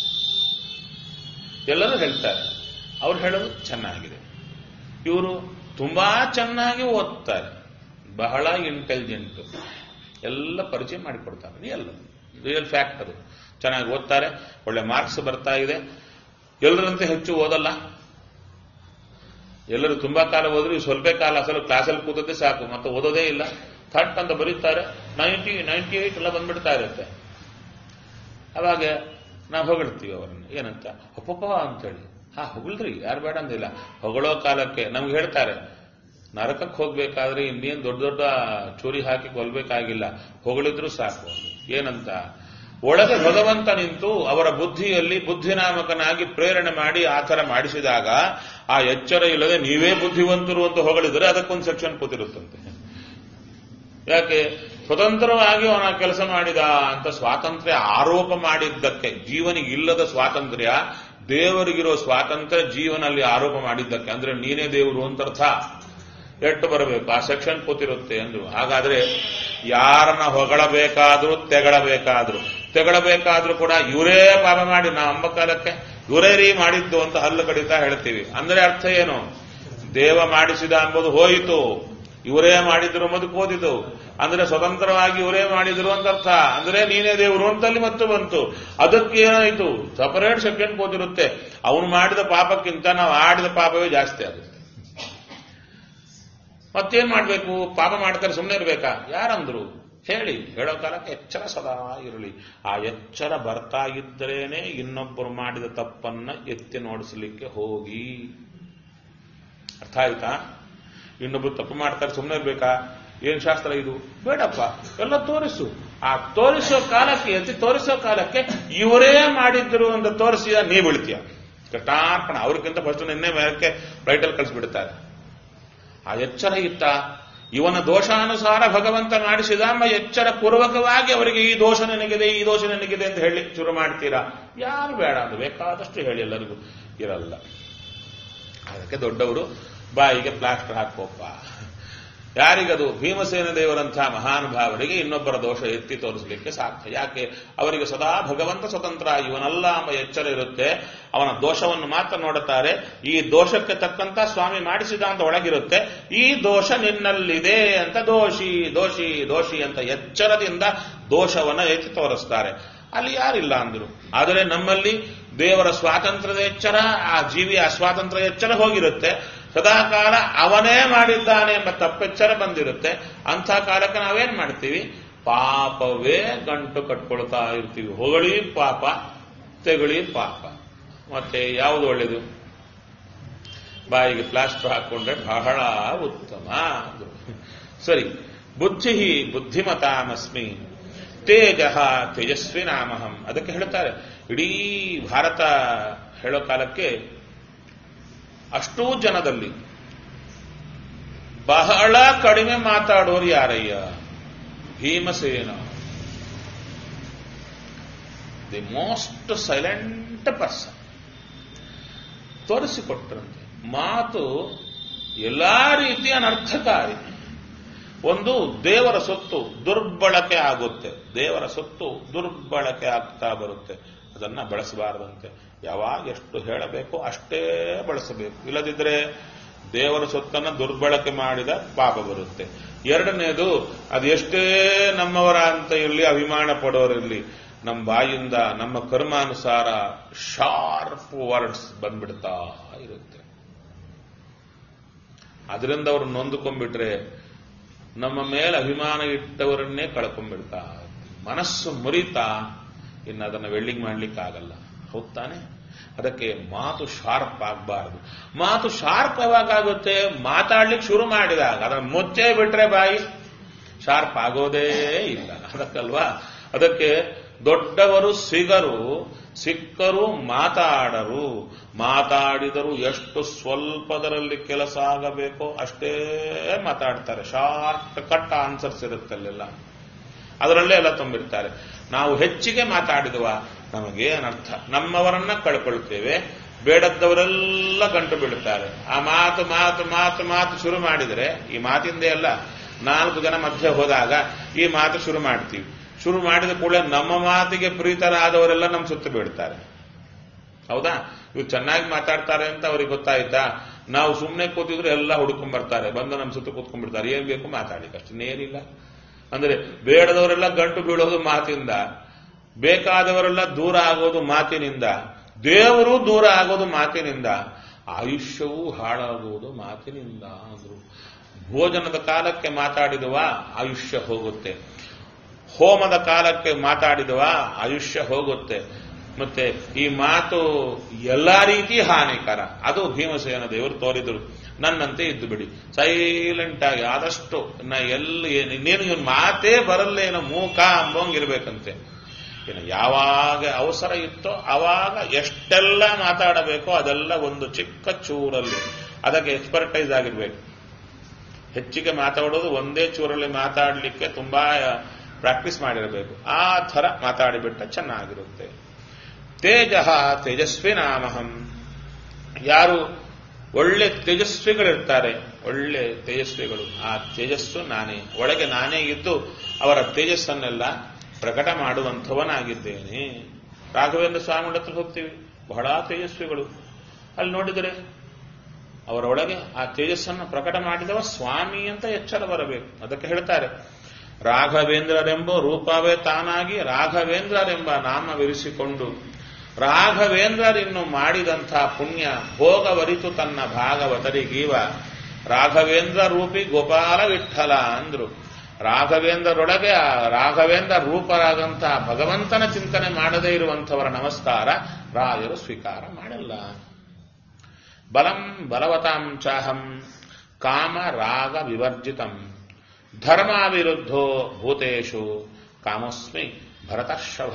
ಎಲ್ಲರೂ ಹೇಳ್ತಾರೆ, ಅವ್ರು ಹೇಳೋದು ಚೆನ್ನಾಗಿದೆ. ಇವರು ತುಂಬಾ ಚೆನ್ನಾಗಿ ಓದ್ತಾರೆ, ಬಹಳ ಇಂಟೆಲಿಜೆಂಟ್, ಎಲ್ಲ ಪರಿಚಯ ಮಾಡಿಕೊಡ್ತಾರೆ. ಎಲ್ಲ ರಿಯಲ್ ಫ್ಯಾಕ್ಟ್ ಅದು. ಚೆನ್ನಾಗಿ ಓದ್ತಾರೆ, ಒಳ್ಳೆ ಮಾರ್ಕ್ಸ್ ಬರ್ತಾ ಇದೆ. ಎಲ್ಲರಂತೆ ಹೆಚ್ಚು ಓದಲ್ಲ. ಎಲ್ಲರೂ ತುಂಬಾ ಕಾಲ ಹೋದ್ರು ಸ್ವಲ್ಪ ಕಾಲ ಅಸಲು ಕ್ಲಾಸಲ್ಲಿ ಕೂತದ್ದೇ ಸಾಕು, ಮತ್ತೆ ಓದೋದೇ ಇಲ್ಲ. ಥಟ್ ಅಂತ ಬರೀತಾರೆ, ನೈಂಟಿ ನೈಂಟಿ ಏಟ್ ಎಲ್ಲ ಬಂದ್ಬಿಡ್ತಾ ಇರುತ್ತೆ. ಅವಾಗ ನಾವು ಹೊಗಳ್ತೀವಿ ಅವರನ್ನು, ಏನಂತ ಅಪ್ಪಪ್ಪ ಅಂತೇಳಿ. ಹಾ ಹೊಗಳ್ರಿ, ಯಾರು ಬೇಡ ಅಂದಿಲ್ಲ. ಹೊಗಳೋ ಕಾಲಕ್ಕೆ ನಮ್ಗೆ ಹೇಳ್ತಾರೆ, ನರಕಕ್ಕೆ ಹೋಗ್ಬೇಕಾದ್ರೆ ಇನ್ನೇನು ದೊಡ್ಡ ದೊಡ್ಡ ಚೂರಿ ಹಾಕಿ ಕೊಲ್ಬೇಕಾಗಿಲ್ಲ, ಹೊಗಳಿದ್ರು ಸಾಕು. ಏನಂತ ಒಳಗೆ ಭಗವಂತ ನಿಂತು ಅವರ ಬುದ್ಧಿಯಲ್ಲಿ ಬುದ್ಧಿನಾಮಕನಾಗಿ ಪ್ರೇರಣೆ ಮಾಡಿ ಆ ಥರ ಮಾಡಿಸಿದಾಗ ಆ ಎಚ್ಚರ ಇಲ್ಲದೆ ನೀವೇ ಬುದ್ಧಿವಂತರು ಅಂತ ಹೊಗಳಿದರೆ ಅದಕ್ಕೊಂದು ಸೆಕ್ಷನ್ ಕೂತಿರುತ್ತಂತೆ. ಯಾಕೆ ಸ್ವತಂತ್ರವಾಗಿ ಅವನ ಕೆಲಸ ಮಾಡಿದ ಅಂತ ಸ್ವಾತಂತ್ರ್ಯ ಆರೋಪ ಮಾಡಿದ್ದಕ್ಕೆ, ಜೀವನಿಗಿಲ್ಲದ ಸ್ವಾತಂತ್ರ್ಯ ದೇವರಿಗಿರೋ ಸ್ವಾತಂತ್ರ್ಯ ಜೀವನಲ್ಲಿ ಆರೋಪ ಮಾಡಿದ್ದಕ್ಕೆ, ಅಂದ್ರೆ ನೀನೇ ದೇವರು ಅಂತ ಅರ್ಥ. ಎಟ್ಟು ಬರಬೇಕು ಆ ಸೆಕ್ಷನ್ ಕೂತಿರುತ್ತೆ ಅಂದ್ರು. ಹಾಗಾದ್ರೆ ಯಾರನ್ನ ಹೊಗಳಬೇಕಾದ್ರೂ ತೆಗಳಬೇಕಾದ್ರು ತೆಗಳಬೇಕಾದ್ರೂ ಕೂಡ ಇವರೇ ಪಾಪ ಮಾಡಿ ನಾ ಅಂಬ ಕಾಲಕ್ಕೆ ಇವರೇ ರೀ ಮಾಡಿದ್ದು ಅಂತ ಹಲ್ಲು ಕಡಿತಾ ಹೇಳ್ತೀವಿ. ಅಂದ್ರೆ ಅರ್ಥ ಏನು? ದೇವ ಮಾಡಿಸಿದ ಅಂಬುದು ಹೋಯಿತು, ಇವರೇ ಮಾಡಿದ್ರು ಅಂಬುದು ಕೋದಿತು. ಅಂದ್ರೆ ಸ್ವತಂತ್ರವಾಗಿ ಇವರೇ ಮಾಡಿದ್ರು ಅಂತ ಅರ್ಥ. ಅಂದ್ರೆ ನೀನೇ ದೇವರು ಅಂತಲ್ಲಿ ಮತ್ತು ಬಂತು. ಅದಕ್ಕೆ ಏನಾಯಿತು? ಸಪರೇಟ್ ಸೆಕೆಂಡ್ ಕೂತಿರುತ್ತೆ. ಅವನು ಮಾಡಿದ ಪಾಪಕ್ಕಿಂತ ನಾವು ಆಡಿದ ಪಾಪವೇ ಜಾಸ್ತಿ ಆಗುತ್ತೆ. ಮತ್ತೇನ್ ಮಾಡ್ಬೇಕು? ಪಾಪ ಮಾಡ್ತಾರೆ ಸುಮ್ಮನೆ ಇರ್ಬೇಕಾ? ಯಾರಂದ್ರು ಹೇಳಿ, ಹೇಳೋ ಕಾಲಕ್ಕೆ ಎಚ್ಚರ ಸದಾ ಇರಲಿ. ಆ ಎಚ್ಚರ ಬರ್ತಾ ಇದ್ದರೇನೆ ಇನ್ನೊಬ್ಬರು ಮಾಡಿದ ತಪ್ಪನ್ನ ಎತ್ತಿ ನೋಡಿಸ್ಲಿಕ್ಕೆ ಹೋಗಿ. ಅರ್ಥ ಆಯ್ತಾ? ಇನ್ನೊಬ್ರು ತಪ್ಪು ಮಾಡ್ತಾರೆ ಸುಮ್ಮನೆ ಇರ್ಬೇಕಾ? ಏನ್ ಶಾಸ್ತ್ರ ಇದು? ಬೇಡಪ್ಪ, ಎಲ್ಲ ತೋರಿಸು. ಆ ತೋರಿಸೋ ಕಾಲಕ್ಕೆ ಎತ್ತಿ ತೋರಿಸೋ ಕಾಲಕ್ಕೆ ಇವರೇ ಮಾಡಿದ್ರು ಅಂತ ತೋರಿಸಿದ ನೀ ಬೀಳ್ತೀಯ. ಕಟಾರ್ಪಣ. ಅವ್ರಿಗಿಂತ ಫಸ್ಟ್ ನಿನ್ನೆ ಮೇಲಕ್ಕೆ ಫ್ಲೈಟಲ್ಲಿ ಕಳಿಸ್ಬಿಡ್ತಾರೆ. ಆ ಎಚ್ಚರ ಇತ್ತ, ಇವನ ದೋಷಾನುಸಾರ ಭಗವಂತ ಮಾಡಿಸಿದ ಎಂಬ ಎಚ್ಚರ ಪೂರ್ವಕವಾಗಿ ಅವರಿಗೆ ಈ ದೋಷ ನನಗಿದೆ, ಈ ದೋಷ ನನಗಿದೆ ಅಂತ ಹೇಳಿ ಶುರು ಮಾಡ್ತೀರಾ? ಯಾರು ಬೇಡ ಅದು ಬೇಕಾದಷ್ಟು ಹೇಳಿ, ಎಲ್ಲರಿಗೂ ಇರಲ್ಲ. ಅದಕ್ಕೆ ದೊಡ್ಡವರು ಬಾಯಿಗೆ ಪ್ಲಾಸ್ಟರ್ ಹಾಕೋಪ್ಪ. ಯಾರಿಗದು? ಭೀಮಸೇನ ದೇವರಂತಹ ಮಹಾನುಭಾವರಿಗೆ ಇನ್ನೊಬ್ಬರ ದೋಷ ಎತ್ತಿ ತೋರಿಸಲಿಕ್ಕೆ ಸಾಧ್ಯ. ಯಾಕೆ? ಅವರಿಗೆ ಸದಾ ಭಗವಂತ ಸ್ವತಂತ್ರ, ಇವನಲ್ಲ ಎಂಬ ಎಚ್ಚರ ಇರುತ್ತೆ. ಅವನ ದೋಷವನ್ನು ಮಾತ್ರ ನೋಡುತ್ತಾರೆ. ಈ ದೋಷಕ್ಕೆ ತಕ್ಕಂತ ಸ್ವಾಮಿ ಮಾಡಿಸಿದ ಅಂತ ಒಳಗಿರುತ್ತೆ. ಈ ದೋಷ ನಿನ್ನಲ್ಲಿದೆ ಅಂತ ದೋಷಿ ದೋಷಿ ದೋಷಿ ಅಂತ ಎಚ್ಚರದಿಂದ ದೋಷವನ್ನ ಎತ್ತಿ ತೋರಿಸ್ತಾರೆ. ಅಲ್ಲಿ ಯಾರಿಲ್ಲ ಅಂದ್ರು. ಆದರೆ ನಮ್ಮಲ್ಲಿ ದೇವರ ಸ್ವಾತಂತ್ರ್ಯದ ಎಚ್ಚರ, ಆ ಜೀವಿಯ ಅಸ್ವಾತಂತ್ರ್ಯ ಎಚ್ಚರ ಹೋಗಿರುತ್ತೆ. ಸದಾಕಾಲ ಅವನೇ ಮಾಡಿದ್ದಾನೆ ಎಂಬ ತಪ್ಪೆಚ್ಚರ ಬಂದಿರುತ್ತೆ. ಅಂಥ ಕಾಲಕ್ಕೆ ನಾವೇನ್ ಮಾಡ್ತೀವಿ? ಪಾಪವೇ ಗಂಟು ಕಟ್ಕೊಳ್ತಾ ಇರ್ತೀವಿ. ಹೊಗಳಿ ಪಾಪ, ತೆಗಳಿ ಪಾಪ. ಮತ್ತೆ ಯಾವುದು ಒಳ್ಳೇದು? ಬಾಯಿಗೆ ಪ್ಲಾಸ್ಟರ್ ಹಾಕೊಂಡ್ರೆ ಬಹಳ ಉತ್ತಮ. ಸರಿ. ಬುದ್ಧಿ ಬುದ್ಧಿಮತಾಮಸ್ಮಿ ತೇಜ ತೇಜಸ್ವಿ ನಾಮಹಂ. ಅದಕ್ಕೆ ಹೇಳ್ತಾರೆ, ಇಡೀ ಭಾರತ ಹೇಳೋ ಕಾಲಕ್ಕೆ ಅಷ್ಟೂ ಜನದಲ್ಲಿ ಬಹಳ ಕಡಿಮೆ ಮಾತಾಡೋರು ಯಾರಯ್ಯ? Bhimasena. The most silent person. ತೋರಿಸಿಕೊಟ್ಟರಂತೆ ಮಾತು ಎಲ್ಲಾ ರೀತಿಯ ಅನರ್ಥಕಾರಿ. ಒಂದು, ದೇವರ ಸೊತ್ತು ದುರ್ಬಳಕೆ ಆಗುತ್ತೆ. ದೇವರ ಸೊತ್ತು ದುರ್ಬಳಕೆ ಆಗ್ತಾ ಬರುತ್ತೆ. ಅದನ್ನ ಬಳಸಬಾರದಂತೆ. ಯಾವಾಗ ಎಷ್ಟು ಹೇಳಬೇಕು ಅಷ್ಟೇ ಬಳಸಬೇಕು. ಇಲ್ಲದಿದ್ರೆ ದೇವರ ಸೊತ್ತನ್ನು ದುರ್ಬಳಕೆ ಮಾಡಿದ ಪಾಪ ಬರುತ್ತೆ. ಎರಡನೇದು, ಅದೆಷ್ಟೇ ನಮ್ಮವರ ಅಂತ ಇರಲಿ, ಅಭಿಮಾನ ಪಡೋರಿರಲಿ, ನಮ್ಮ ಬಾಯಿಂದ ನಮ್ಮ ಕರ್ಮಾನುಸಾರ ಶಾರ್ಪ್ ವರ್ಡ್ಸ್ ಬಂದ್ಬಿಡ್ತಾ ಇರುತ್ತೆ. ಅದರಿಂದ ಅವರು ನೊಂದುಕೊಂಡ್ಬಿಟ್ರೆ ನಮ್ಮ ಮೇಲೆ ಅಭಿಮಾನ ಇಟ್ಟವರನ್ನೇ ಕಳ್ಕೊಂಡ್ಬಿಡ್ತಾ, ಮನಸ್ಸು ಮುರಿತಾ ಇನ್ನು ಅದನ್ನು ವೆಲ್ಡಿಂಗ್ ಮಾಡ್ಲಿಕ್ಕೆ ಆಗಲ್ಲ. ಹೌದಾನೆ? ಅದಕ್ಕೆ ಮಾತು ಶಾರ್ಪ್ ಆಗಬಾರದು. ಮಾತು ಶಾರ್ಪ್ ಯಾವಾಗುತ್ತೆ? ಮಾತಾಡ್ಲಿಕ್ಕೆ ಶುರು ಮಾಡಿದಾಗ. ಅದನ್ನು ಮುಚ್ಚೇ ಬಿಟ್ರೆ ಬಾಯಿ ಶಾರ್ಪ್ ಆಗೋದೇ ಇಲ್ಲ. ಅದಕ್ಕಲ್ವಾ? ಅದಕ್ಕೆ ದೊಡ್ಡವರು ಸಿಗರು, ಸಿಕ್ಕರು ಮಾತಾಡರು. ಮಾತಾಡಿದರು ಎಷ್ಟು ಸ್ವಲ್ಪದರಲ್ಲಿ ಕೆಲಸ ಆಗಬೇಕೋ ಅಷ್ಟೇ ಮಾತಾಡ್ತಾರೆ. ಶಾರ್ಟ್ ಕಟ್ ಆನ್ಸರ್ಸ್ ಇರುತ್ತಲ್ಲೆಲ್ಲ, ಅದರಲ್ಲೇ ಎಲ್ಲ ತುಂಬಿರ್ತಾರೆ. ನಾವು ಹೆಚ್ಚಿಗೆ ಮಾತಾಡಿದವ ನಮಗೇನರ್ಥ? ನಮ್ಮವರನ್ನ ಕಳ್ಕೊಳ್ತೇವೆ, ಬೇಡದ್ದವರೆಲ್ಲ ಗಂಟು ಬೀಳುತ್ತಾರೆ. ಆ ಮಾತು ಮಾತು ಮಾತು ಮಾತು ಶುರು ಮಾಡಿದರೆ, ಈ ಮಾತಿಂದೇ ಅಲ್ಲ, ನಾಲ್ಕು ಜನ ಮಧ್ಯೆ ಹೋದಾಗ ಈ ಮಾತು ಶುರು ಮಾಡ್ತೀವಿ. ಶುರು ಮಾಡಿದ ಕೂಡಲೇ ನಮ್ಮ ಮಾತಿಗೆ ಪ್ರೀತರಾದವರೆಲ್ಲ ನಮ್ಮ ಸುತ್ತ ಬೀಳ್ತಾರೆ. ಹೌದಾ? ಇವ್ರು ಚೆನ್ನಾಗಿ ಮಾತಾಡ್ತಾರೆ ಅಂತ ಅವ್ರಿಗೆ ಗೊತ್ತಾಯ್ತಾ? ನಾವು ಸುಮ್ಮನೆ ಕೂತಿದ್ರೆ ಎಲ್ಲ ಹುಡುಕೊಂಡ್ ಬರ್ತಾರೆ, ಬಂದು ನಮ್ಮ ಸುತ್ತ ಕೂತ್ಕೊಂಡ್ಬಿಡ್ತಾರೆ. ಏನ್ ಬೇಕು ಮಾತಾಡಿ, ಅಷ್ಟೇನಿಲ್ಲ. ಅಂದ್ರೆ ಬೇಡದವರೆಲ್ಲ ಗಂಟು ಬೀಳೋದು ಮಾತಿಂದ, ಬೇಕಾದವರೆಲ್ಲ ದೂರ ಆಗೋದು ಮಾತಿನಿಂದ, ದೇವರು ದೂರ ಆಗೋದು ಮಾತಿನಿಂದ, ಆಯುಷ್ಯವೂ ಹಾಳಾಗುವುದು ಮಾತಿನಿಂದ ಅಂದ್ರು. ಭೋಜನದ ಕಾಲಕ್ಕೆ ಮಾತಾಡಿದವ ಆಯುಷ್ಯ ಹೋಗುತ್ತೆ, ಹೋಮದ ಕಾಲಕ್ಕೆ ಮಾತಾಡಿದವ ಆಯುಷ್ಯ ಹೋಗುತ್ತೆ. ಮತ್ತೆ ಈ ಮಾತು ಎಲ್ಲಾ ರೀತಿ ಹಾನಿಕರ. ಅದು ಭೀಮಸೇನ ದೇವರು ತೋರಿದರು. ನನ್ನಂತೆ ಇದ್ದು ಬಿಡಿ, ಸೈಲೆಂಟ್ ಆಗಿ ಆದಷ್ಟು ನಾ ಎಲ್ಲಿ ಇನ್ನೇನು ಇವನ್ ಮಾತೇ ಬರಲ್ಲೇನೋ ಮೂಕ ಅಂಬೋಂಗಿರ್ಬೇಕಂತೆ. ಏನು ಯಾವಾಗ ಅವಸರ ಇತ್ತೋ ಆವಾಗ ಎಷ್ಟೆಲ್ಲ ಮಾತಾಡಬೇಕೋ ಅದೆಲ್ಲ ಒಂದು ಚಿಕ್ಕ ಚೂರಲ್ಲಿ, ಅದಕ್ಕೆ ಎಕ್ಸ್ಪರ್ಟೈಸ್ ಆಗಿರ್ಬೇಕು. ಹೆಚ್ಚಿಗೆ ಮಾತಾಡೋದು ಒಂದೇ ಚೂರಲ್ಲಿ ಮಾತಾಡಲಿಕ್ಕೆ ತುಂಬಾ ಪ್ರಾಕ್ಟೀಸ್ ಮಾಡಿರಬೇಕು. ಆ ಥರ ಮಾತಾಡಿಬಿಟ್ಟ ಚೆನ್ನಾಗಿರುತ್ತೆ. ತೇಜ ತೇಜಸ್ವಿ ನಾಮಹಂ. ಯಾರು ಒಳ್ಳೆ ತೇಜಸ್ವಿಗಳಿರ್ತಾರೆ, ಒಳ್ಳೆ ತೇಜಸ್ವಿಗಳು, ಆ ತೇಜಸ್ಸು ನಾನೇ, ಒಳಗೆ ನಾನೇ ಇದ್ದು ಅವರ ತೇಜಸ್ಸನ್ನೆಲ್ಲ ಪ್ರಕಟ ಮಾಡುವಂಥವನಾಗಿದ್ದೇನೆ. ರಾಘವೇಂದ್ರ ಸ್ವಾಮಿಗಳ ಹತ್ರ ಹೋಗ್ತೀವಿ, ಬಹಳ ತೇಜಸ್ವಿಗಳು. ಅಲ್ಲಿ ನೋಡಿದರೆ ಅವರೊಳಗೆ ಆ ತೇಜಸ್ಸನ್ನು ಪ್ರಕಟ ಮಾಡಿದವ ಸ್ವಾಮಿ ಅಂತ ಎಚ್ಚರ ಬರಬೇಕು. ಅದಕ್ಕೆ ಹೇಳ್ತಾರೆ, ರಾಘವೇಂದ್ರರೆಂಬ ರೂಪವೇ ತಾನಾಗಿ ರಾಘವೇಂದ್ರರೆಂಬ ನಾಮವಿರಿಸಿಕೊಂಡು ರಾಘವೇಂದ್ರರಿನ್ನು ಮಾಡಿದಂಥ ಪುಣ್ಯ ಭೋಗವರಿತು ತನ್ನ ಭಾಗವತರಿಗೀವ ರಾಘವೇಂದ್ರ ರೂಪಿ ಗೋಪಾಲ ವಿಠಲ ಅಂದ್ರು. ರಾಘವೇಂದ್ರರೊಳಗೆ ಆ ರಾಘವೇಂದ್ರ ರೂಪರಾದಂತಹ ಭಗವಂತನ ಚಿಂತನೆ ಮಾಡದೇ ಇರುವಂಥವರ ನಮಸ್ಕಾರ ರಾಯರು ಸ್ವೀಕಾರ ಮಾಡಲ್ಲ. ಬಲಂ ಬಲವತಾಂ ಚಾಹಂ ಕಾಮ ರಾಗ ವಿವರ್ಜಿತಂ ಧರ್ಮಾವಿರುದ್ಧೋ ಭೂತೇಶು ಕಾಮಸ್ಮಿ ಭರತರ್ಷಭ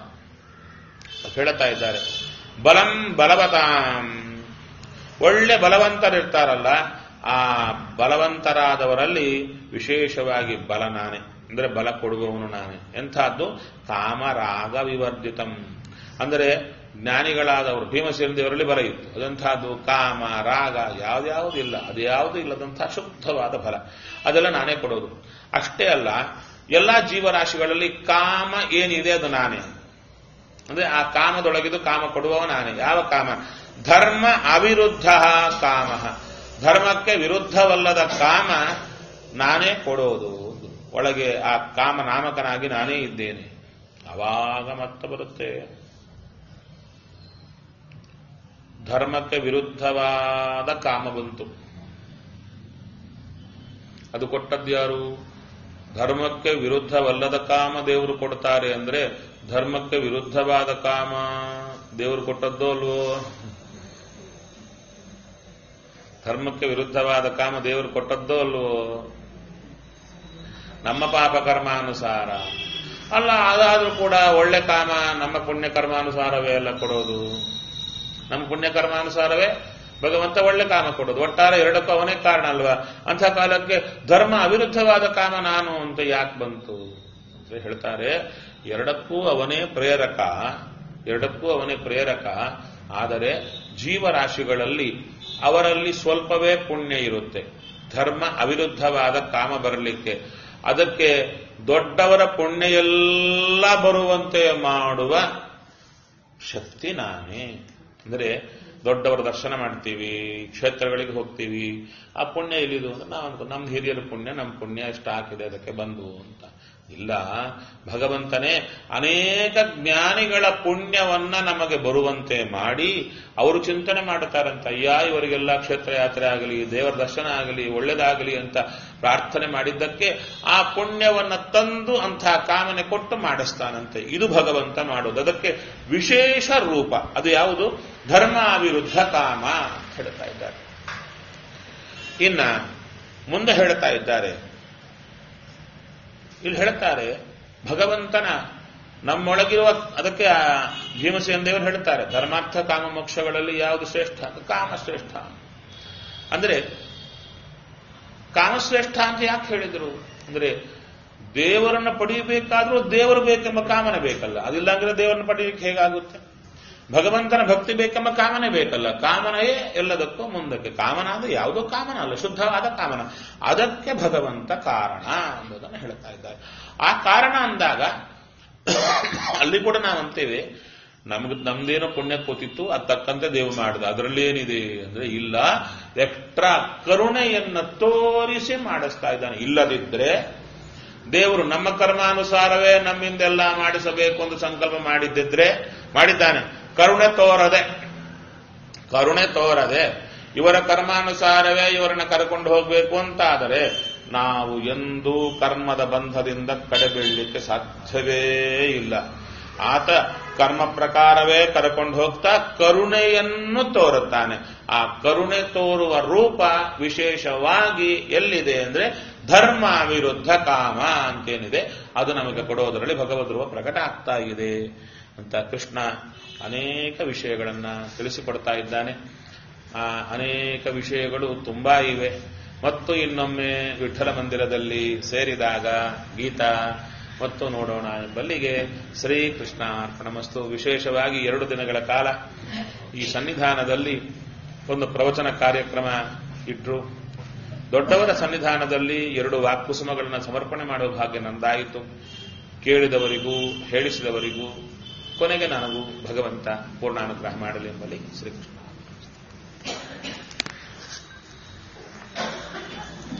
ಹೇಳ್ತಾ ಇದ್ದಾರೆ. ಬಲಂ ಬಲವತಾಂ, ಒಳ್ಳೆ ಬಲವಂತರಿರ್ತಾರಲ್ಲ, ಆ ಬಲವಂತರಾದವರಲ್ಲಿ ವಿಶೇಷವಾಗಿ ಬಲ ನಾನೇ, ಅಂದರೆ ಬಲ ಕೊಡುವವನು ನಾನೇ. ಎಂಥದ್ದು? ಕಾಮರಾಗ ವಿವರ್ಜಿತಂ, ಅಂದರೆ ಜ್ಞಾನಿಗಳಾದವರು ಭೀಮಸೇನ ದೇವರಲ್ಲಿ ಬಲ ಇತ್ತು. ಅದಂಥದ್ದು ಕಾಮ ರಾಗ ಯಾವ್ದ್ಯಾವುದಿಲ್ಲ, ಅದು ಯಾವುದೂ ಇಲ್ಲದಂಥ ಶುದ್ಧವಾದ ಫಲ, ಅದೆಲ್ಲ ನಾನೇ ಕೊಡೋದು. ಅಷ್ಟೇ ಅಲ್ಲ, ಎಲ್ಲಾ ಜೀವರಾಶಿಗಳಲ್ಲಿ ಕಾಮ ಏನಿದೆ ಅದು ನಾನೇ. ಅಂದ್ರೆ ಆ ಕಾಮದೊಳಗಿದು ಕಾಮ ಕೊಡುವವ ನಾನೇ. ಯಾವ ಕಾಮ? ಧರ್ಮ ಅವಿರುದ್ಧ ಕಾಮ, ಧರ್ಮಕ್ಕೆ ವಿರುದ್ಧವಲ್ಲದ ಕಾಮ ನಾನೇ ಕೊಡೋದು. ಒಳಗೆ ಆ ಕಾಮ ನಾಮಕನಾಗಿ ನಾನೇ ಇದ್ದೇನೆ. ಅವಾಗ ಮತ್ತೆ ಬರುತ್ತೆ ಧರ್ಮಕ್ಕೆ ವಿರುದ್ಧವಾದ ಕಾಮ ಬಂತು. ಅದು ಕೊಟ್ಟದ್ದು ಯಾರು? ಧರ್ಮಕ್ಕೆ ವಿರುದ್ಧವಲ್ಲದ ಕಾಮ ದೇವರು ಕೊಡ್ತಾರೆ. ಅಂದ್ರೆ ಧರ್ಮಕ್ಕೆ ವಿರುದ್ಧವಾದ ಕಾಮ ದೇವರು ಕೊಟ್ಟದ್ದೋ ಅಲ್ವೋ? ಧರ್ಮಕ್ಕೆ ವಿರುದ್ಧವಾದ ಕಾಮ ದೇವರು ಕೊಟ್ಟದ್ದೋ ಅಲ್ವೋ? ನಮ್ಮ ಪಾಪ ಕರ್ಮಾನುಸಾರ ಅಲ್ಲ. ಅದಾದ್ರೂ ಕೂಡ ಒಳ್ಳೆ ಕಾಮ ನಮ್ಮ ಪುಣ್ಯ ಕರ್ಮಾನುಸಾರವೇ ಎಲ್ಲ ಕೊಡೋದು. ನಮ್ಮ ಪುಣ್ಯ ಕರ್ಮಾನುಸಾರವೇ ಭಗವಂತ ಒಳ್ಳೆ ಕಾಮ ಕೊಡೋದು. ಒಟ್ಟಾರೆ ಎರಡಕ್ಕೂ ಅವನೇ ಕಾರಣ ಅಲ್ವಾ? ಅಂಥ ಕಾಲಕ್ಕೆ ಧರ್ಮ ಅವಿರುದ್ಧವಾದ ಕಾಮ ನಾನು ಅಂತ ಯಾಕೆ ಬಂತು ಅಂತ ಹೇಳ್ತಾರೆ. ಎರಡಕ್ಕೂ ಅವನೇ ಪ್ರೇರಕ, ಎರಡಕ್ಕೂ ಅವನೇ ಪ್ರೇರಕ. ಆದರೆ ಜೀವರಾಶಿಗಳಲ್ಲಿ ಅವರಲ್ಲಿ ಸ್ವಲ್ಪವೇ ಪುಣ್ಯ ಇರುತ್ತೆ, ಧರ್ಮ ಅವಿರುದ್ಧವಾದ ಕಾಮ ಬರಲಿಕ್ಕೆ. ಅದಕ್ಕೆ ದೊಡ್ಡವರ ಪುಣ್ಯ ಎಲ್ಲ ಬರುವಂತೆ ಮಾಡುವ ಶಕ್ತಿ ನಾನೇ. ಅಂದರೆ ದೊಡ್ಡವರ ದರ್ಶನ ಮಾಡ್ತೀವಿ, ಕ್ಷೇತ್ರಗಳಿಗೆ ಹೋಗ್ತೀವಿ, ಆ ಪುಣ್ಯ ಇಲ್ಲಿದು ಅಂದ್ರೆ ನಾವು ನಮ್ಮ ಹಿರಿಯರ ಪುಣ್ಯ, ನಮ್ಮ ಪುಣ್ಯ ಎಷ್ಟು ಹಾಕಿದೆ ಅದಕ್ಕೆ ಬಂದು ಅಂತ ಇಲ್ಲ. ಭಗವಂತನೇ ಅನೇಕ ಜ್ಞಾನಿಗಳ ಪುಣ್ಯವನ್ನ ನಮಗೆ ಬರುವಂತೆ ಮಾಡಿ ಅವರು ಚಿಂತನೆ ಮಾಡುತ್ತಾರಂತ. ಅಯ್ಯ ಇವರಿಗೆಲ್ಲ ಕ್ಷೇತ್ರ ಯಾತ್ರೆ ಆಗಲಿ, ದೇವರ ದರ್ಶನ ಆಗಲಿ, ಒಳ್ಳೇದಾಗಲಿ ಅಂತ ಪ್ರಾರ್ಥನೆ ಮಾಡಿದ್ದಕ್ಕೆ ಆ ಪುಣ್ಯವನ್ನ ತಂದು ಅಂಥ ಕಾಮನೆ ಕೊಟ್ಟು ಮಾಡಿಸ್ತಾನಂತೆ. ಇದು ಭಗವಂತ ಮಾಡೋದು. ಅದಕ್ಕೆ ವಿಶೇಷ ರೂಪ. ಅದು ಯಾವುದು? ಧರ್ಮ ವಿರುದ್ಧ ಕಾಮ ಅಂತ ಹೇಳ್ತಾ ಇದ್ದಾರೆ. ಇನ್ನ ಮುಂದೆ ಹೇಳ್ತಾ ಇದ್ದಾರೆ, ಇಲ್ಲಿ ಹೇಳ್ತಾರೆ ಭಗವಂತನ ನಮ್ಮೊಳಗಿರುವ, ಅದಕ್ಕೆ ಭೀಮಸೇನ ದೇವರು ಹೇಳ್ತಾರೆ ಧರ್ಮಾರ್ಥ ಕಾಮ ಮೋಕ್ಷಗಳಲ್ಲಿ ಯಾವುದು ಶ್ರೇಷ್ಠ? ಕಾಮ ಶ್ರೇಷ್ಠ. ಅಂದ್ರೆ ಕಾಮಶ್ರೇಷ್ಠ ಅಂತ ಯಾಕೆ ಹೇಳಿದ್ರು ಅಂದ್ರೆ ದೇವರನ್ನ ಪಡೆಯಬೇಕಾದ್ರೂ ದೇವರು ಬೇಕೆಂಬ ಕಾಮನೆ ಬೇಕಲ್ಲ. ಅದಿಲ್ಲ ಅಂದ್ರೆ ದೇವರನ್ನ ಪಡೆಯಲಿಕ್ಕೆ ಹೇಗಾಗುತ್ತೆ? ಭಗವಂತನ ಭಕ್ತಿ ಬೇಕೆಂಬ ಕಾಮನೆ ಬೇಕಲ್ಲ. ಕಾಮನೆಯೇ ಎಲ್ಲದಕ್ಕೂ ಮುಂದಕ್ಕೆ. ಕಾಮನ ಅಂದ್ರೆ ಯಾವುದೋ ಕಾಮನ ಅಲ್ಲ, ಶುದ್ಧವಾದ ಕಾಮನ. ಅದಕ್ಕೆ ಭಗವಂತ ಕಾರಣ ಎಂಬುದನ್ನು ಹೇಳ್ತಾ ಇದ್ದಾರೆ. ಆ ಕಾರಣ ಅಂದಾಗ ಅಲ್ಲಿ ಕೂಡ ನಾವು ಅಂತೇವೆ, ನಮ್ಗೆ ನಮ್ದೇನೋ ಪುಣ್ಯ ಕೂತಿತ್ತು, ಅದು ತಕ್ಕಂತೆ ದೇವರು ಮಾಡಿದ, ಅದರಲ್ಲಿ ಏನಿದೆ ಅಂದ್ರೆ ಇಲ್ಲ, ಎಕ್ಸ್ಟ್ರಾ ಕರುಣೆಯನ್ನ ತೋರಿಸಿ ಮಾಡಿಸ್ತಾ ಇದ್ದಾನೆ. ಇಲ್ಲದಿದ್ರೆ ದೇವರು ನಮ್ಮ ಕರ್ಮಾನುಸಾರವೇ ನಮ್ಮಿಂದೆಲ್ಲ ಮಾಡಿಸಬೇಕು ಅಂತ ಸಂಕಲ್ಪ ಮಾಡಿದ್ದಿದ್ರೆ ಮಾಡಿದ್ದಾನೆ. ಕರುಣೆ ತೋರದೆ ಕರುಣೆ ತೋರದೆ ಇವರ ಕರ್ಮಾನುಸಾರವೇ ಇವರನ್ನ ಕರ್ಕೊಂಡು ಹೋಗ್ಬೇಕು ಅಂತ ಆದರೆ ನಾವು ಎಂದೂ ಕರ್ಮದ ಬಂಧದಿಂದ ಕಡೆಬೀಳಲಿಕ್ಕೆ ಸಾಧ್ಯವೇ ಇಲ್ಲ. ಆತ ಕರ್ಮ ಪ್ರಕಾರವೇ ಕರ್ಕೊಂಡು ಹೋಗ್ತಾ ಕರುಣೆಯನ್ನು ತೋರುತ್ತಾನೆ. ಆ ಕರುಣೆ ತೋರುವ ರೂಪ ವಿಶೇಷವಾಗಿ ಎಲ್ಲಿದೆ ಅಂದ್ರೆ ಧರ್ಮ ವಿರುದ್ಧ ಕಾಮ ಅಂತೇನಿದೆ, ಅದು ನಮಗೆ ಕೊಡೋದರಲ್ಲಿ ಭಗವದ್ರೂಪ ಪ್ರಕಟ ಆಗ್ತಾ ಇದೆ ಅಂತ ಕೃಷ್ಣ ಅನೇಕ ವಿಷಯಗಳನ್ನ ತಿಳಿಸಿಕೊಡ್ತಾ ಇದ್ದಾನೆ. ಆ ಅನೇಕ ವಿಷಯಗಳು ತುಂಬಾ ಇವೆ. ಮತ್ತು ಇನ್ನೊಮ್ಮೆ ವಿಠ್ಠಲ ಮಂದಿರದಲ್ಲಿ ಸೇರಿದಾಗ ಗೀತಾ ಮತ್ತು ನೋಡೋಣ ಎಂಬಲ್ಲಿಗೆ ಶ್ರೀಕೃಷ್ಣ ಅರ್ಪಣಮಸ್ತು. ವಿಶೇಷವಾಗಿ ಎರಡು ದಿನಗಳ ಕಾಲ ಈ ಸನ್ನಿಧಾನದಲ್ಲಿ ಒಂದು ಪ್ರವಚನ ಕಾರ್ಯಕ್ರಮ ಇಟ್ರು. ದೊಡ್ಡವರ ಸನ್ನಿಧಾನದಲ್ಲಿ ಎರಡು ವಾಕ್ಕುಸುಮಗಳನ್ನು ಸಮರ್ಪಣೆ ಮಾಡುವ ಭಾಗ್ಯ ನಂದಾಯಿತು. ಕೇಳಿದವರಿಗೂ ಹೇಳಿಸಿದವರಿಗೂ ಕೊನೆಗೆ ನನಗೂ ಭಗವಂತ ಪೂರ್ಣಾನುಗ್ರಹ ಮಾಡಲಿ ಎಂಬಲ್ಲಿ ಶ್ರೀಕೃಷ್ಣ.